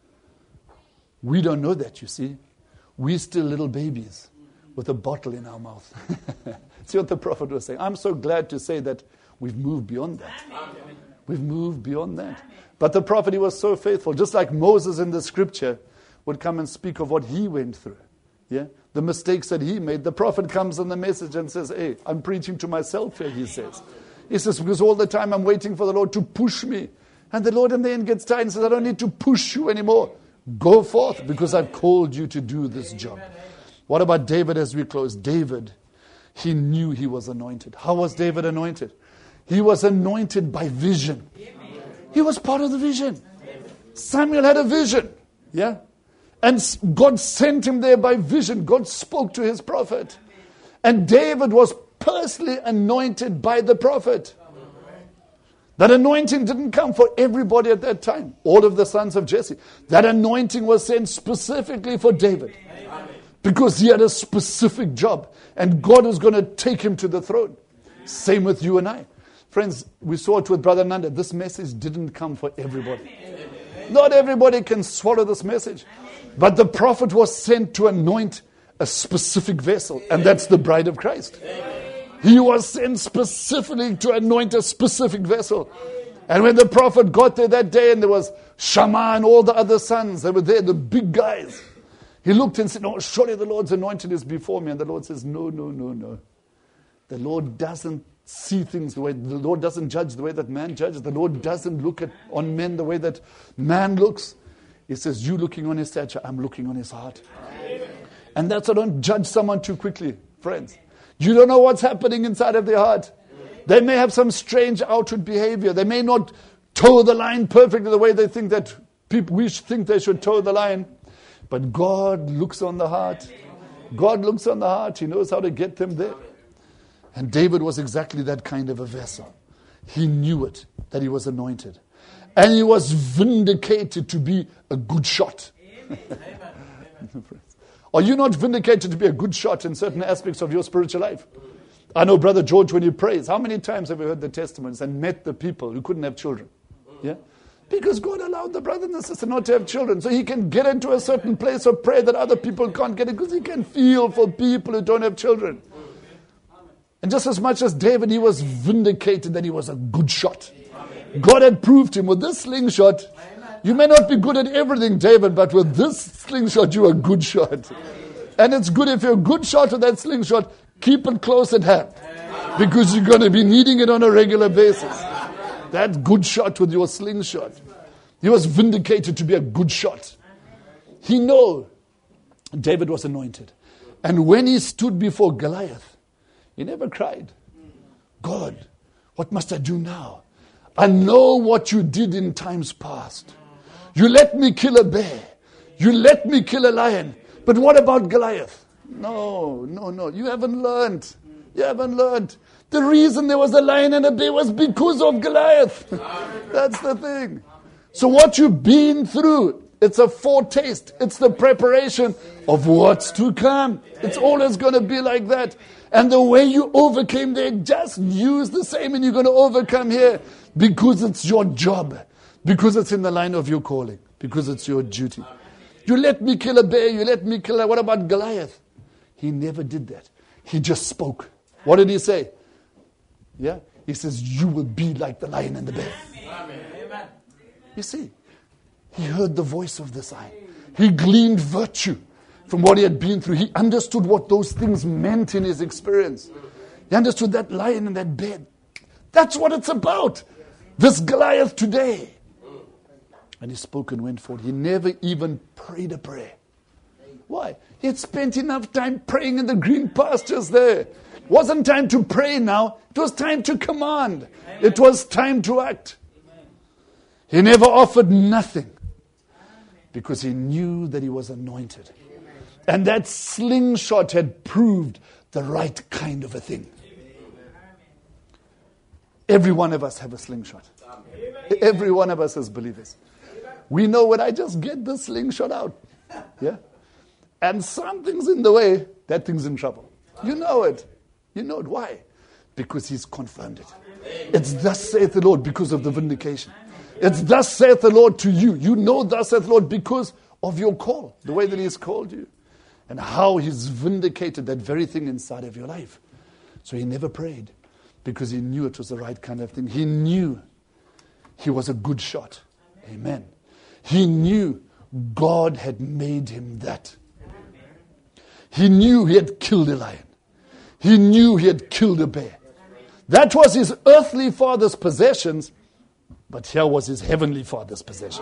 we don't know that, you see. We're still little babies with a bottle in our mouth. See what the prophet was saying. I'm so glad to say that we've moved beyond that. We've moved beyond that. But the prophet, he was so faithful. Just like Moses in the scripture would come and speak of what he went through. Yeah, the mistakes that he made. The prophet comes in the message and says, hey, I'm preaching to myself here, he says. He says, because all the time I'm waiting for the Lord to push me. And the Lord in the end gets tired and says, I don't need to push you anymore. Go forth, because I've called you to do this job. What about David as we close? David, he knew he was anointed. How was David anointed? He was anointed by vision. He was part of the vision. Samuel had a vision. Yeah? And God sent him there by vision. God spoke to his prophet. And David was personally anointed by the prophet. That anointing didn't come for everybody at that time. All of the sons of Jesse. That anointing was sent specifically for David. Because he had a specific job. And God was going to take him to the throne. Same with you and I. Friends, we saw it with Brother Nanda. This message didn't come for everybody. Not everybody can swallow this message. But the prophet was sent to anoint a specific vessel. And that's the bride of Christ. He was sent specifically to anoint a specific vessel. And when the prophet got there that day, and there was Shammah and all the other sons, they were there, the big guys. He looked and said, no, surely the Lord's anointed is before me. And the Lord says, no, no, no, no. The Lord doesn't see things the way, the Lord doesn't judge the way that man judges. The Lord doesn't look at on men the way that man looks. He says, you looking on his stature, I'm looking on his heart. Amen. And that's why don't judge someone too quickly, friends. You don't know what's happening inside of their heart. They may have some strange outward behavior. They may not toe the line perfectly the way they think that people we think they should toe the line. But God looks on the heart. God looks on the heart. He knows how to get them there. And David was exactly that kind of a vessel. He knew it, that he was anointed. And he was vindicated to be a good shot. Are you not vindicated to be a good shot in certain aspects of your spiritual life? I know Brother George, when he prays, how many times have you heard the testimonies and met the people who couldn't have children? Yeah? Because God allowed the brother and the sister not to have children. So he can get into a certain place of prayer that other people can't get in, because he can feel for people who don't have children. And just as much as David, he was vindicated that he was a good shot. God had proved him with this slingshot. You may not be good at everything, David, but with this slingshot, you're a good shot. And it's good if you're a good shot with that slingshot, keep it close at hand. Because you're going to be needing it on a regular basis. That good shot with your slingshot. He was vindicated to be a good shot. He knew David was anointed. And when he stood before Goliath, he never cried. God, what must I do now? I know what you did in times past. You let me kill a bear. You let me kill a lion. But what about Goliath? No, no, no. You haven't learned. You haven't learned. The reason there was a lion and a bear was because of Goliath. That's the thing. So what you've been through It's a foretaste. It's the preparation of what's to come. It's always going to be like that. And the way you overcame there, just use the same and you're going to overcome here. Because it's your job. Because it's in the line of your calling. Because it's your duty. You let me kill a bear. You let me kill a... What about Goliath? He never did that. He just spoke. What did he say? Yeah? He says, you will be like the lion and the bear. Amen. You see, he heard the voice of this lion. He gleaned virtue from what he had been through. He understood what those things meant in his experience. He understood that lion and that bear. That's what it's about. This Goliath today. And he spoke and went forward. He never even prayed a prayer. Why? He had spent enough time praying in the green pastures there. It wasn't time to pray now. It was time to command. It was time to act. He never offered nothing because he knew that he was anointed. And that slingshot had proved the right kind of a thing. Every one of us have a slingshot. Every one of us as believers. We know when I just get the slingshot out. Yeah? And something's in the way, that thing's in trouble. You know it. You know it. Why? Because he's confirmed it. It's thus saith the Lord because of the vindication. It's thus saith the Lord to you. You know thus saith the Lord because of your call. The way that he's called you. And how he's vindicated that very thing inside of your life. So he never prayed. Because he knew it was the right kind of thing. He knew he was a good shot. Amen. He knew God had made him that. He knew he had killed a lion. He knew he had killed a bear. That was his earthly father's possessions, but here was his heavenly father's possession.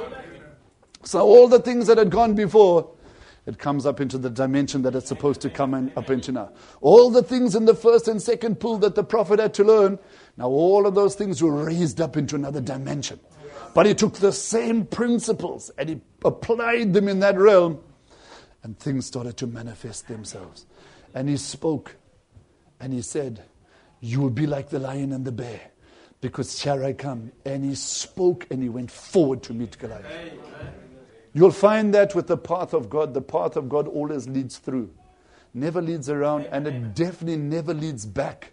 So all the things that had gone before, it comes up into the dimension that it's supposed to come in, up into now. All the things in the first and second pool that the prophet had to learn, now all of those things were raised up into another dimension. But he took the same principles and he applied them in that realm, and things started to manifest themselves. And he spoke and he said, you will be like the lion and the bear, because here I come. And he spoke and he went forward to meet Goliath. You'll find that with the path of God. The path of God always leads through. Never leads around, and it definitely never leads back.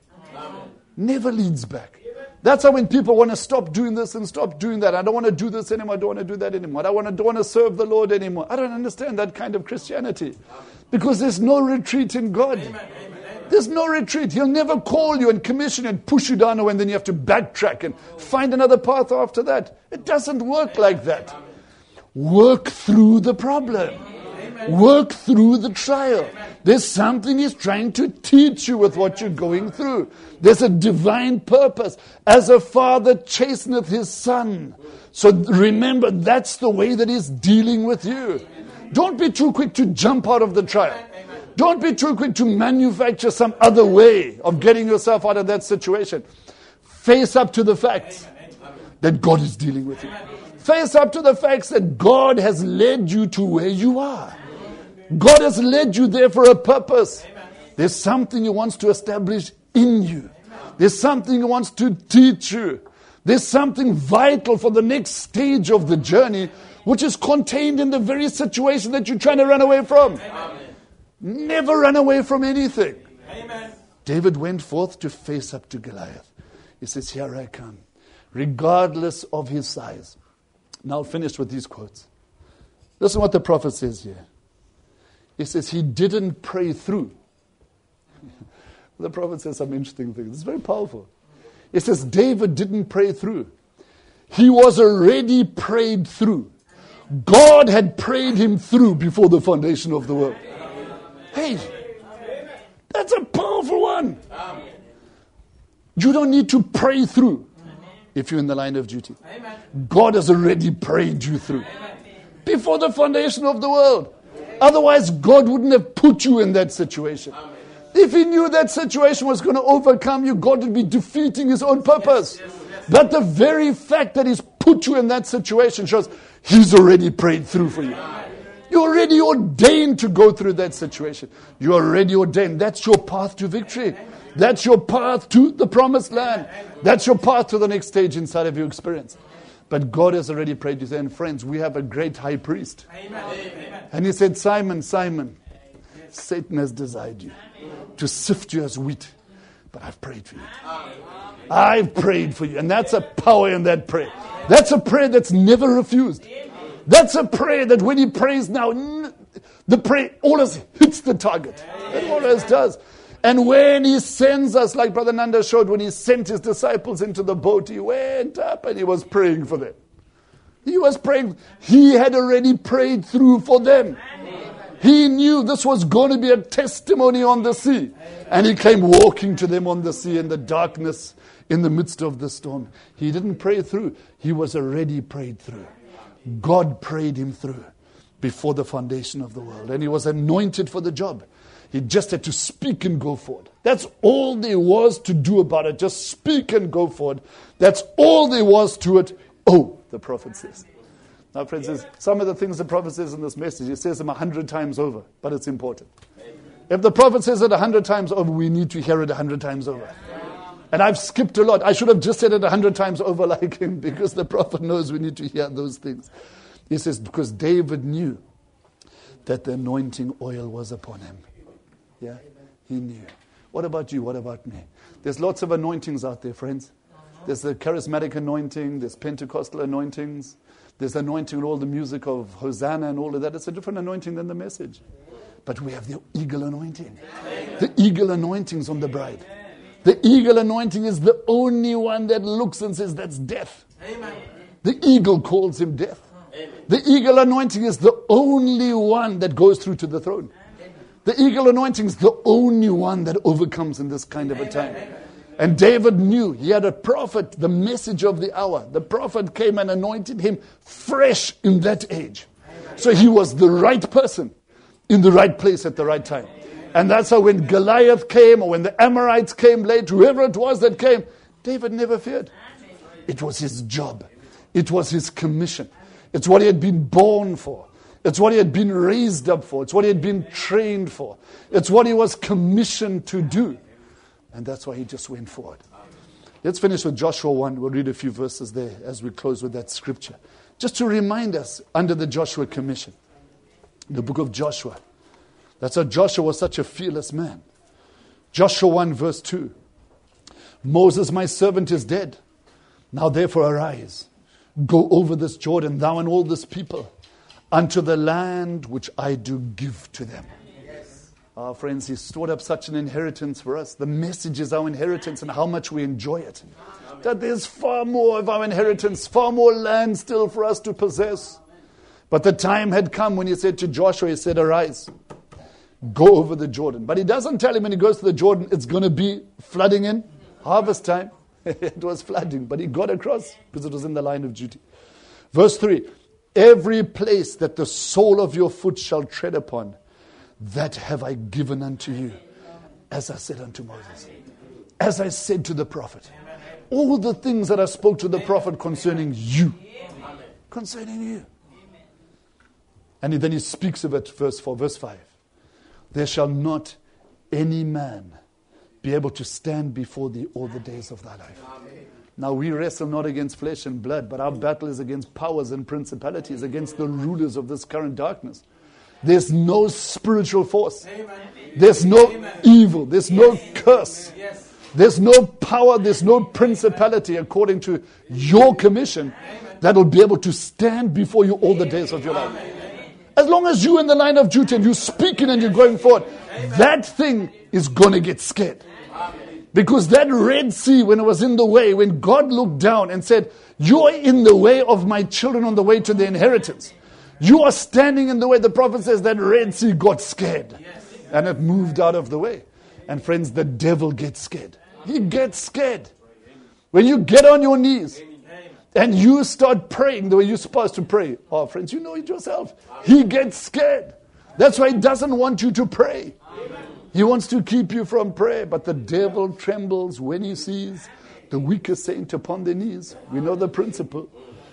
Never leads back. That's how when people want to stop doing this and stop doing that. I don't want to do this anymore. I don't want to do that anymore. I don't want to, don't want to serve the Lord anymore. I don't understand that kind of Christianity. Because there's no retreat in God. There's no retreat. He'll never call you and commission and push you down, and then you have to backtrack and find another path after that. It doesn't work like that. Work through the problem. Work through the trial. There's something he's trying to teach you with what you're going through. There's a divine purpose. As a father chasteneth his son. So remember, that's the way that he's dealing with you. Don't be too quick to jump out of the trial. Don't be too quick to manufacture some other way of getting yourself out of that situation. Face up to the facts that God is dealing with you. Face up to the facts that God has led you to where you are. God has led you there for a purpose. There's something He wants to establish in you. There's something He wants to teach you. There's something vital for the next stage of the journey, which is contained in the very situation that you're trying to run away from. Amen. Never run away from anything. Amen. David went forth to face up to Goliath. He says, here I come, regardless of his size. Now I'll finish with these quotes. Listen what the prophet says here. He says he didn't pray through. The prophet says some interesting things. It's very powerful. He says David didn't pray through. He was already prayed through. God had prayed him through before the foundation of the world. Hey, that's a powerful one. You don't need to pray through if you're in the line of duty. God has already prayed you through before the foundation of the world. Otherwise, God wouldn't have put you in that situation. If He knew that situation was going to overcome you, God would be defeating His own purpose. But the very fact that He's put you in that situation shows He's already prayed through for you. You're already ordained to go through that situation. You're already ordained. That's your path to victory. That's your path to the promised land. That's your path to the next stage inside of your experience. But God has already prayed. You say, and friends, we have a great high priest. Amen. Amen. And he said, Simon, Simon, Satan has desired you to sift you as wheat. But I've prayed for you. I've prayed for you. And that's a power in that prayer. That's a prayer that's never refused. That's a prayer that when he prays now, the prayer always hits the target. It always does. And when he sends us, like Brother Nanda showed, when he sent his disciples into the boat, he went up and he was praying for them. He was praying. He had already prayed through for them. He knew this was going to be a testimony on the sea. And he came walking to them on the sea in the darkness, in the midst of the storm. He didn't pray through. He was already prayed through. God prayed him through before the foundation of the world. And he was anointed for the job. He just had to speak and go forward. That's all there was to do about it. Just speak and go forward. That's all there was to it. Oh, the prophet says. Now, friends, some of the things the prophet says in this message, he says them a hundred times over, but it's important. If the prophet says it a hundred times over, we need to hear it a hundred times over. And I've skipped a lot. I should have just said it a hundred times over like him, because the prophet knows we need to hear those things. He says, because David knew that the anointing oil was upon him. Yeah, he knew. What about you? What about me? There's lots of anointings out there, friends. There's the charismatic anointing. There's Pentecostal anointings. There's anointing in all the music of Hosanna and all of that. It's a different anointing than the message. But we have the eagle anointing. The eagle anointing's on the bride. The eagle anointing is the only one that looks and says, that's death. The eagle calls him death. The eagle anointing is the only one that goes through to the throne. The eagle anointing is the only one that overcomes in this kind of a time. And David knew he had a prophet, the message of the hour. The prophet came and anointed him fresh in that age. So he was the right person in the right place at the right time. And that's how when Goliath came, or when the Amorites came late, whoever it was that came, David never feared. It was his job. It was his commission. It's what he had been born for. It's what he had been raised up for. It's what he had been trained for. It's what he was commissioned to do. And that's why he just went forward. Let's finish with Joshua one. We'll read a few verses there as we close with that scripture. Just to remind us, under the Joshua Commission, the book of Joshua. That's how Joshua was such a fearless man. Joshua one verse two. Moses, my servant, is dead. Now therefore arise. Go over this Jordan, thou and all this people, unto the land which I do give to them. Yes. Our friends, he stored up such an inheritance for us. The message is our inheritance and how much we enjoy it. That there's far more of our inheritance, far more land still for us to possess. But the time had come when he said to Joshua, he said, arise, go over the Jordan. But he doesn't tell him when he goes to the Jordan, it's going to be flooding in harvest time. It was flooding, but he got across because it was in the line of duty. Verse three. Every place that the sole of your foot shall tread upon, that have I given unto you, as I said unto Moses, as I said to the prophet. All the things that I spoke to the prophet concerning you, concerning you. And then he speaks of it, verse four, verse five. There shall not any man be able to stand before thee all the days of thy life. Now we wrestle not against flesh and blood, but our battle is against powers and principalities, against the rulers of this current darkness. There's no spiritual force. There's no evil. There's no curse. There's no power. There's no principality, according to your commission, that will be able to stand before you all the days of your life. As long as you're in the line of duty and you're speaking and you're going forward, that thing is going to get scared. Because that Red Sea, when it was in the way, when God looked down and said, you're in the way of my children on the way to the inheritance. You are standing in the way. The prophet says that Red Sea got scared. And it moved out of the way. And friends, the devil gets scared. He gets scared. When you get on your knees and you start praying the way you're supposed to pray. Oh, friends, you know it yourself. He gets scared. That's why he doesn't want you to pray. He wants to keep you from prayer, but the devil trembles when he sees the weakest saint upon their knees. We know the principle.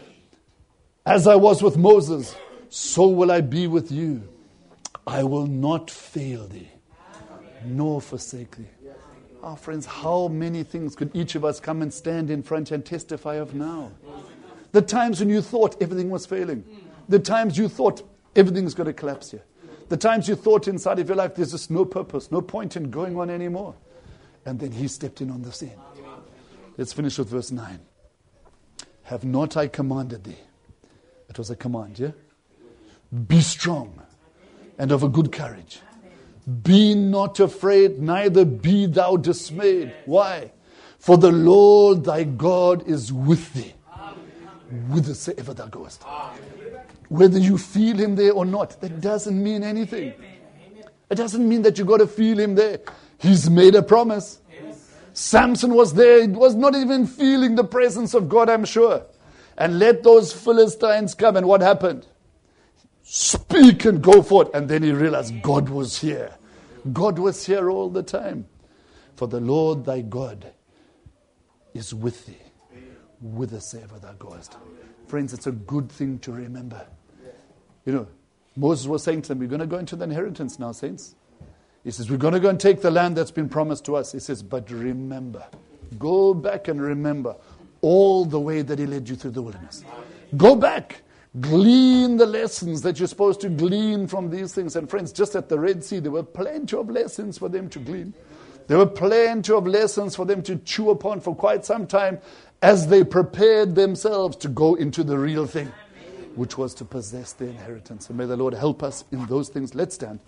As I was with Moses, so will I be with you. I will not fail thee, nor forsake thee. Our friends, how many things could each of us come and stand in front and testify of now? The times when you thought everything was failing. The times you thought everything's going to collapse here. The times you thought inside of your life there's just no purpose, no point in going on anymore. And then he stepped in on the scene. Let's finish with verse nine. Have not I commanded thee? It was a command, yeah? Be strong and of a good courage. Be not afraid, neither be thou dismayed. Why? For the Lord thy God is with thee, whithersoever thou goest. Whether you feel him there or not, that doesn't mean anything. It doesn't mean that you got to feel him there. He's made a promise. Samson was there. He was not even feeling the presence of God, I'm sure. And let those Philistines come. And what happened? Speak and go forth. And then he realized God was here. God was here all the time. For the Lord thy God is with thee, whithersoever thou goest. Friends, it's a good thing to remember. You know, Moses was saying to them, we're going to go into the inheritance now, saints. He says, we're going to go and take the land that's been promised to us. He says, but remember, go back and remember all the way that he led you through the wilderness. Go back, glean the lessons that you're supposed to glean from these things. And friends, just at the Red Sea, there were plenty of lessons for them to glean. There were plenty of lessons for them to chew upon for quite some time as they prepared themselves to go into the real thing, which was to possess the inheritance. And may the Lord help us in those things. Let's stand.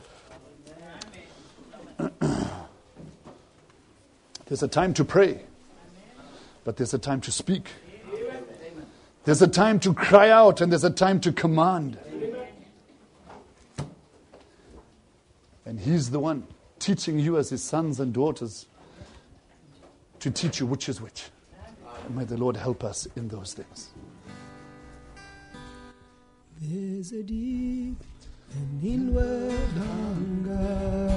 There's a time to pray, but there's a time to speak. There's a time to cry out, and there's a time to command. And he's the one teaching you as his sons and daughters to teach you which is which. And may the Lord help us in those things. There's a deep and inward hunger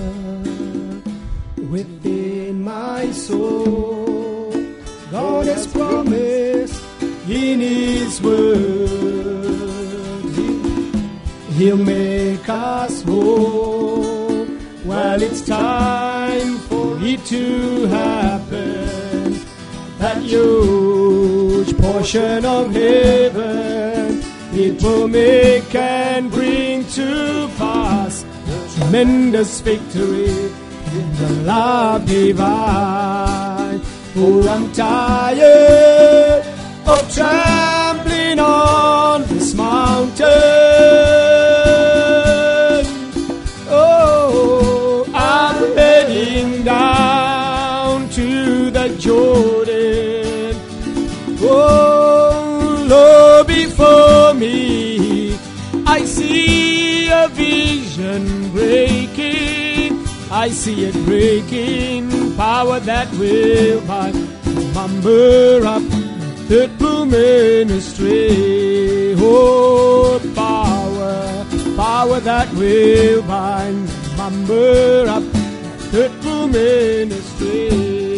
within my soul. God has promised in his word he'll make us whole. Well, it's time for it to happen. That huge portion of heaven it will make and bring to pass tremendous victory in the love divine. Oh, I'm tired of trampling on this mountain. Oh, I'm heading down to the Jordan. Oh, Lord, before me I see a vision breaking. I see it breaking, power that will bind. Remember up third blue ministry. Oh, power, power that will bind. Remember up third blue ministry.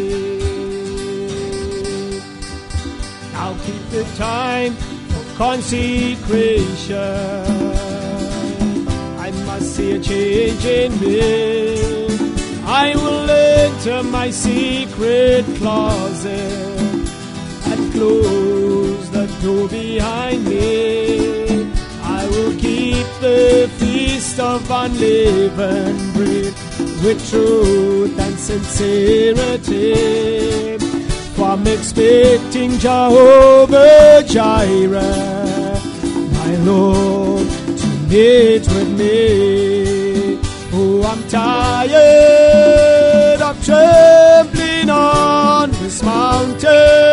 Now keep the time for consecration. I must see a change in me. I will enter my secret closet and close the door behind me. I will keep the feast of unleavened bread with truth and sincerity. For I'm expecting Jehovah Jireh, my Lord, to meet with me. Oh, I'm tired of trampling on this mountain.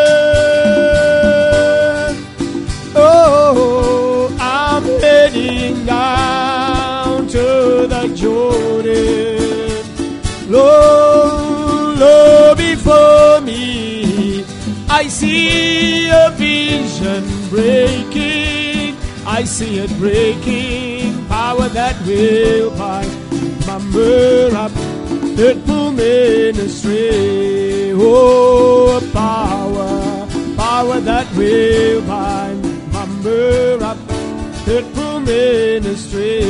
Oh, I'm heading down to the Jordan. Lo, lo, before me I see a vision breaking. I see it breaking, power that will bind. Remember up third full ministry. Oh, power, power that will bind. Remember up third full ministry.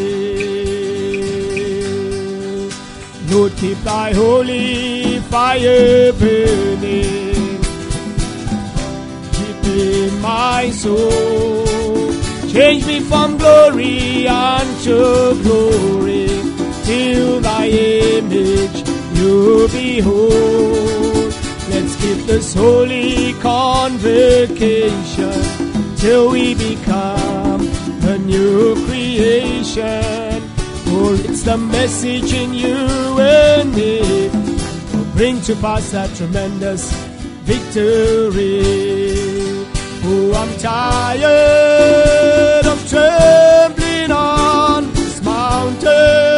Lord, keep thy holy fire burning. Keep in my soul. Change me from glory unto glory, till thy image you behold. Let's keep this holy convocation till we become a new creation. For it's the message in you and me will bring to pass that tremendous victory. Oh, I'm tired of trembling on this mountain.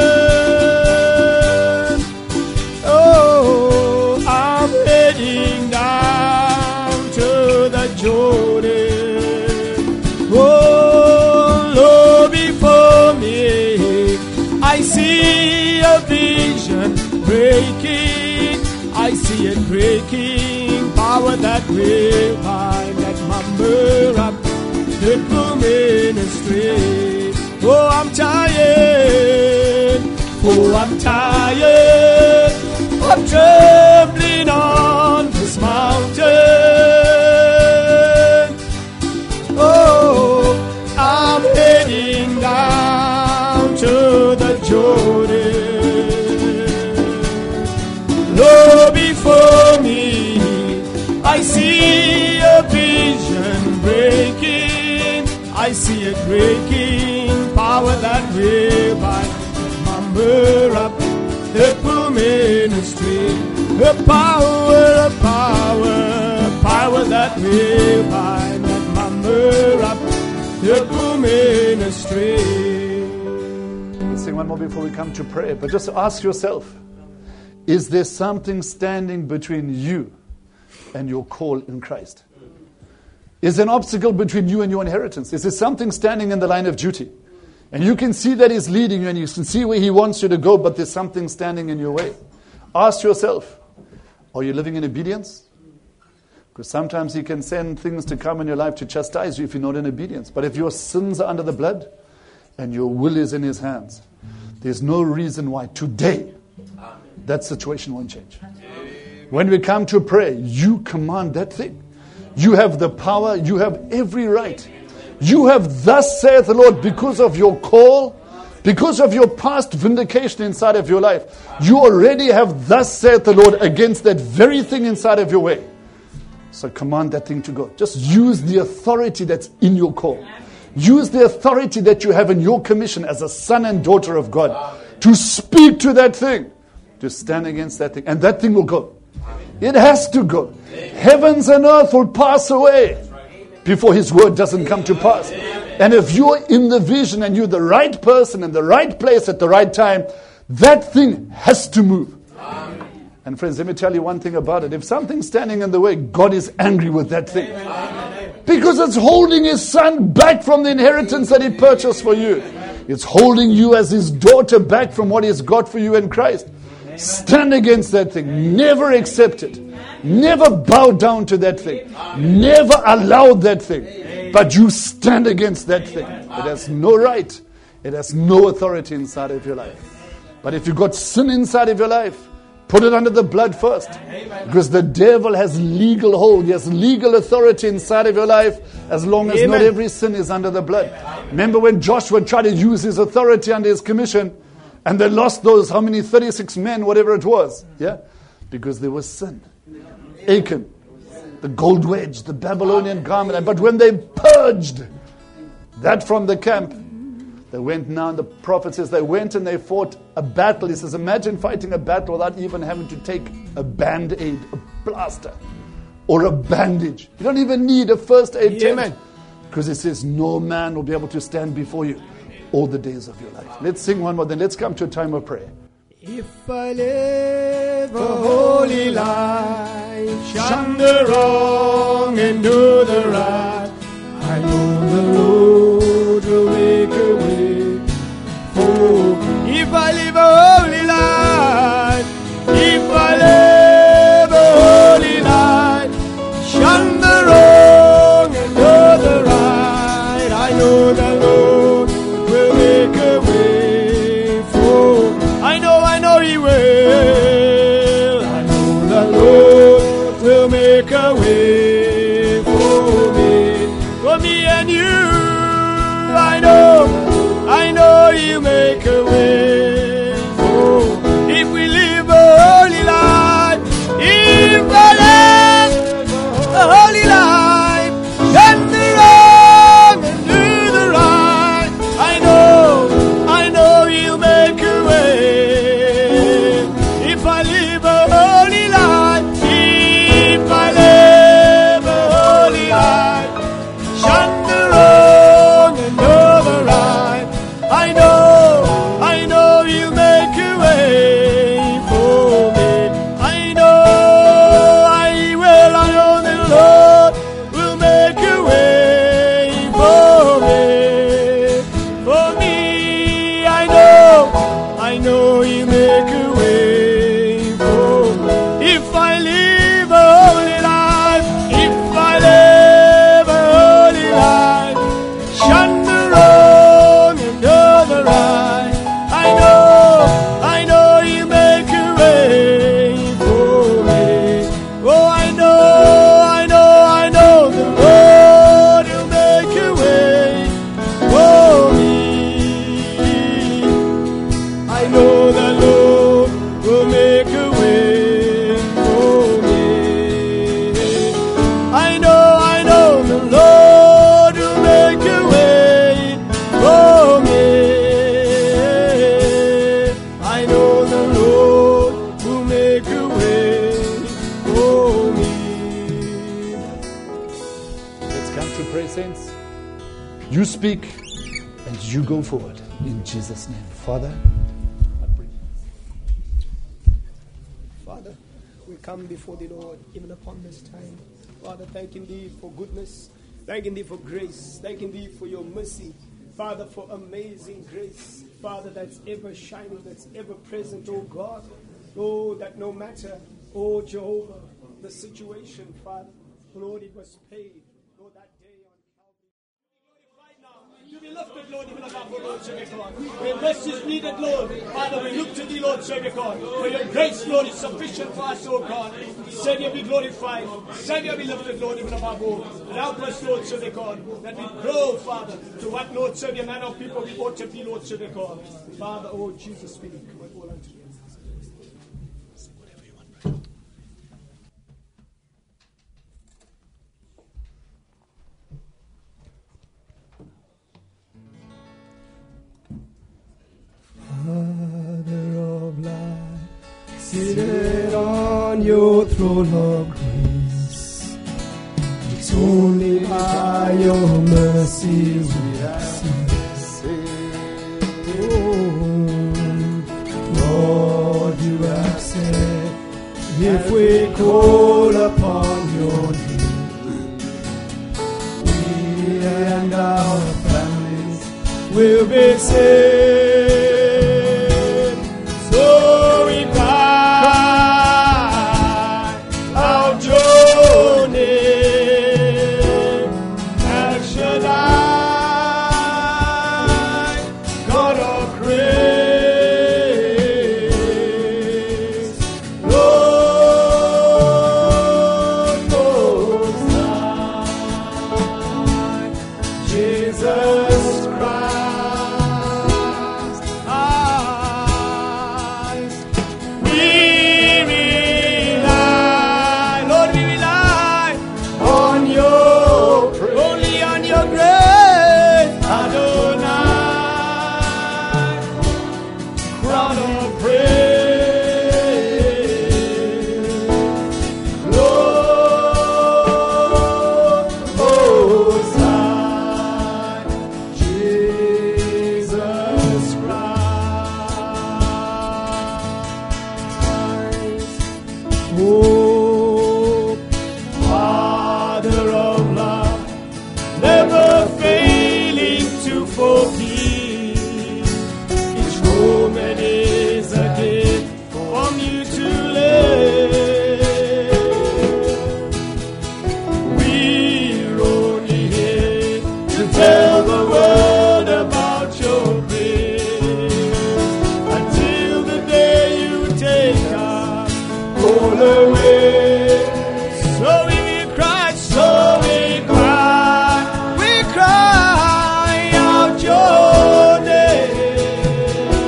Oh, I'm heading down to the Jordan. Oh, Lord, before me I see a vision breaking. I see it breaking. Power that will bind, that mumble up the true ministry. Oh, I'm tired. Oh, I'm tired of trembling on this mountain. Oh, I'm heading down to the Jordan. Lo, before me I see a vision breaking. I see it breaking. Power that will bind, mumble up the poor ministry. The power, the power, power that will bind, that mumble up the poor ministry. Let's sing one more before we come to prayer. But just ask yourself, is there something standing between you and your call in Christ? Is there an obstacle between you and your inheritance? Is there something standing in the line of duty? And you can see that He's leading you and you can see where He wants you to go, but there's something standing in your way. Ask yourself, are you living in obedience? Because sometimes He can send things to come in your life to chastise you if you're not in obedience. But if your sins are under the blood and your will is in His hands, there's no reason why today that situation won't change. When we come to pray, you command that thing. You have the power. You have every right. You have, thus saith the Lord, because of your call, because of your past vindication inside of your life, you already have, thus saith the Lord, against that very thing inside of your way. So command that thing to go. Just use the authority that's in your call. Use the authority that you have in your commission as a son and daughter of God to speak to that thing, to stand against that thing, and that thing will go. It has to go. Heavens and earth will pass away before His word doesn't come to pass. And if you're in the vision and you're the right person in the right place at the right time, that thing has to move. And friends, let me tell you one thing about it. If something's standing in the way, God is angry with that thing. Because it's holding His son back from the inheritance that He purchased for you. It's holding you as His daughter back from what He's got for you in Christ. Stand against that thing. Never accept it. Never bow down to that thing. Never allow that thing. But you stand against that thing. It has no right. It has no authority inside of your life. But if you've got sin inside of your life, put it under the blood first. Because the devil has legal hold. He has legal authority inside of your life as long as Amen. Not every sin is under the blood. Remember when Joshua tried to use his authority under his commission, and they lost those, how many, thirty-six men, whatever it was. Yeah? Because there was sin. Achan, the gold wedge, the Babylonian garment. But when they purged that from the camp, they went now, and the prophet says they went and they fought a battle. He says, imagine fighting a battle without even having to take a band-aid, a plaster, or a bandage. You don't even need a first aid tent. Because it says, no man will be able to stand before you all the days of your life. Let's sing one more, then let's come to a time of prayer. If I live a holy life, shun the wrong and do the right, I know the Lord will make a way for me. If I live a holy life, if I live a holy life, shun the wrong and do the right, I know the Lord will make a way for me. I know, I know He will. I know the Lord will make a way for me. make a way. Oh, if we live a holy life, if I live a holy life, then the wrong and do the right. I know, I know He'll make a way. If I live a holy life, if I live a holy life, shun the wrong and do the right. I know, I know He'll make a way for me. I know, I will, I know the Lord will make a way for me. For me, I know, I know He'll make a way for me. If I live a holy life, if I live a holy life, shun the wrong and do the right. I know, I know He'll make a way for me. Oh, I know, I know, I know the Lord will make a way for me. I know the Lord will make a way for me. I know, I know the Lord will make a way for me. I know the Lord will make a way for me. Let's come to pray, saints. You speak and you go forward in Jesus' name. Father, I pray. Father, we come before the Lord even upon this time. Father, thanking Thee for goodness, thanking Thee for grace, thanking Thee for Your mercy. Father, for amazing grace. Father, that's ever shining, that's ever present, oh God. Oh, that no matter, oh Jehovah, the situation, Father, Lord, it was paid. Lord, that day on Calvary. Right now, to be lifted, Lord, even above the Lord, Savior God. Where mercy is needed, Lord. Father, we look to Thee, Lord, Savior God. For Your grace, Lord, is sufficient for us, oh God. Savior, be glorified. Savior, be lifted, Lord, even above all. Help us, Lord, Savior God, that we grow, Father, to what, Lord, Savior, man of people we ought to be, Lord, Savior God. Father, oh Jesus, speak. We're all unto You. Father of light, seated on Your throne of grace, it's only by Your mercy we have seen. Oh, Lord, You have said, if we call upon Your name, we and our families will be saved. So we cry out Your name, El Shaddai, God of grace, Lord Most High, Jesus Christ, eyes. We rely, Lord, we rely on Your, only on Your grace, Adonai, crown of praise, Lord Most High, Jesus Christ. Oh, Father of love, never failing to forgive. Each moment is a gift from You to live. We're only here to tell the world about Your grace until the day You take us all away. So we cry, so we cry, we cry out Your name.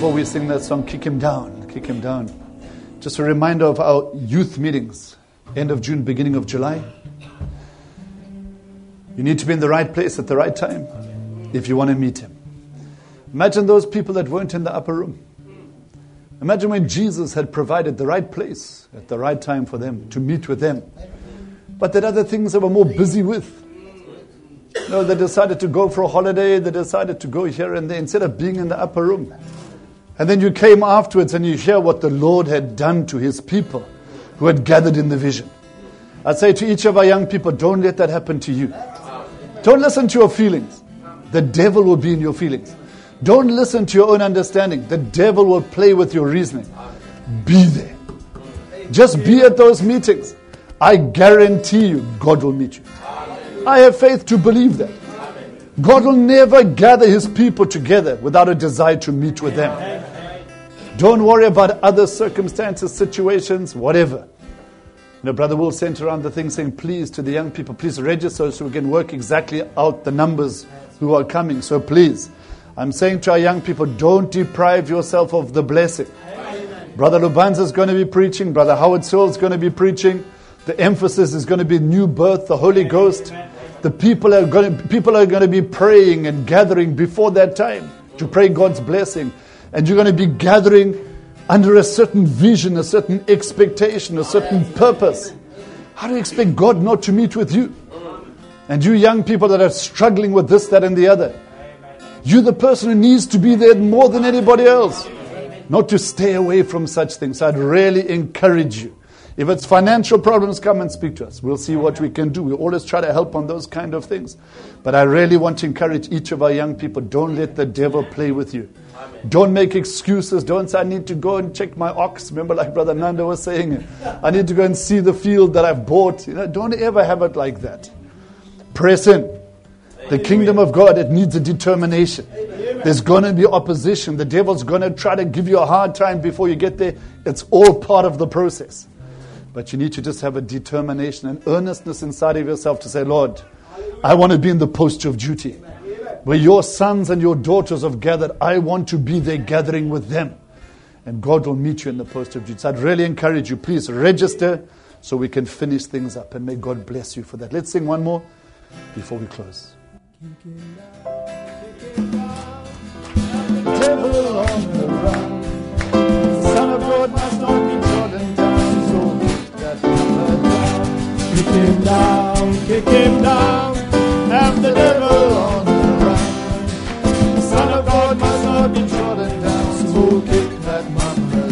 before we sing that song, Kick Him Down, Kick Him Down. Just a reminder of our youth meetings, end of June, beginning of July. You need to be in the right place at the right time if you want to meet Him. Imagine those people that weren't in the upper room. Imagine when Jesus had provided the right place at the right time for them to meet with them. But there are other things they were more busy with. You know, they decided to go for a holiday. They decided to go here and there instead of being in the upper room. And then you came afterwards and you hear what the Lord had done to His people who had gathered in the vision. I say to each of our young people, don't let that happen to you. Don't listen to your feelings. The devil will be in your feelings. Don't listen to your own understanding. The devil will play with your reasoning. Be there. Just be at those meetings. I guarantee you, God will meet you. I have faith to believe that. God will never gather His people together without a desire to meet with them. Don't worry about other circumstances, situations, whatever. You know, Brother Will sent around the thing saying, please, to the young people, please register so we can work exactly out the numbers who are coming. So please, I'm saying to our young people, don't deprive yourself of the blessing. Amen. Brother Lubanza is going to be preaching. Brother Howard Sewell is going to be preaching. The emphasis is going to be new birth, the Holy Ghost. The people are going to, people are going to be praying and gathering before that time to pray God's blessing. And you're going to be gathering under a certain vision, a certain expectation, a certain purpose. How do you expect God not to meet with you? And you young people that are struggling with this, that, and the other, you're the person who needs to be there more than anybody else. Not to stay away from such things. I'd really encourage you. If it's financial problems, come and speak to us. We'll see what we can do. We always try to help on those kind of things. But I really want to encourage each of our young people, don't let the devil play with you. Don't make excuses. Don't say, I need to go and check my ox. Remember, like Brother Nanda was saying, I need to go and see the field that I've bought. You know, don't ever have it like that. Press in. The kingdom of God, it needs a determination. There's going to be opposition. The devil's going to try to give you a hard time before you get there. It's all part of the process. But you need to just have a determination and earnestness inside of yourself to say, Lord, I want to be in the posture of duty. Where your sons and your daughters have gathered, I want to be there gathering with them. And God will meet you in the posture of duty. So I'd really encourage you, please register so we can finish things up. And may God bless you for that. Let's sing one more before we close. Devil on the run. The Son of God must not be trodden down. So that down. Kick him down, kick him down. Have the devil on the run. The Son of God must not be trodden down. So kick that mama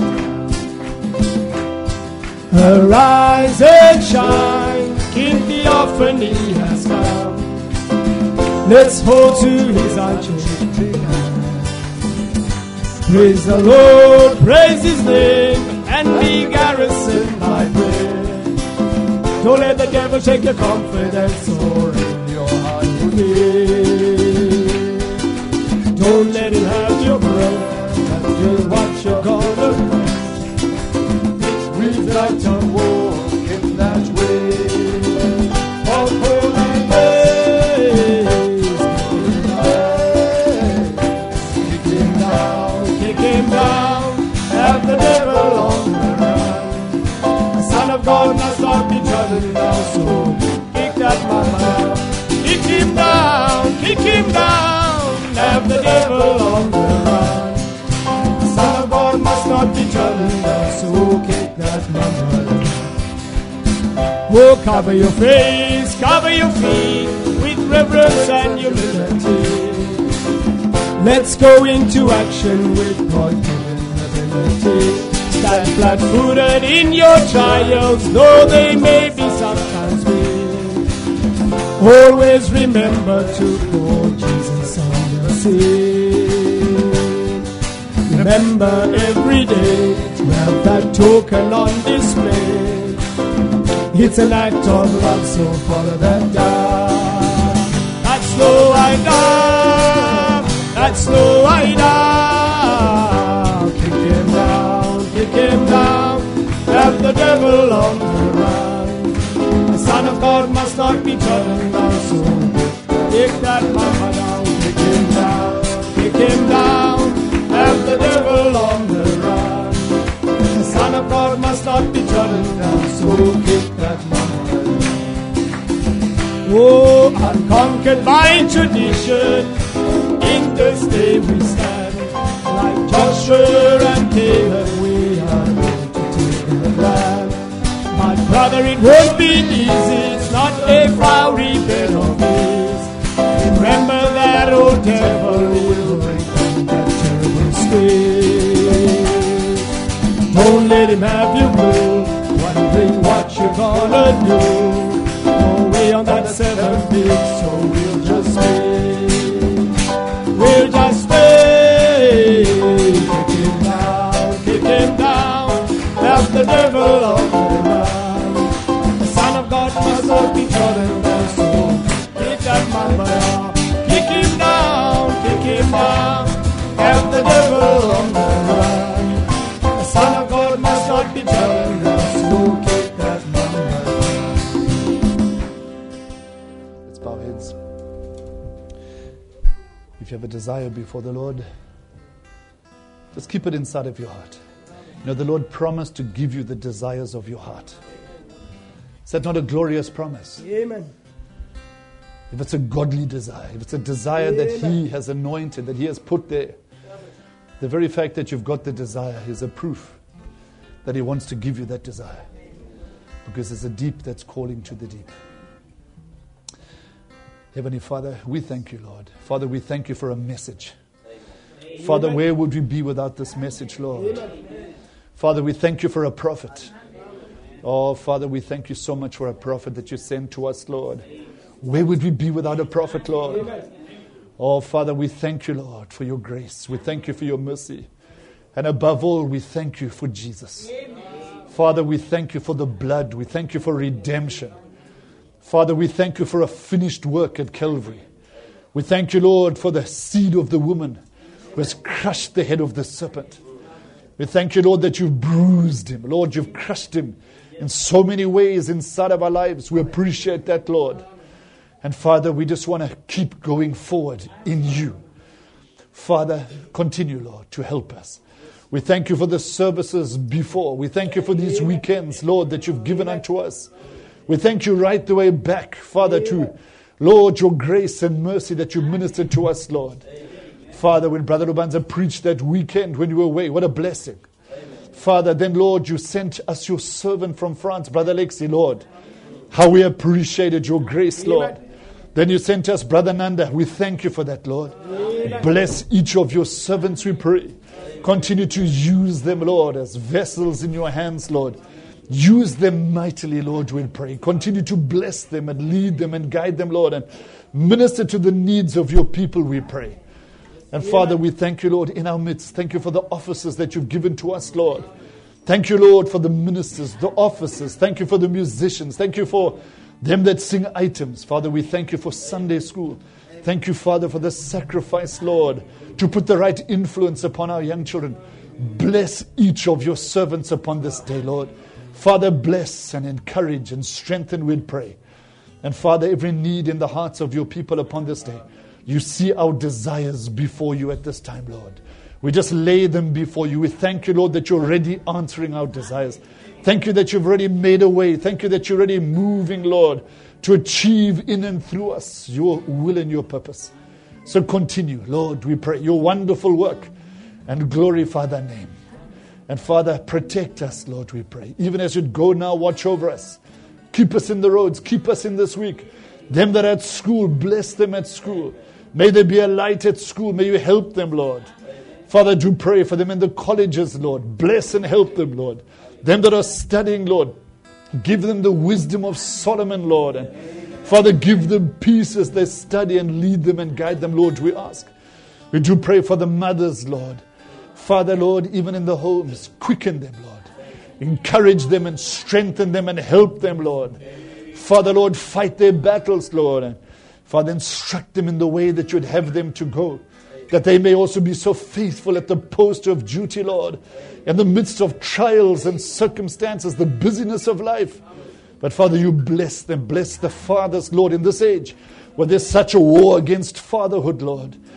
down. Arise and shine. King Theophany has come. Let's hold to His unchanging hand. Praise the Lord, praise His name, and be garrisoned by prayer. Don't let the devil shake your confidence or in your heart today. Don't let him have your breath until what you're gonna do. We've got to walk in that way of holiness. Have the devil on the run. The Son of God must not be trodden down. So kick that mama down. Kick him down, kick him down. Have the devil on the run. The Son of God must not be trodden down. So kick that mama down. Oh, cover your face, cover your feet with reverence and humility. Let's go into action with God-given ability. Stand flat-footed in your trials, though they may be sometimes big. Always remember to call Jesus on the scene. Remember every day to have that token on display. It's an act of love, so follow that down. That's no I down. That's no I down. Kick him down, kick him down. Have the devil on the run. The Son of God must not be trodden down. So kick that mama down, kick him down, kick him down. Have the devil not be trodden down, so kick that mama down. Oh, unconquered by tradition, in this day we stand. Like Joshua and Caleb, we are going to take the land. My brother, it won't be easy, it's not a flowery bed of ease. Remember that old devil will bring that terrible stage. Don't let him have you move, wondering what you're gonna do. No way on that seventh beat, so we'll just wait. We'll just wait. Kick him down, kick him down. That's the devil on the ground. The Son of God must not be trodden down, so kick that man down. Kick him down, kick him down. Have the devil on the ground. The Son of God must not be trodden down, so kick that man down. Let's bow heads. If you have a desire before the Lord, just keep it inside of your heart. You know, the Lord promised to give you the desires of your heart. Is that not a glorious promise? Amen. If it's a godly desire, if it's a desire Amen. that He has anointed, that He has put there, the very fact that you've got the desire is a proof that He wants to give you that desire. Because there's a deep that's calling to the deep. Heavenly Father, we thank you, Lord. Father, we thank you for a message. Amen. Father, where would we be without this message, Lord? Amen. Father, we thank you for a prophet. Oh, Father, we thank you so much for a prophet that you sent to us, Lord. Where would we be without a prophet, Lord? Amen. Oh, Father, we thank you, Lord, for your grace. We thank you for your mercy. And above all, we thank you for Jesus. Amen. Father, we thank you for the blood. We thank you for redemption. Father, we thank you for a finished work at Calvary. We thank you, Lord, for the seed of the woman who has crushed the head of the serpent. We thank you, Lord, that you've bruised him. Lord, you've crushed him in so many ways inside of our lives. We appreciate that, Lord. And Father, we just want to keep going forward in you. Father, continue, Lord, to help us. We thank you for the services before. We thank you for these weekends, Lord, that you've given unto us. We thank you right the way back, Father, to, Lord, your grace and mercy that you ministered to us, Lord. Father, when Brother Lubanza preached that weekend when you were away, what a blessing. Father, then, Lord, you sent us your servant from France, Brother Lexi, Lord. How we appreciated your grace, Lord. Then you sent us Brother Nanda. We thank you for that, Lord. Bless each of your servants, we pray. Continue to use them, Lord, as vessels in your hands, Lord. Use them mightily, Lord, we pray. Continue to bless them and lead them and guide them, Lord, and minister to the needs of your people, we pray. And Father, we thank you, Lord, in our midst. Thank you for the offices that you've given to us, Lord. Thank you, Lord, for the ministers, the officers. Thank you for the musicians. Thank you for them that sing items. Father, we thank you for Sunday school. Thank you, Father, for the sacrifice, Lord, to put the right influence upon our young children. Bless each of your servants upon this day, Lord. Father, bless and encourage and strengthen, we pray. And Father, every need in the hearts of your people upon this day, you see our desires before you at this time, Lord. We just lay them before you. We thank you, Lord, that you're already answering our desires. Thank you that you've already made a way. Thank you that you're already moving, Lord, to achieve in and through us your will and your purpose. So continue, Lord, we pray, your wonderful work and glorify thy name. And Father, protect us, Lord, we pray. Even as you go now, watch over us. Keep us in the roads. Keep us in this week. Them that are at school, bless them at school. May there be a light at school. May you help them, Lord. Father, do pray for them in the colleges, Lord. Bless and help them, Lord. Them that are studying, Lord. Give them the wisdom of Solomon, Lord. And Father, give them peace as they study and lead them and guide them, Lord, we ask. We do pray for the mothers, Lord. Father, Lord, even in the homes, quicken them, Lord. Encourage them and strengthen them and help them, Lord. Father, Lord, fight their battles, Lord. And Father, instruct them in the way that you'd have them to go. That they may also be so faithful at the post of duty, Lord. In the midst of trials and circumstances, the busyness of life. But Father, you bless them. Bless the fathers, Lord, in this age where there's such a war against fatherhood, Lord.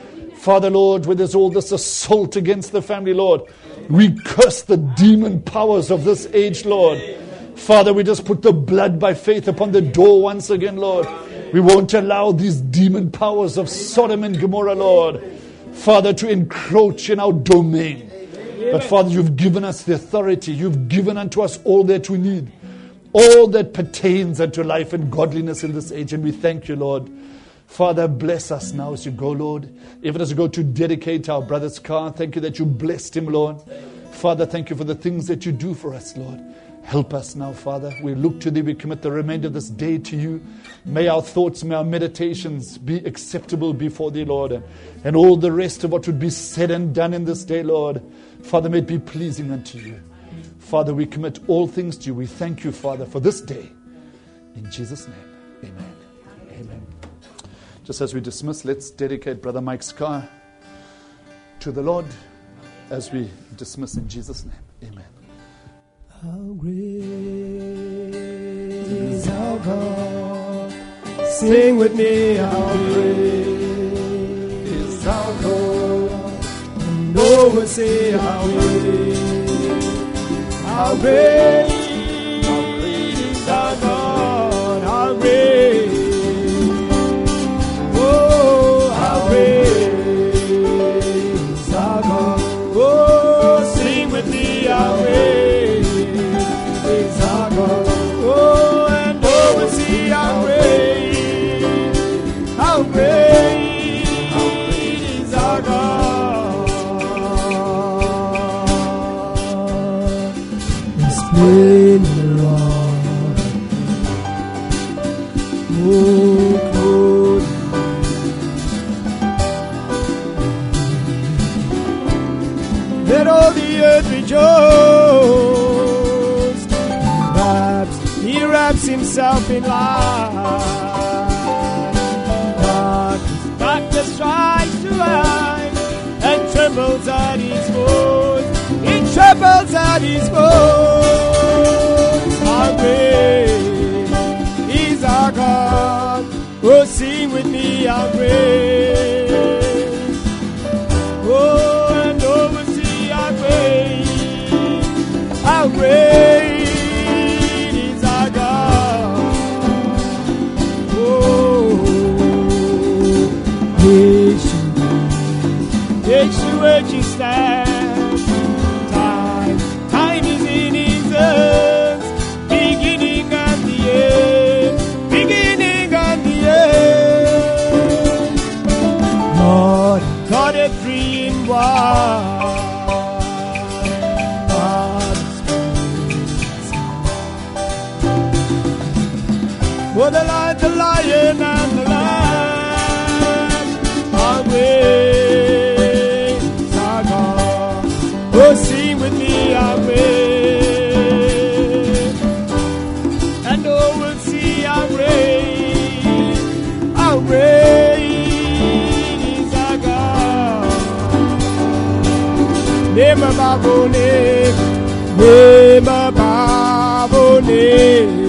Father, Lord, where there's all this assault against the family, Lord, we curse the demon powers of this age, Lord. Father, we just put the blood by faith upon the door once again, Lord. We won't allow these demon powers of Sodom and Gomorrah, Lord, Father, to encroach in our domain. But Father, you've given us the authority. You've given unto us all that we need, all that pertains unto life and godliness in this age. And we thank you, Lord. Father, bless us now as you go, Lord. Even as we go to dedicate our brother's car, thank you that you blessed him, Lord. Father, thank you for the things that you do for us, Lord. Help us now, Father. We look to thee. We commit the remainder of this day to you. May our thoughts, may our meditations be acceptable before thee, Lord. And, and all the rest of what would be said and done in this day, Lord, Father, may it be pleasing unto you. Father, we commit all things to you. We thank you, Father, for this day. In Jesus' name, amen. Amen. Just as we dismiss, let's dedicate Brother Mike's car to the Lord as we dismiss in Jesus' name. Amen. How great is our God? Sing with me, how great is our God? And all will say how great, how great, how great is our God? How great, oh, how great is our God? Oh, sing with me, how great. Oh, and oh, we'll see how great, how great, how great is our God. It's been the Lord, oh, good. Let all the earth rejoice. He wraps himself in light, but his darkness tries to hide and trembles at his voice. He trembles at his voice. How great is our God? Oh, sing with me, how great. Oh, and oh, we'll see how great, how great. Yeshua stands. Time, time is in his hands. Beginning and the end, beginning and the end. Lord, God is three in one. God is for the lion, the lion, and the lamb are great. Oh, sing with me, how great, and oh, we'll see how great, how great is our God. Name above all name, name above all name,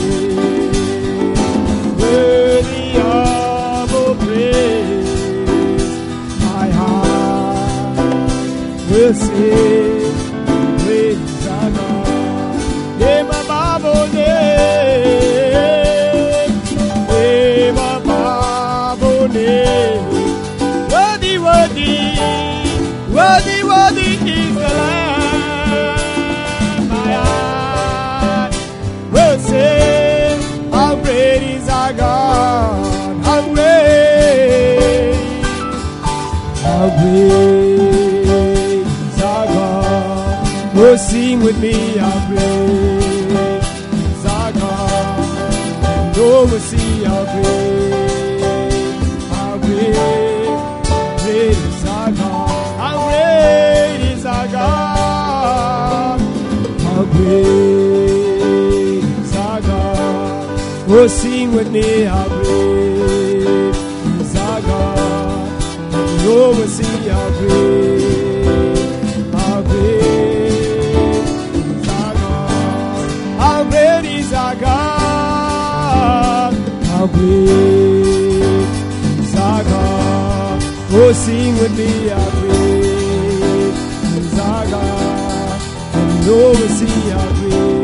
worthy of all praise. My heart will sing. Name above all name, name above all name. Worthy, worthy, worthy, worthy is the Lamb. My heart will sing, how great is our God, how great, how great is our God. Oh, sing with me, how great is our God. And oh, we'll see how great, how great, great is our God. How great is our God. How great is our God. Oh, sing with me, how great is our God. And oh, we'll see how great, how great. How great is our God? How great is our God? Oh, sing with me, I pray. Is our God, and know we see our praise.